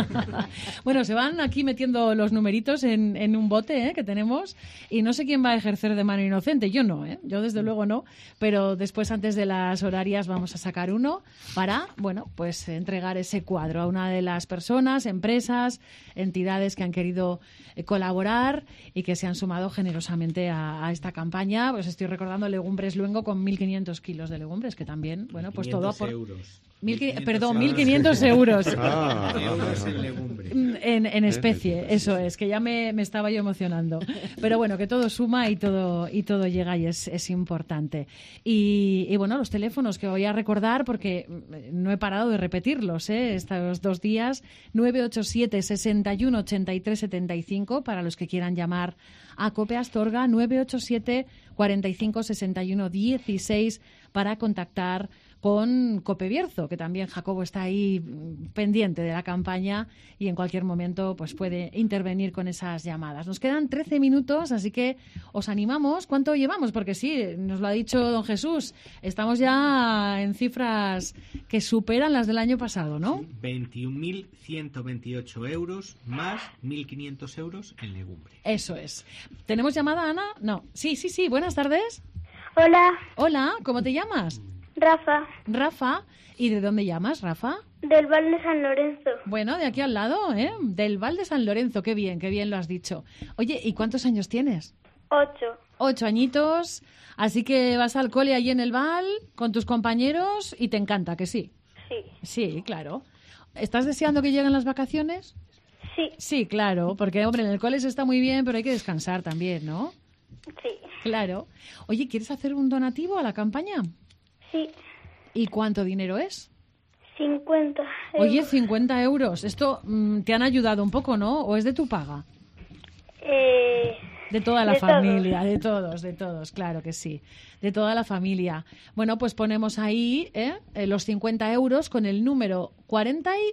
Bueno, se van aquí metiendo los numeritos en, en un bote ¿eh? que tenemos y no sé quién va a ejercer de mano inocente. Yo no, ¿eh? Yo desde luego no, pero después antes de las horarias vamos a sacar uno para, bueno, pues entregar ese cuadro a una de las personas, empresas, entidades que han querido eh, colaborar y que se han sumado generosamente a, a esta campaña. Pues estoy recordando Legumbres Luengo con mil quinientos kilos de legumbres, que también, bueno, pues todo quinientos por... euros. Mil qui- mil quinientos perdón, euros. mil quinientos euros. Ah, euros en legumbres. En, en especie, eso es, que ya me, me estaba yo emocionando. Pero bueno, que todo suma y todo y todo llega y es, es importante. Y, y bueno, los teléfonos que voy a recordar, porque no he parado de repetirlos ¿eh? estos dos días, nueve ocho siete, sesenta y uno, ochenta y tres, setenta y cinco, para los que quieran llamar a COPE Astorga, nueve ocho siete, cuarenta y cinco, sesenta y uno, dieciséis, para contactar con Cope Bierzo, que también Jacobo está ahí mm, pendiente de la campaña y en cualquier momento pues puede intervenir con esas llamadas. Nos quedan trece minutos, así que os animamos. ¿Cuánto llevamos? Porque sí, nos lo ha dicho don Jesús, estamos ya en cifras que superan las del año pasado, ¿no? veintiún mil ciento veintiocho euros más mil quinientos euros en legumbre. Eso es. ¿Tenemos llamada, Ana? No. Sí, sí, sí. Buenas tardes. Hola, Hola, ¿cómo te llamas? Rafa, Rafa. ¿Y de dónde llamas, Rafa? del Val de San Lorenzo. Bueno, de aquí al lado, ¿eh? Del Val de San Lorenzo. Qué bien, qué bien lo has dicho. Oye, ¿y cuántos años tienes? Ocho. Ocho añitos. Así que vas al cole allí en el Val con tus compañeros y te encanta, ¿que sí? Sí. Sí, claro. ¿Estás deseando que lleguen las vacaciones? Sí. Sí. Sí, claro, porque, hombre, en el cole se está muy bien, pero hay que descansar también, ¿no? Sí. Claro. Oye, ¿quieres hacer un donativo a la campaña? Sí. ¿Y cuánto dinero es? cincuenta. Oye, euros. cincuenta euros. Esto mm, te han ayudado un poco, ¿no? ¿O es de tu paga? Eh, De toda la de familia, todos. de todos, de todos, claro que sí. De toda la familia. Bueno, pues ponemos ahí ¿eh? Eh, los cincuenta euros con el número cuarenta y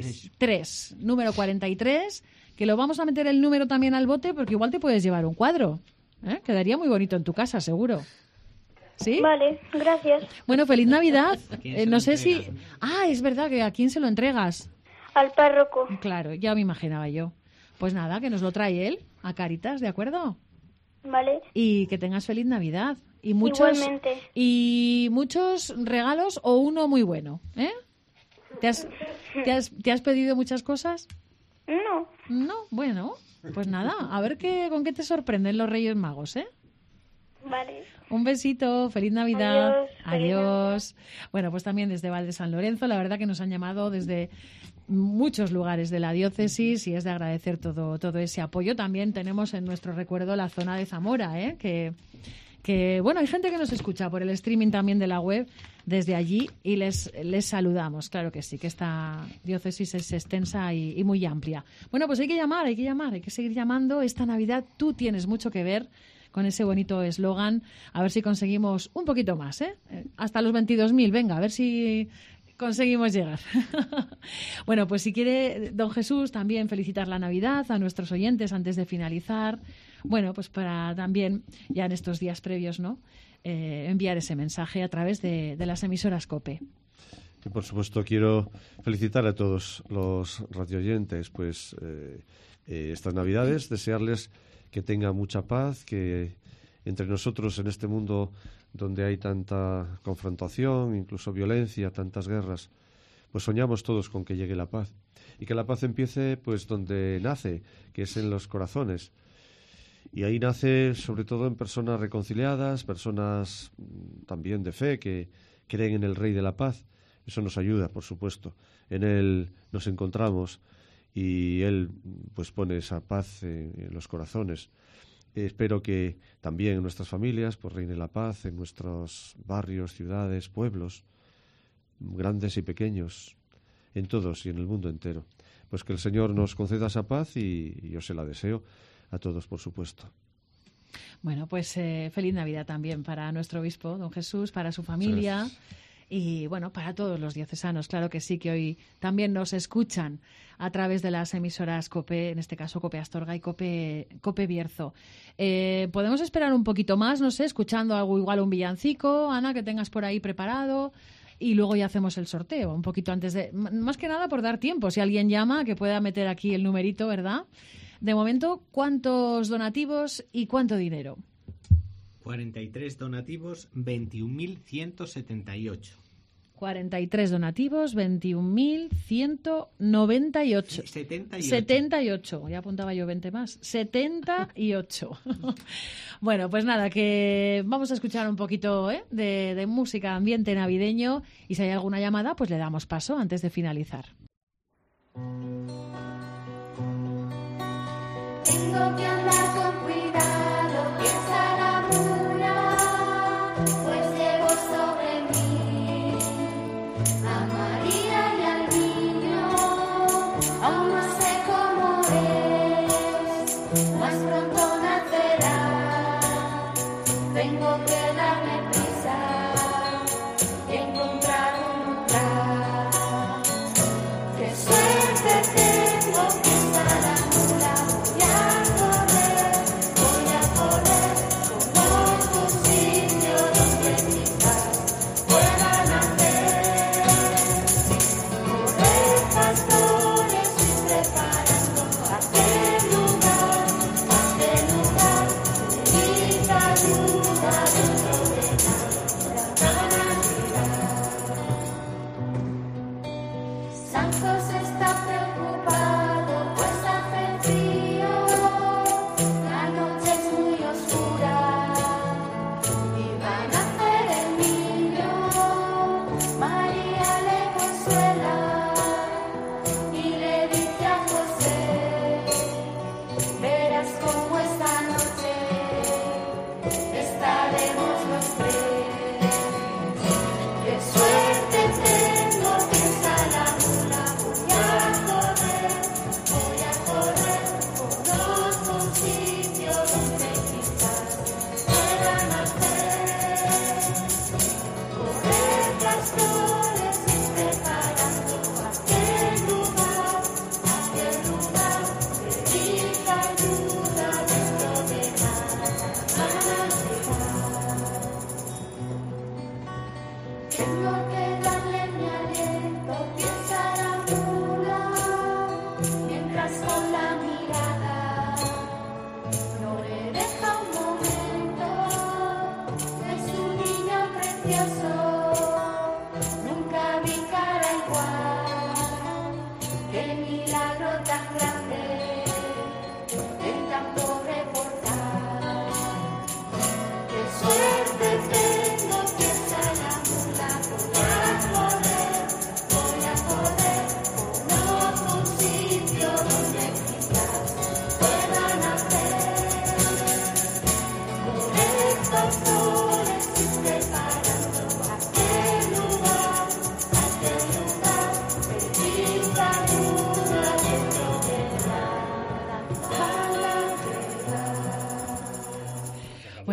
tres. Número cuarenta y tres, que lo vamos a meter el número también al bote porque igual te puedes llevar un cuadro. ¿eh? Quedaría muy bonito en tu casa, seguro. ¿Sí? Vale, gracias. Bueno, feliz Navidad. quién Eh, se no lo sé si... entregas? Ah, es verdad que a quién se lo entregas. Al párroco. Claro, ya me imaginaba yo. Pues nada, que nos lo trae él a Caritas, ¿de acuerdo? Vale. Y que tengas feliz Navidad. Y muchos, Igualmente. y muchos regalos o uno muy bueno, ¿eh? ¿Te has, te has, te has pedido muchas cosas? No. No, bueno, pues nada, a ver qué, con qué te sorprenden los Reyes Magos, ¿eh? Vale. Un besito, feliz Navidad. Adiós, feliz Adiós. Bueno, pues también desde Val de San Lorenzo, la verdad que nos han llamado desde muchos lugares de la diócesis y es de agradecer todo, todo ese apoyo. También tenemos en nuestro recuerdo la zona de Zamora, ¿eh? que, que, bueno, hay gente que nos escucha por el streaming también de la web desde allí y les, les saludamos. Claro que sí, que esta diócesis es extensa y, y muy amplia. Bueno, pues hay que llamar, hay que llamar, hay que seguir llamando. Esta Navidad tú tienes mucho que ver con ese bonito eslogan. A ver si conseguimos un poquito más, ¿eh? Hasta los veintidós mil, venga, a ver si conseguimos llegar. Bueno, pues si quiere, don Jesús, también felicitar la Navidad a nuestros oyentes antes de finalizar. Bueno, pues para también, ya en estos días previos, ¿no? Eh, enviar ese mensaje a través de, de las emisoras COPE. Y por supuesto quiero felicitar a todos los radioyentes, pues eh, eh, estas Navidades, desearles que tengan mucha paz, que entre nosotros en este mundo donde hay tanta confrontación, incluso violencia, tantas guerras, pues soñamos todos con que llegue la paz. Y que la paz empiece pues donde nace, que es en los corazones. Y ahí nace sobre todo en personas reconciliadas, personas también de fe que creen en el Rey de la Paz. Eso nos ayuda, por supuesto. En Él nos encontramos y Él pues pone esa paz en, en los corazones. Espero que también en nuestras familias pues reine la paz, en nuestros barrios, ciudades, pueblos, grandes y pequeños, en todos y en el mundo entero. Pues que el Señor nos conceda esa paz y, y yo se la deseo a todos, por supuesto. Bueno, pues eh, feliz Navidad también para nuestro obispo, don Jesús, para su familia. Gracias. Y bueno, para todos los diocesanos, claro que sí, que hoy también nos escuchan a través de las emisoras COPE, en este caso COPE Astorga y COPE, COPE Bierzo. Eh, ¿Podemos esperar un poquito más, no sé, escuchando algo igual, un villancico, Ana, que tengas por ahí preparado? Y luego ya hacemos el sorteo, un poquito antes de... Más que nada por dar tiempo, si alguien llama, que pueda meter aquí el numerito, ¿verdad? De momento, ¿cuántos donativos y cuánto dinero? cuarenta y tres donativos, veintiún mil ciento setenta y ocho. cuarenta y tres donativos, veintiún mil ciento noventa y ocho. setenta y ocho. setenta y ocho, ya apuntaba yo veinte más. setenta y ocho. Bueno, pues nada, que vamos a escuchar un poquito ¿eh? de, de música, ambiente navideño, y si hay alguna llamada, pues le damos paso antes de finalizar. Tengo que andar con cuidado, piensa la mula, pues llevo sobre mí a María y al niño, aún no sé cómo es, más pronto nacerá, tengo que darme prisa y encontrar un lugar, qué suerte tengo que estar a Pastores y preparando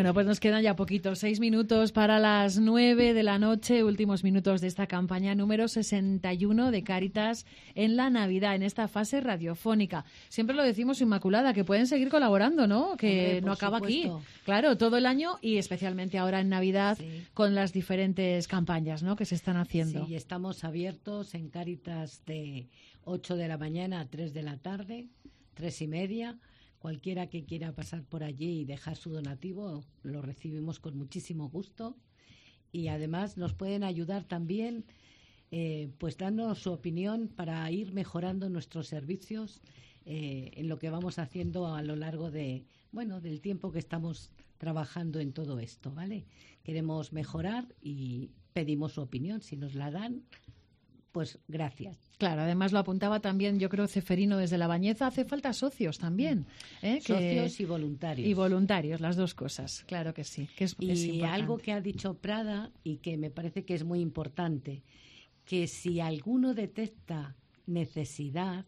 Bueno, pues nos quedan ya poquitos, seis minutos para las nueve de la noche, últimos minutos de esta campaña número sesenta y uno de Cáritas en la Navidad, en esta fase radiofónica. Siempre lo decimos, Inmaculada, que pueden seguir colaborando, ¿no? Que Hombre, no por acaba supuesto. aquí. Claro, todo el año y especialmente ahora en Navidad Sí. con las diferentes campañas, ¿no?, que se están haciendo. Sí, estamos abiertos en Cáritas de ocho de la mañana a tres de la tarde, tres y media. Cualquiera que quiera pasar por allí y dejar su donativo, lo recibimos con muchísimo gusto. Y además nos pueden ayudar también, eh, pues dándonos su opinión para ir mejorando nuestros servicios eh, en lo que vamos haciendo a lo largo de, bueno, del tiempo que estamos trabajando en todo esto, ¿vale? Queremos mejorar y pedimos su opinión. Si nos la dan, pues gracias. Claro, además lo apuntaba también, yo creo, Ceferino desde La Bañeza, hace falta socios también. ¿eh? Socios que... y voluntarios. Y voluntarios, las dos cosas, claro que sí. Que es, y es importante. algo que ha dicho Prada y que me parece que es muy importante, que si alguno detecta necesidad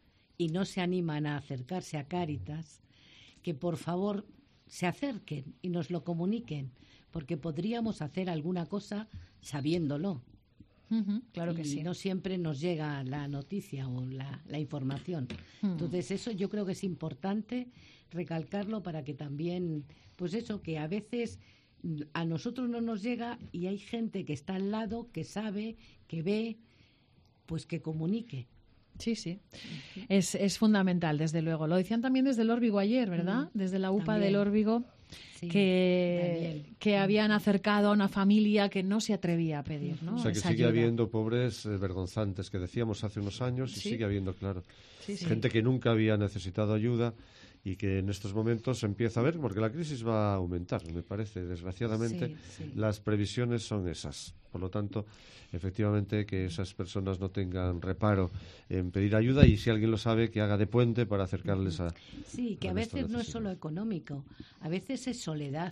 y no se animan a acercarse a Cáritas, que por favor se acerquen y nos lo comuniquen, porque podríamos hacer alguna cosa sabiéndolo. Uh-huh, claro que y sí. no siempre nos llega la noticia o la, la información. Uh-huh. Entonces eso yo creo que es importante recalcarlo para que también, pues eso, que a veces a nosotros no nos llega y hay gente que está al lado, que sabe, que ve, pues que comunique. Sí, sí. Es, es fundamental, desde luego. Lo decían también desde el Órbigo ayer, ¿verdad? Mm, Desde la U P A también. del Órbigo, Sí, que, Daniel. que habían acercado a una familia que no se atrevía a pedir, ¿no? O sea, que Esa sigue ayuda. habiendo pobres eh, vergonzantes que decíamos hace unos años y Sí. sigue habiendo, claro. Sí, sí. Gente que nunca había necesitado ayuda y que en estos momentos se empieza a ver, porque la crisis va a aumentar, me parece. Desgraciadamente, Sí, sí. las previsiones son esas. Por lo tanto, efectivamente, que esas personas no tengan reparo en pedir ayuda y si alguien lo sabe, que haga de puente para acercarles a... Sí, que a con esta veces no es necesidad. solo económico, a veces es soledad,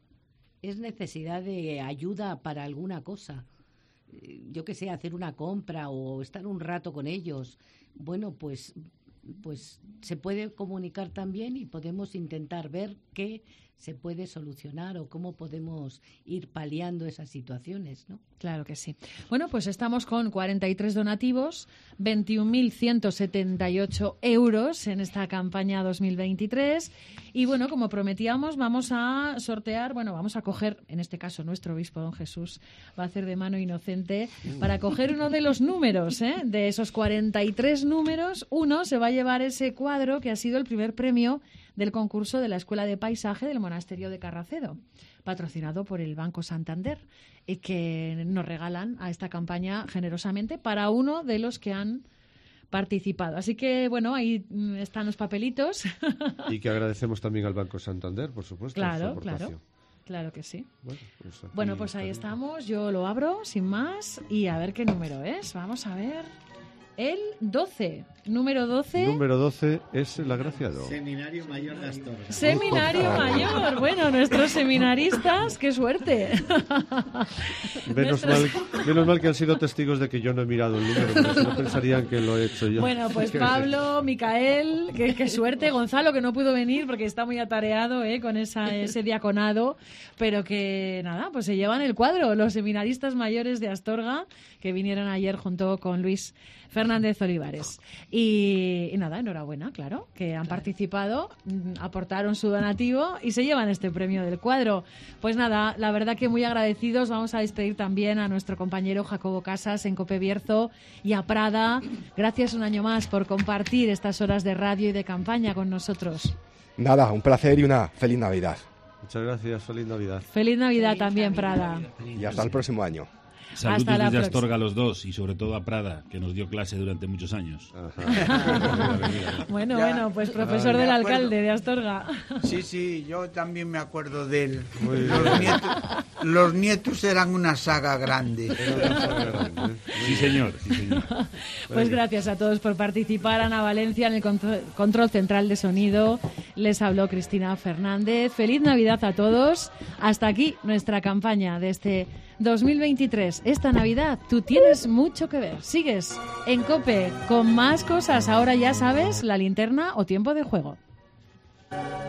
es necesidad de ayuda para alguna cosa. Eh, Yo que sé, hacer una compra o estar un rato con ellos. Bueno, pues, pues se puede comunicar también y podemos intentar ver qué se puede solucionar o cómo podemos ir paliando esas situaciones, ¿no? Claro que sí. Bueno, pues estamos con cuarenta y tres donativos, veintiún mil ciento setenta y ocho euros en esta campaña dos mil veintitrés. Y bueno, como prometíamos, vamos a sortear, bueno, vamos a coger, en este caso nuestro obispo don Jesús va a hacer de mano inocente para coger uno de los números, ¿eh? De esos cuarenta y tres números, uno se va a llevar ese cuadro que ha sido el primer premio del concurso de la Escuela de Paisaje del Monasterio de Carracedo, patrocinado por el Banco Santander, y que nos regalan a esta campaña generosamente para uno de los que han participado. Así que, bueno, ahí mm, están los papelitos. Y que agradecemos también al Banco Santander, por supuesto, su Claro, aportación. claro. Claro que sí. Bueno, pues, aquí Bueno, pues ahí estamos. Yo lo abro sin más y a ver qué número es. Vamos a ver. El doce. Número doce. Número doce es el agraciado. Seminario Mayor de Astorga. Seminario Mayor. Bueno, nuestros seminaristas, qué suerte. Menos Nuestros- mal, menos mal que han sido testigos de que yo no he mirado el número, porque si no pensarían que lo he hecho yo. Bueno, pues Pablo, Micael, qué, qué suerte. Gonzalo, que no pudo venir porque está muy atareado ¿eh? con esa, ese diaconado, pero que nada, pues se llevan el cuadro los seminaristas mayores de Astorga, que vinieron ayer junto con Luis Fernández Olivares. Y, y nada, enhorabuena, claro, que han participado, mm, aportaron su donativo y se llevan este premio del cuadro. Pues nada, la verdad que muy agradecidos. Vamos a despedir también a nuestro compañero Jacobo Casas en Cope Bierzo y a Prada. Gracias un año más por compartir estas horas de radio y de campaña con nosotros. Nada, un placer y una feliz Navidad. Muchas gracias, feliz Navidad. Feliz Navidad también, Prada. Y hasta el próximo año. Saludos Hasta la desde próxima. Astorga a los dos y sobre todo a Prada, que nos dio clase durante muchos años. Bueno, Ya. bueno, pues profesor Ah, del de acuerdo. alcalde de Astorga. Sí, sí, yo también me acuerdo de él. Muy bien. Los nietos, los nietos eran una saga grande. Sí, señor. Sí, señor. Pues gracias a todos por participar. Ana Valencia en el contro- control central de sonido. Les habló Cristina Fernández. Feliz Navidad a todos. Hasta aquí nuestra campaña de este dos mil veintitrés. Esta Navidad tú tienes mucho que ver. Sigues en COPE con más cosas. Ahora ya sabes, la linterna o tiempo de juego.